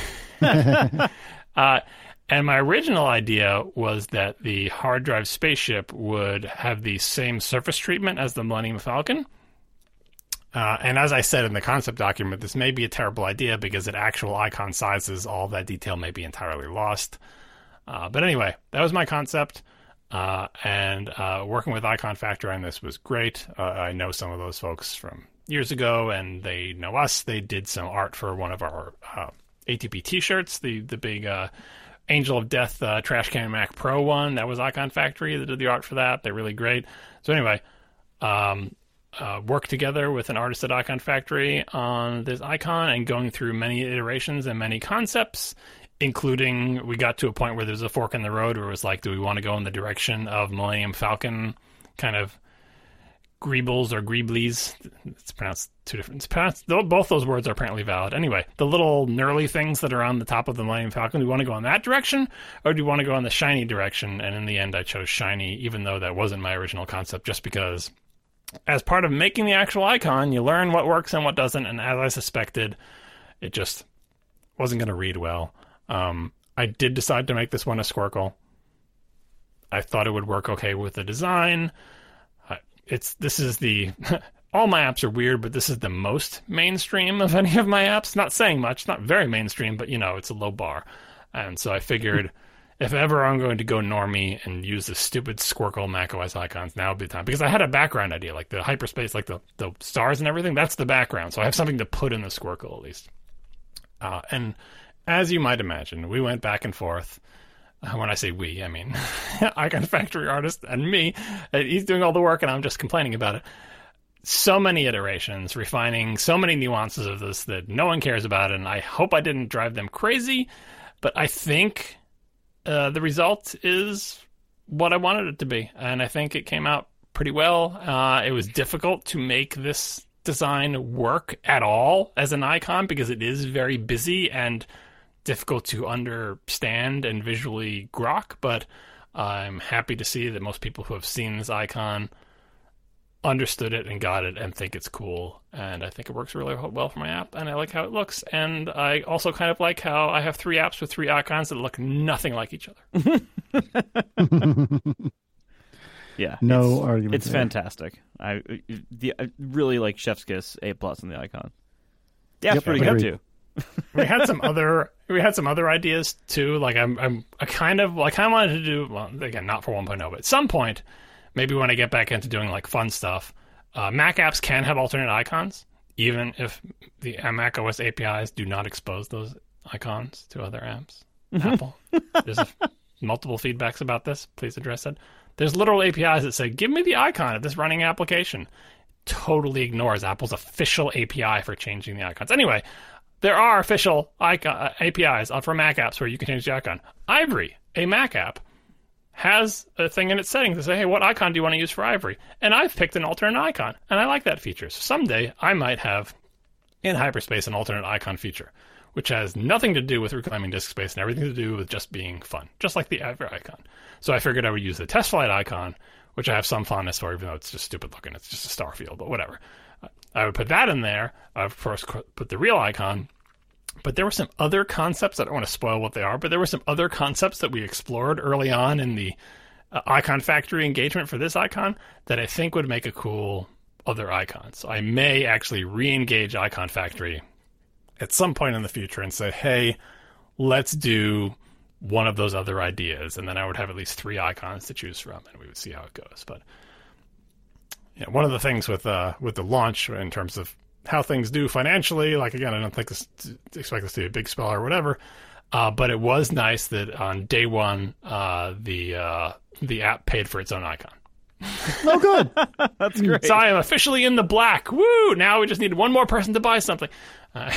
uh, and my original idea was that the hard drive spaceship would have the same surface treatment as the Millennium Falcon. Uh, and as I said in the concept document, this may be a terrible idea because at actual icon sizes, all that detail may be entirely lost. Uh, but anyway, that was my concept. Uh, and uh, working with Icon Factory on this was great. Uh, I know some of those folks from years ago, and they know us. They did some art for one of our uh, A T P t-shirts, the, the big... Uh, Angel of Death uh, Trash Can Mac Pro one. That was Icon Factory that did the art for that. They're really great. So anyway, um, uh, worked together with an artist at Icon Factory on this icon and going through many iterations and many concepts, including we got to a point where there's a fork in the road where it was like, do we want to go in the direction of Millennium Falcon kind of Greebles or Greeblies? It's pronounced two different. It's pronounced, both those words are apparently valid. Anyway, the little knurly things that are on the top of the Millennium Falcon, do you want to go in that direction or do you want to go in the shiny direction? And in the end, I chose shiny, even though that wasn't my original concept, just because as part of making the actual icon, you learn what works and what doesn't. And as I suspected, it just wasn't going to read well. Um, I did decide to make this one a squircle. I thought it would work okay with the design. It's this is the all my apps are weird, but this is the most mainstream of any of my apps. Not saying much, not very mainstream, but you know, it's a low bar. And so I figured if ever I'm going to go normie and use the stupid squircle macOS icons, now would be the time. Because I had a background idea, like the hyperspace, like the, the stars and everything, that's the background. So I have something to put in the squircle at least. Uh, and as you might imagine, we went back and forth Uh, when I say we, I mean Icon Factory artist and me. Uh, he's doing all the work, and I'm just complaining about it. So many iterations, refining so many nuances of this that no one cares about, and I hope I didn't drive them crazy, but I think uh, the result is what I wanted it to be, and I think it came out pretty well. Uh, it was difficult to make this design work at all as an icon because it is very busy and difficult to understand and visually grok, but I'm happy to see that most people who have seen this icon understood it and got it and think it's cool, and I think it works really well for my app, and I like how it looks, and I also kind of like how I have three apps with three icons that look nothing like each other. Yeah, no it's, argument. It's there. fantastic. I, the, I really like Chef's Kiss A plus on the icon. Yeah, it's Yep, pretty agreed. good too. we had some other we had some other ideas too. Like I'm I'm I kind of I kind of wanted to do, well, again, not for one point oh, but at some point, maybe when I get back into doing like fun stuff, uh, Mac apps can have alternate icons, even if the Mac O S A P Is do not expose those icons to other apps. Apple, there's a, multiple feedbacks about this. Please address it. There's literal A P Is that say, give me the icon of this running application. Totally ignores Apple's official A P I for changing the icons. Anyway, there are official icon, uh, A P Is for Mac apps where you can change the icon. Ivory, a Mac app, has a thing in its settings to say, hey, what icon do you want to use for Ivory? And I've picked an alternate icon, and I like that feature. So someday I might have, in Hyperspace, an alternate icon feature, which has nothing to do with reclaiming disk space and everything to do with just being fun, just like the Ivory icon. So I figured I would use the test flight icon, which I have some fondness for, even though it's just stupid looking. It's just a star field, but whatever. I would put that in there. I would, of course, put the real icon. But there were some other concepts. I don't want to spoil what they are, but there were some other concepts that we explored early on in the uh, Icon Factory engagement for this icon that I think would make a cool other icon. So I may actually re-engage Icon Factory at some point in the future and say, hey, let's do one of those other ideas, and then I would have at least three icons to choose from, and we would see how it goes. But yeah, one of the things with uh, with the launch in terms of how things do financially, like again, I don't think this expect this to be a big spell or whatever, uh, but it was nice that on day one, uh, the uh, the app paid for its own icon. Oh, good. That's great. So I am officially in the black. Woo! Now we just need one more person to buy something. Uh,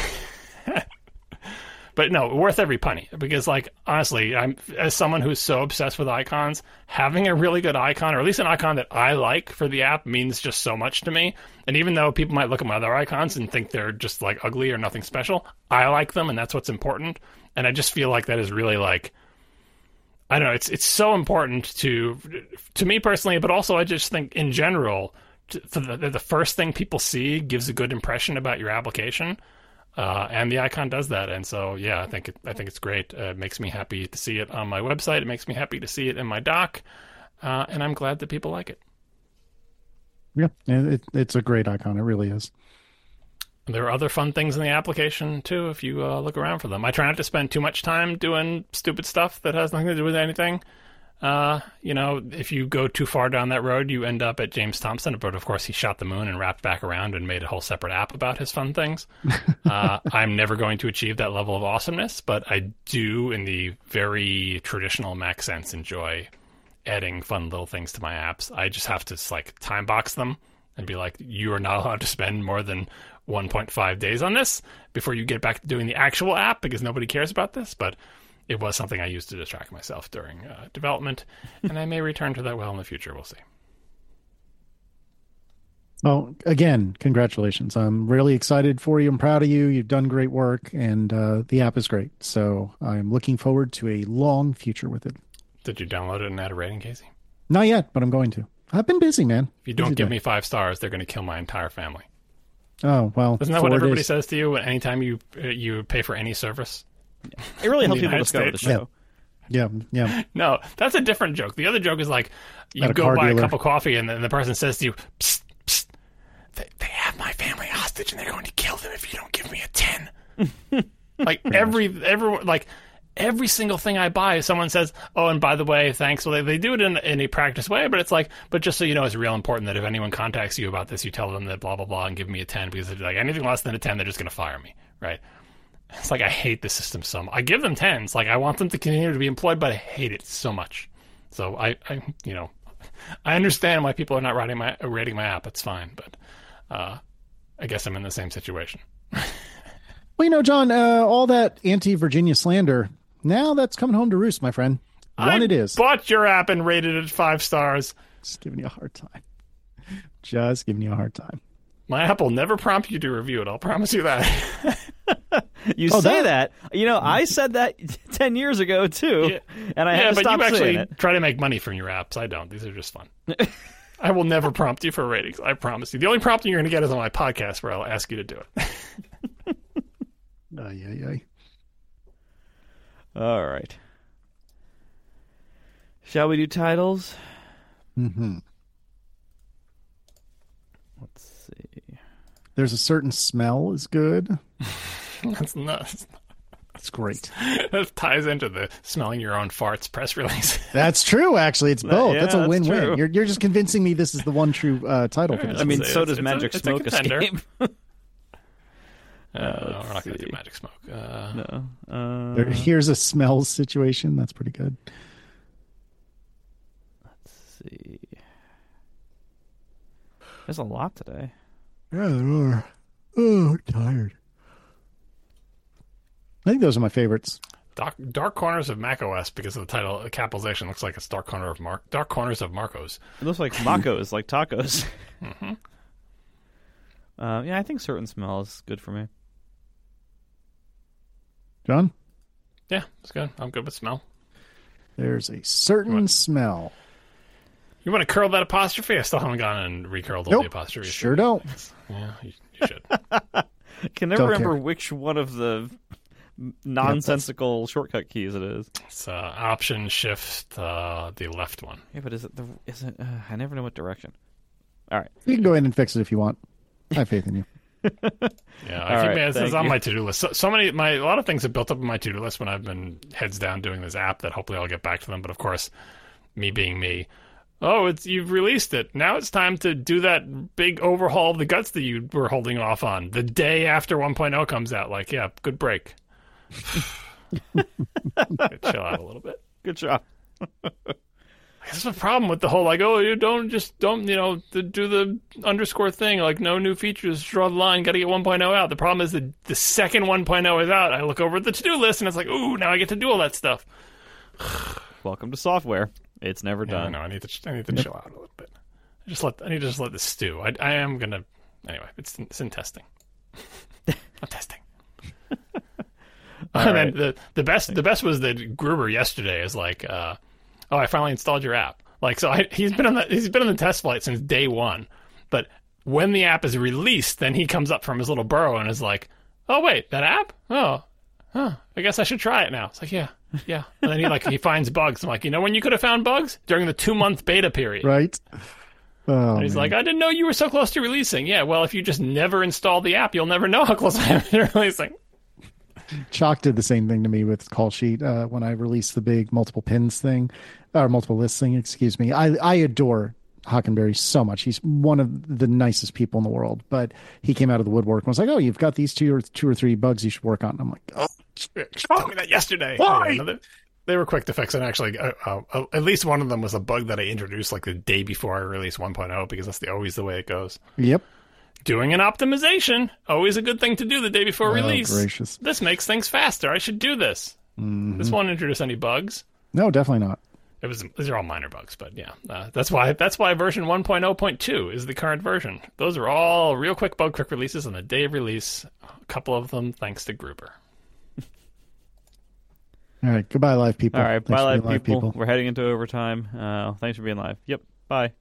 But no, worth every penny, because, like, honestly, I'm as someone who's so obsessed with icons, having a really good icon, or at least an icon that I like for the app, means just so much to me. And even though people might look at my other icons and think they're just, like, ugly or nothing special, I like them, and that's what's important. And I just feel like that is really, like, I don't know, it's it's so important to to me personally, but also I just think in general, to, for the, the first thing people see gives a good impression about your application. Uh, and the icon does that, and so yeah, I think it, I think it's great. Uh, it makes me happy to see it on my website. It makes me happy to see it in my dock, uh, and I'm glad that people like it. Yeah, it, it's a great icon. It really is. There are other fun things in the application too, if you uh, look around for them. I try not to spend too much time doing stupid stuff that has nothing to do with anything. Uh, you know, if you go too far down that road, you end up at James Thompson. But of course, he shot the moon and wrapped back around and made a whole separate app about his fun things. uh, I'm never going to achieve that level of awesomeness, but I do, in the very traditional Mac sense, enjoy adding fun little things to my apps. I just have to like time box them and be like, you are not allowed to spend more than one point five days on this before you get back to doing the actual app, because nobody cares about this. But it was something I used to distract myself during uh, development, and I may return to that well in the future. We'll see. Well, again, congratulations. I'm really excited for you. I'm proud of you. You've done great work, and uh, the app is great. So I'm looking forward to a long future with it. Did you download it and add a rating, Casey? Not yet, but I'm going to. I've been busy, man. If you don't Busy give day. me five stars, they're going to kill my entire family. Oh, well. Isn't that what four everybody days. says to you anytime you uh, you pay for any service? It really helps In the people United discover the States. show. Yeah, yeah. No, that's a different joke. The other joke is like, you At a go car buy dealer. a cup of coffee and then the person says to you, psst, psst, they, they have my family hostage and they're going to kill them if you don't give me a ten. Like every, every, like every single thing I buy, someone says, oh, and by the way, thanks. Well, they, they do it in, in a practiced way, but it's like, but just so you know, it's real important that if anyone contacts you about this, you tell them that blah, blah, blah, and give me a ten, because if like anything less than a ten, they're just going to fire me. Right. It's like I hate the system so much. I give them tens. Like I want them to continue to be employed, but I hate it so much. So I, I you know, I understand why people are not rating my rating my app. It's fine, but uh, I guess I'm in the same situation. Well, you know, John, uh, all that anti-Virginia slander, now that's coming home to roost, my friend. One I it is. bought your app and rated it five stars. Just giving you a hard time. Just giving you a hard time. My app will never prompt you to review it. I'll promise you that. You Oh, say that- that. You know, I said that ten years ago, too, Yeah. and I yeah, had to but stop you saying actually it. try to make money from your apps. I don't. These are just fun. I will never prompt you for ratings. I promise you. The only prompting you're going to get is on my podcast where I'll ask you to do it. Ay, ay, ay. All right. Shall we do titles? Mm-hmm. Let's see. There's a certain smell is good. That's nuts. It's great. That ties into the smelling your own farts press release. That's true, actually. It's both. yeah, that's a that's win-win. true. You're, you're just convincing me this is the one true uh, title for Yeah, this. I mean, It's a- so it's- does it's a- Magic it's a Smoke contender. Escape. Uh, let's we're not going to see. do Magic Smoke. Uh, No. Uh, There, here's a smells situation. That's pretty good. Let's see. There's a lot today. Yeah, there are. Oh, tired. I think those are my favorites. Dark, Dark Corners of macOS, because of the title, the capitalization looks like it's Dark Corner of Mar- Dark Corners of Marcos. It looks like macos, like tacos. Mm-hmm. Uh, yeah, I think certain smell is good for me. John, Yeah, it's good. I'm good with smell. there's a certain What? smell. You want to curl that apostrophe? I still haven't gone and recurled all Nope. the apostrophes. Sure don't. Yeah, you, you should. Can never Don't remember care. which one of the nonsensical shortcut keys it is. It's uh, Option Shift uh, the left one. Yeah, but is it the? Is it? Uh, I never know what direction. All right. You can go in and fix it if you want. I have faith in you. Yeah, All I keep right, it's, it's thank on you. my to-do list. So, so many, my a lot of things have built up on my to-do list when I've been heads down doing this app. That hopefully I'll get back to them. But of course, me being me, oh, it's you've released it. Now it's time to do that big overhaul of the guts that you were holding off on the day after one point oh comes out. Like, yeah, good break. Chill out a little bit. Good job. That's the problem with the whole, like, oh, you don't just, don't, you know, the, do the underscore thing, like, no new features, draw the line, got to get one point oh out. The problem is that the second one point oh is out, I look over at the to-do list, and it's like, ooh, now I get to do all that stuff. Welcome to software. It's never Yeah, I done. know, I need to, I need to chill out a little bit. I just let, I need to just let this stew. I, I am going to, anyway, it's, it's in testing. I'm testing. All And right. then the, the best, the best was that Gruber yesterday is like, uh, oh, I finally installed your app. Like, so I, he's been on the he's been on the test flight since day one. But when the app is released, then he comes up from his little burrow and is like, "Oh wait, that app? Oh, huh. I guess I should try it now." It's like, yeah, yeah. And then he like he finds bugs. I'm like, you know, when you could have found bugs during the two month beta period. Right? Oh, And he's man. like, I didn't know you were so close to releasing. Yeah, well, if you just never install the app, you'll never know how close I am to releasing. Chalk did the same thing to me with Call Sheet uh, when I released the big multiple pins thing, or multiple lists thing, excuse me. I, I adore Hockenberry so much. He's one of the nicest people in the world, but he came out of the woodwork and was like, oh, you've got these two or two or three bugs you should work on. I'm like, oh, You told me that yesterday. Why? Yeah, no, they, they were quick to fix it. Actually, uh, uh, uh, at least one of them was a bug that I introduced like the day before I released one point oh, because that's the, always the way it goes. yep. Doing an optimization, always a good thing to do the day before Oh, release. gracious. This makes things faster. I should do this. Mhm. This won't introduce any bugs. No, definitely not. It was these are all minor bugs, but yeah, uh, that's why that's why version one point oh point two is the current version. Those are all real quick bug quick releases on the day of release. A couple of them thanks to Gruber. All right. Goodbye, live people. All right. Thanks Bye, for live being people. We're heading into overtime. Uh, thanks for being live. Yep. Bye.